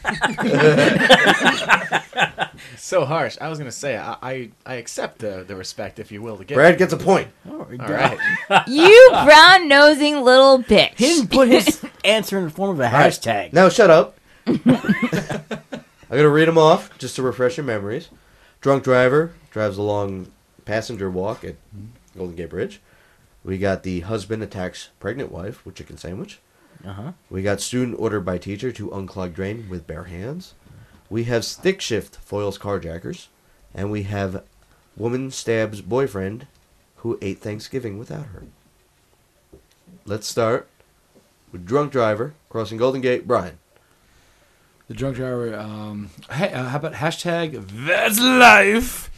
S6: So harsh. I was gonna say I accept the respect, if you will, to get.
S2: Brad gets a point.
S6: All right.
S4: You brown nosing little bitch.
S1: He didn't put his answer in the form of a hashtag.
S2: Now shut up. I'm going to read them off just to refresh your memories. Drunk driver drives along passenger walk at Golden Gate Bridge. We got the husband attacks pregnant wife with chicken sandwich.
S1: Uh-huh.
S2: We got student ordered by teacher to unclog drain with bare hands. We have stick shift foils carjackers. And we have woman stabs boyfriend who ate Thanksgiving without her. Let's start with drunk driver crossing Golden Gate. Brian.
S3: The drunk driver. Hey, how about hashtag That's Life?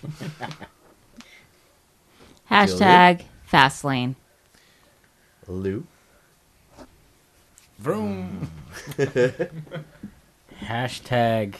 S4: Hashtag fast lane.
S2: Lou.
S3: Vroom.
S1: Hashtag,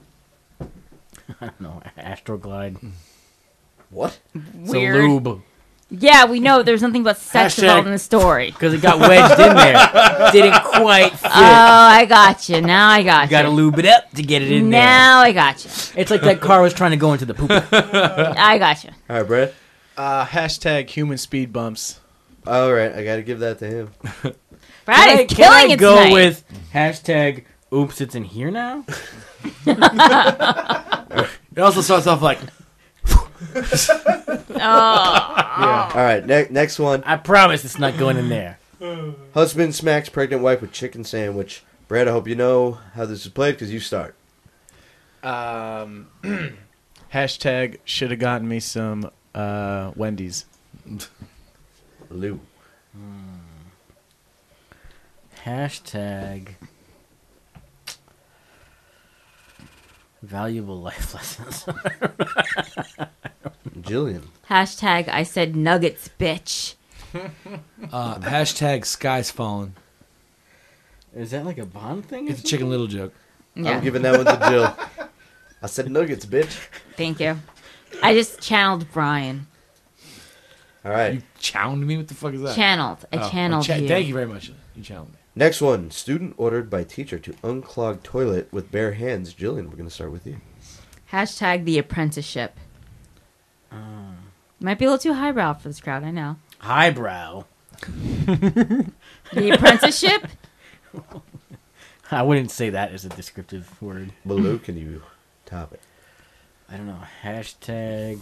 S1: I don't know, Astroglide.
S2: What?
S1: It's
S4: Weird.
S1: a lube.
S4: Yeah, we know there's nothing but sex
S1: Hashtag-
S4: involved in the story.
S1: Because it got wedged in there. Didn't quite fit.
S4: Oh, I got you. Now I got
S1: You gotta
S4: you.
S1: lube it up to get it in there.
S4: Now I got you.
S1: It's like that car was trying to go into the poop.
S4: I got you.
S2: All right, Brad.
S6: Hashtag human speed bumps.
S2: All right, I got to give that to him.
S4: Brad is
S1: Can
S4: killing
S1: I
S4: it
S1: go
S4: tonight.
S1: with hashtag oops, it's in here now?
S3: It also starts off like,
S4: Oh.
S2: All right, next one.
S1: I promise it's not going in there.
S2: Husband smacks pregnant wife with chicken sandwich. Brad, I hope you know how this is played because you start.
S6: Hashtag should have gotten me some Wendy's.
S2: Lou.
S1: Hashtag valuable life lessons.
S2: Jillian.
S4: Hashtag I said nuggets, bitch.
S3: hashtag Sky's Fallen.
S1: Is that like a Bond thing? or
S3: It's a Chicken Little joke.
S4: Yeah.
S2: I'm giving that one to Jill. I said nuggets, bitch.
S4: Thank you. I just channeled Brian.
S2: All right.
S3: You challenged me? What the fuck is that?
S4: Channeled. I
S3: Oh,
S4: channeled you.
S3: Thank you very much. You challenged me.
S2: Next one. Student ordered by teacher to unclog toilet with bare hands. Jillian, we're going to start with you.
S4: Hashtag the apprenticeship. Might be a little too highbrow for this crowd, I know.
S1: Highbrow.
S4: The apprenticeship?
S1: I wouldn't say that as a descriptive word.
S2: But Lou, can you top it?
S1: I don't know. Hashtag.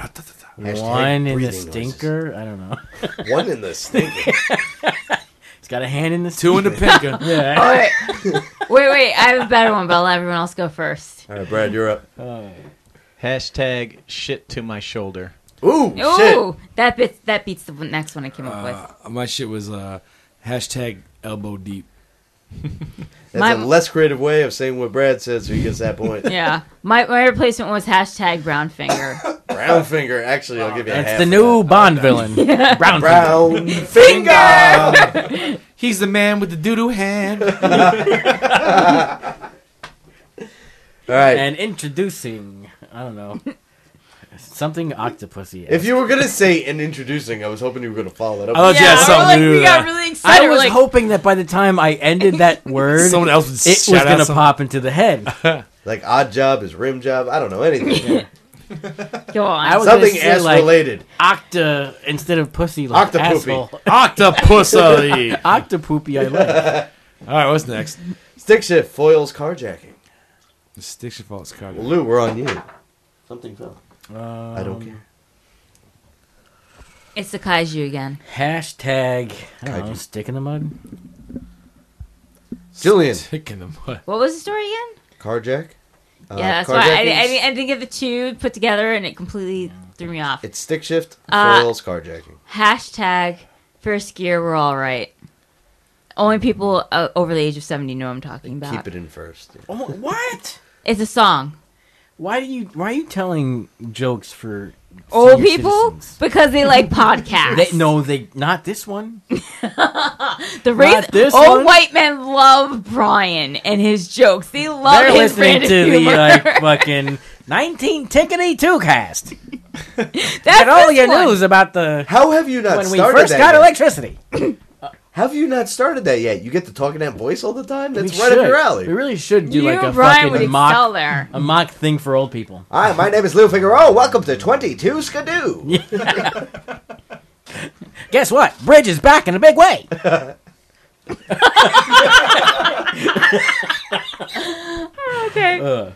S2: Hashtag
S1: One in the
S2: breathing noises.
S1: stinker. I don't know.
S2: One in the stinker.
S1: It's got a hand in the
S3: 2 in the pinka.
S1: Yeah.
S4: Wait. I have a better one, but I'll let everyone else go first.
S2: All right, Brad, you're up.
S6: Hashtag shit to my shoulder.
S2: Ooh,
S4: Ooh, that beats the next one I came up with.
S3: My shit was hashtag elbow deep.
S2: That's a less creative way of saying what Brad said, so he gets that point.
S4: Yeah. My replacement was hashtag brown finger.
S2: Brown finger. Actually, I'll give you a half.
S1: It's the new Bond villain. Brown
S2: finger.
S3: He's the man with the doo-doo hand.
S2: All right.
S1: And introducing, I don't know, something octopusy.
S2: If you were going to say and introducing, I was hoping you were going to follow that up.
S3: I thought you had something to do
S4: we
S3: with
S4: got
S3: that.
S4: really excited.
S1: I was
S4: We're like,
S1: hoping that by the time I ended that word,
S3: Someone else would
S1: it was
S3: shout out
S1: going to
S3: something.
S1: pop into the head.
S2: Like odd job is rim job. I don't know anything.
S4: go on.
S1: I was
S2: Something
S1: gonna say,
S2: ass
S1: like,
S2: related.
S1: Octa instead of pussy, like
S2: Octopoopy.
S1: asshole.
S3: Octopussy.
S1: Octopoopy, I like.
S3: All right, what's next?
S2: Stick shift foils carjacking.
S3: The Stick Shift Falls card.
S2: Well, Lou, we're on you. Something fell. I don't care.
S4: It's the kaiju again.
S1: Hashtag, I don't know,
S2: Kaiju.
S1: stick in the mud.
S2: Jillian.
S3: Stick in the mud.
S4: What was the story again?
S2: Carjack?
S4: Yeah, that's why I didn't get the two put together, and it completely threw me off.
S2: It's stick shift foils carjacking.
S4: Hashtag first gear, we're all right. Only people over the age of 70 know what I'm talking about.
S2: Keep it in first.
S1: Oh, what?
S4: It's a song.
S1: Why are you telling jokes for
S4: Old
S1: senior
S4: people?
S1: citizens?
S4: Because they like podcasts.
S1: They not this one.
S4: The reason
S1: this
S4: old
S1: one?
S4: white men love Brian and his jokes. They love
S1: They're
S4: his
S1: listening
S4: brand of
S1: to the
S4: humor.
S1: fucking 19 Tickety 2 cast.
S4: That's
S1: And all
S4: this
S1: your
S4: one.
S1: news about the
S2: How have you not
S1: when we
S2: started
S1: first
S2: that
S1: got
S2: yet?
S1: electricity.
S2: Have you not started that yet? You get to talk in that voice all the time? That's
S1: We
S2: right up
S1: should.
S2: your alley.
S1: We really should do
S4: You
S1: like a
S4: and Brian would
S1: fucking
S4: excel there.
S1: a mock thing for old people.
S2: Hi, my name is Lou Figueroa. Welcome to 22 Skidoo.
S1: Guess what? Bridge is back in a big way.
S4: Okay.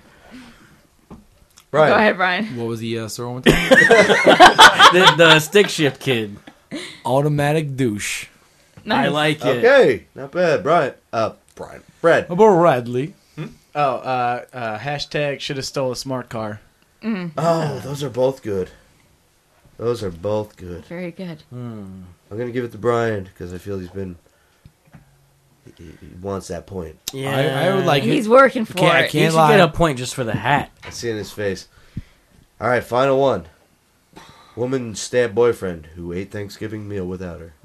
S2: Brian.
S4: Go ahead, Brian.
S3: What was the story one?
S1: the stick shift kid.
S3: Automatic douche.
S1: I like it.
S2: Okay, not bad. Brad.
S3: How about Radley?
S6: Hashtag should have stole a smart car.
S2: Oh, those are both good. Those are both good.
S4: Very good.
S2: I'm going to give it to Brian because I feel he wants that point.
S1: Yeah,
S3: I would like
S4: He's
S3: it.
S4: working for
S3: I
S4: it.
S1: You
S3: can't
S1: should
S3: lie.
S1: get a point just for the hat.
S2: I see it in his face. All right, final one. Woman stabbed boyfriend who ate Thanksgiving meal without her.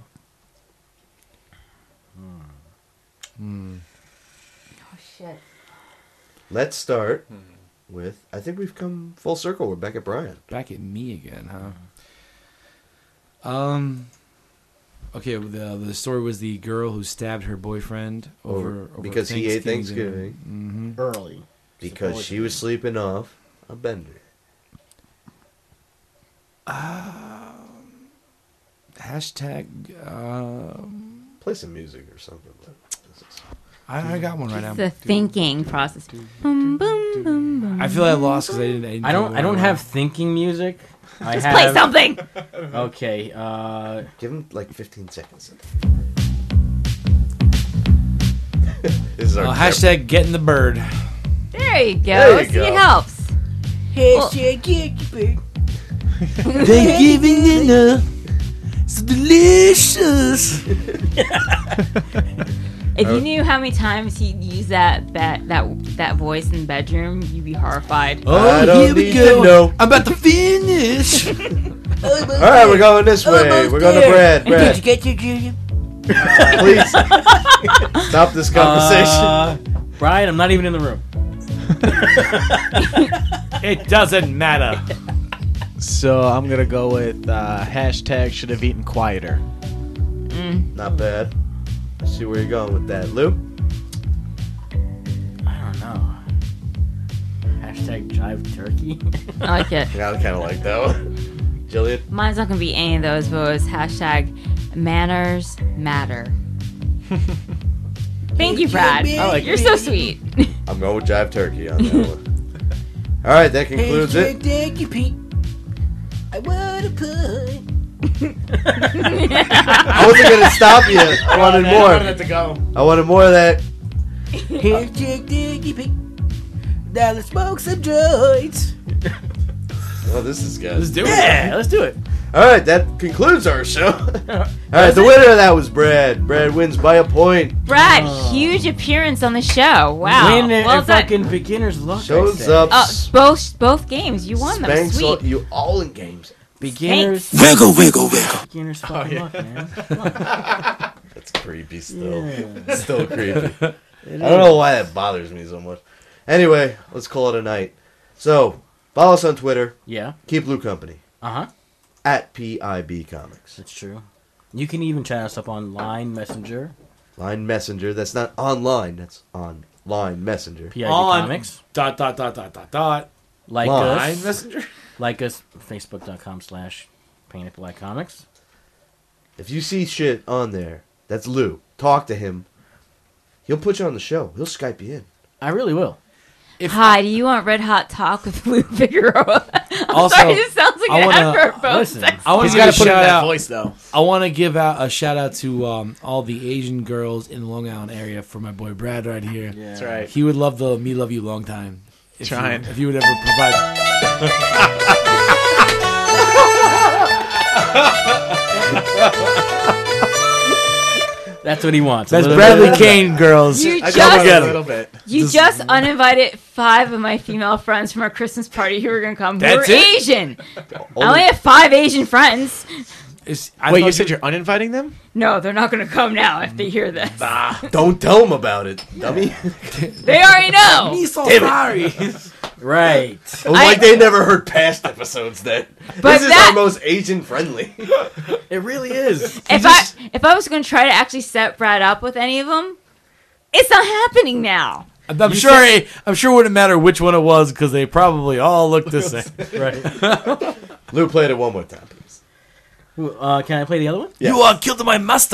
S4: Oh, shit.
S2: Let's start with, I think we've come full circle. We're back at Brian.
S3: Back at me again, huh? Okay, the story was the girl who stabbed her boyfriend over
S2: because he ate Thanksgiving.
S1: Early.
S2: Because she was sleeping off a bender.
S3: Hashtag.
S2: Play some music or something.
S3: I got one right now.
S4: It's the thinking process. Boom, boom, boom, boom.
S3: I feel I lost because I didn't.
S1: I don't have thinking music. I
S4: Just
S1: have,
S4: play something.
S1: Okay.
S2: Give him like 15 seconds. This is our
S3: hashtag getting the bird.
S4: There you go.
S2: There you
S4: See,
S2: go.
S4: it helps.
S3: Thanksgiving dinner. It's delicious.
S4: If you knew how many times he'd use that voice in the bedroom, you'd be horrified.
S2: I don't need to know.
S3: I'm about to finish.
S2: All right, we're going this way. We're going to Brad. Brad,
S1: Did you get your Julian?
S2: please stop this conversation.
S1: Brian, I'm not even in the room.
S3: It doesn't matter.
S6: So I'm gonna go with hashtag should have eaten quieter.
S2: Not bad. Let's see where you're going with that, Lou.
S1: I don't know. Hashtag jive turkey.
S4: I like it.
S2: Yeah, I kind of like that one. Jillian.
S4: Mine's not gonna be any of those, but it was hashtag manners matter. Thank you, Brad. You're so sweet.
S2: I'm going with Jive Turkey on that one. All right, that concludes it.
S1: Thank you, Pete. I wanna put
S2: I wasn't gonna stop you. I wanted
S6: I wanted it
S2: more.
S6: to go.
S2: I wanted more of that.
S1: Here, Jake Diggy Pig. Now let's smoke some joints.
S2: Oh, this is good.
S3: Let's do it.
S1: Yeah, let's do it.
S2: All right, that concludes our show. All right, the winner of that was Brad. Brad wins by a point.
S4: Brad, huge appearance on the show. Wow.
S1: Win
S4: well
S1: and
S4: done.
S1: fucking beginner's luck. I
S2: Shows
S1: say.
S2: up.
S4: Both games. You won them.
S2: Spanks
S4: Sweet.
S2: you all in games.
S1: Beginner's
S7: Wiggle, wiggle, wiggle.
S1: beginner's fucking luck, man.
S2: That's creepy still.
S1: Yeah.
S2: Still creepy. I don't know why that bothers me so much. Anyway, let's call it a night. So, follow us on Twitter.
S1: Yeah.
S2: Keep Lou company.
S1: Uh-huh.
S2: At PIB Comics.
S1: That's true. You can even chat us up on Line Messenger.
S2: Line Messenger. That's not online. That's online Messenger.
S1: PIB
S3: On
S1: Comics.
S3: Dot.
S1: Like
S2: Line
S1: us.
S3: Messenger.
S1: Like us. Facebook.com/PaintedBlackComics.
S2: If you see shit on there, that's Lou. Talk to him. He'll put you on the show. He'll Skype you in.
S1: I really will.
S4: Hi, do you want Red Hot Talk with Lou Figueroa?
S3: Also,
S4: Sorry, this sounds like
S3: I
S4: an
S3: wanna-
S4: advert phone
S1: listen.
S4: sex.
S3: I want
S6: He's
S3: to
S6: got
S3: give
S6: to
S3: a
S6: put in
S3: shout
S6: that
S3: out.
S6: voice though.
S3: I want to give out a shout out to all the Asian girls in the Long Island area for my boy Brad right here.
S1: Yeah.
S6: That's right.
S3: He would love the Me Love You Long Time.
S6: Trying.
S3: If you would ever provide.
S1: That's what he wants.
S3: That's
S1: A little
S3: Bradley
S1: bit of
S3: Kane girls.
S4: You
S6: I
S4: just,
S6: got
S3: get
S6: a
S3: 'em.
S6: little bit.
S4: you just uninvited 5 of my female friends from our Christmas party who were going to come. Who
S3: That's
S4: were
S3: it?
S4: Asian. I only have 5 Asian friends.
S3: I
S6: Wait,
S3: thought
S6: you said you're uninviting them?
S4: No, they're not going to come now if they hear this.
S2: Don't tell him about it, dummy.
S4: They already know.
S3: He's so sorry.
S1: that. Right.
S2: Like they never heard past episodes then.
S4: But
S2: This is
S4: that-
S2: our most Asian friendly.
S1: It really is.
S4: If I was going to try to actually set Brad up with any of them, it's not happening now.
S3: I'm sure it wouldn't matter which one it was because they probably all look the same.
S1: Right.
S2: Lou, played it one more time, please.
S1: Can I play the other one?
S2: Yes.
S3: You are killed my master.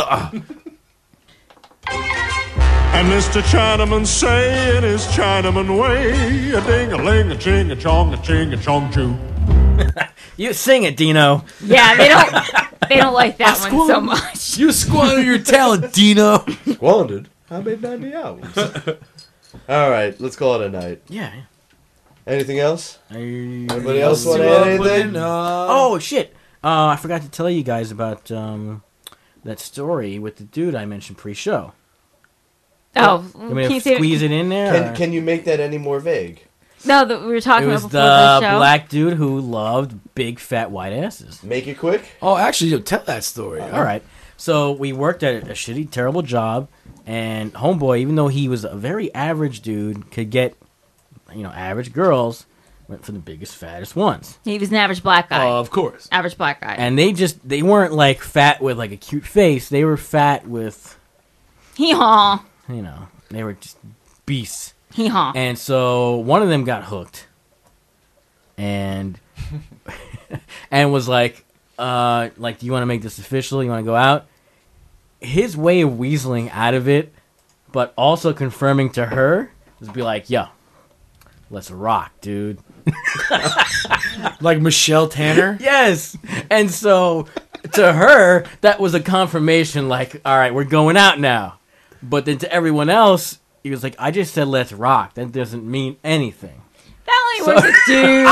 S10: And Mr. Chinaman say in his Chinaman way, a ding-a-ling, a ching-a-chong, a ching-a-chong choo.
S1: You sing it, Dino.
S4: Yeah, they don't like that one so much.
S3: You squander your talent, Dino.
S2: Squandered. I made 90 hours. All right, let's call it a night.
S1: Yeah.
S2: Anything else?
S1: Anybody
S2: Anybody else want to add anything?
S1: Oh shit! I forgot to tell you guys about that story with the dude I mentioned pre-show.
S4: Oh,
S1: You want me
S4: can
S1: to
S4: you say
S1: squeeze it in there?
S2: Can you make that any more vague?
S4: No, that we were
S1: It
S4: talking
S1: was
S4: about before the
S1: the
S4: show.
S1: black dude who loved big fat white asses.
S2: Make it quick.
S3: Oh, actually, you'll tell that story.
S1: All right. So we worked at a shitty, terrible job, and homeboy, even though he was a very average dude, could get, average girls, went for the biggest, fattest ones.
S4: He was an average black guy.
S3: Of course.
S4: Average black guy.
S1: And they weren't like fat with like a cute face. They were fat with,
S4: Hee-haw.
S1: they were just beasts.
S4: Hee-haw.
S1: And so one of them got hooked, and was like, do you want to make this official? You want to go out? His way of weaseling out of it, but also confirming to her, was be like, yo, let's rock, dude.
S3: Like Michelle Tanner?
S1: Yes. And so to her, that was a confirmation, like, all right, we're going out now. But then to everyone else, he was like, I just said let's rock. That doesn't mean anything.
S4: That only works with dudes.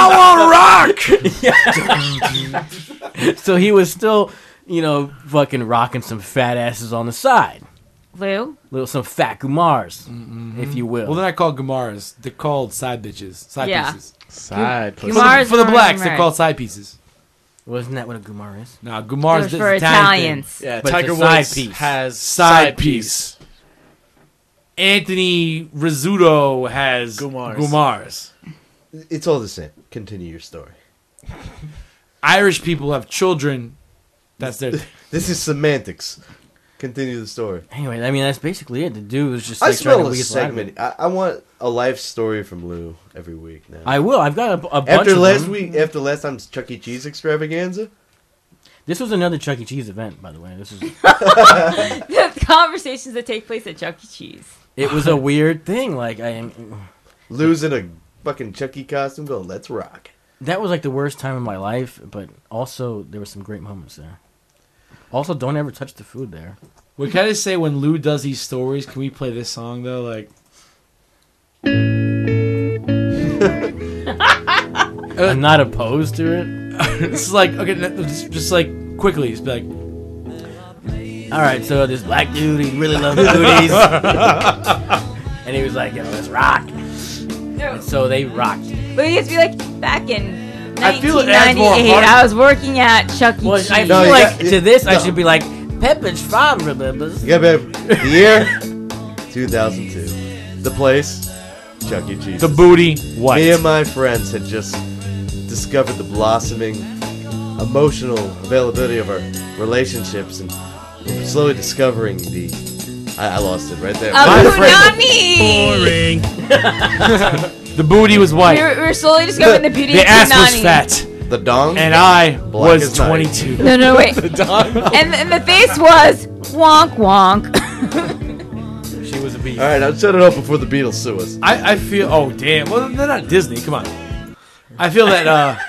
S3: I want to rock!
S1: So he was still, fucking rocking some fat asses on the side.
S4: Lou?
S1: Some fat gumars, if you will.
S3: Well, they're not called Gamaras. They're called side bitches. Side
S4: Yeah.
S3: pieces.
S6: Side pussy.
S4: Gumars
S3: For the
S4: are
S3: blacks, they're
S4: right.
S3: called side pieces.
S1: Wasn't that what a gumar is?
S3: Nah,
S4: It
S3: Gumars
S4: was
S3: is
S4: for
S3: Italian
S4: Italians.
S3: thing.
S6: Yeah,
S1: But
S6: Tiger
S1: it's a side
S6: Woods
S1: piece.
S6: has
S3: Side piece. Anthony Rizzuto has
S6: Gumars.
S3: Gumars.
S2: It's all the same. Continue your story.
S3: Irish people have children. That's their.
S2: This is semantics. Continue the story.
S1: Anyway, I mean, that's basically it. The dude was just
S2: I
S1: like trying
S2: smell
S1: to
S2: a
S1: weasel out of it.
S2: segment. I want a life story from Lou every week now.
S1: I will. I've got a bunch
S2: After
S1: of
S2: last
S1: them.
S2: week, after last time's Chuck E. Cheese extravaganza.
S1: This was another Chuck E. Cheese event, by the way. This is.
S4: The conversations that take place at Chuck E. Cheese.
S1: It was a weird thing. Like
S2: Lou's in a fucking Chuck E. costume going, let's rock.
S1: that was like the worst time of my life, but also there were some great moments there. Also, don't ever touch the food there.
S3: What can I just say when Lou does these stories? Can we play this song though? Like,
S1: I'm not opposed to it.
S3: it's like okay, just like quickly, just be like,
S1: all right, so this black dude, he really loved booties, and he was like, "Yo, let's rock." And so they rocked.
S4: But it used to be like back in
S3: I feel it adds more
S4: 1998.
S3: heart.
S4: I was working at Chuck E.
S1: Well,
S4: Cheese.
S1: I
S2: No,
S1: feel
S2: you
S1: like
S2: got-
S1: to this, I
S2: no.
S1: should be like Pepperidge Farm remembers.
S2: You gotta be the year 2002. The place, Chuck E. Cheese.
S3: the booty white.
S2: Me and my friends had just discovered the blossoming emotional availability of our relationships and we're slowly discovering the. I lost it right there. My friend-
S4: Punani!
S3: The booty was white.
S4: We were slowly discovering the beauty
S3: The
S4: of
S3: ass was
S4: Punani.
S3: fat,
S2: The dong.
S3: and I
S2: Black
S3: was
S2: as night.
S3: 22.
S4: No, wait. and the face was wonk wonk.
S1: She was a beast.
S2: All right, I'll shut it up before the Beatles sue us.
S3: I feel. Oh damn! Well, they're not Disney. Come on. I feel that.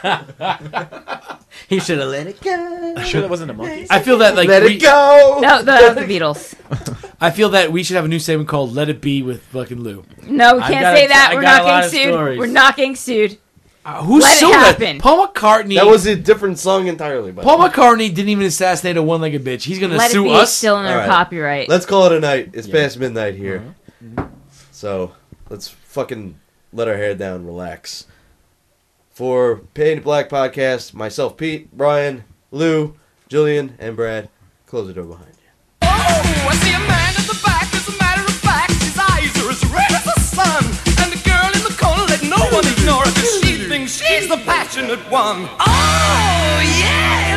S1: He should have let it go.
S6: You sure that wasn't a monkey?
S3: I feel that like
S2: Let
S3: we,
S2: it go.
S4: No, that was the Beatles.
S3: I feel that we should have a new segment called "Let It Be" with fucking Lou.
S4: No, we
S1: I
S4: can't
S1: got
S4: say
S1: a-
S4: that.
S1: I
S4: We're
S1: got
S4: not
S1: a lot
S4: getting
S1: of
S4: sued.
S1: stories.
S4: We're not getting sued.
S3: Who's
S4: Let it
S3: sued that?
S4: happen.
S3: Paul McCartney.
S2: That was a different song entirely. But
S3: Paul McCartney didn't even assassinate a one-legged bitch. He's gonna
S4: Let it
S3: sue
S4: be
S3: us.
S4: still in
S2: All
S4: our
S2: right.
S4: copyright.
S2: let's call it a night. It's past midnight here, so let's fucking let our hair down, relax. For Painted Black Podcast, myself, Pete, Brian, Lou, Julian, and Brad. Close the door behind you.
S11: Oh, I see a man at the back, as a matter of fact, his eyes are as red as the sun. And the girl in the corner, let no one ignore her, 'cause she thinks she's the passionate one. Oh, yeah!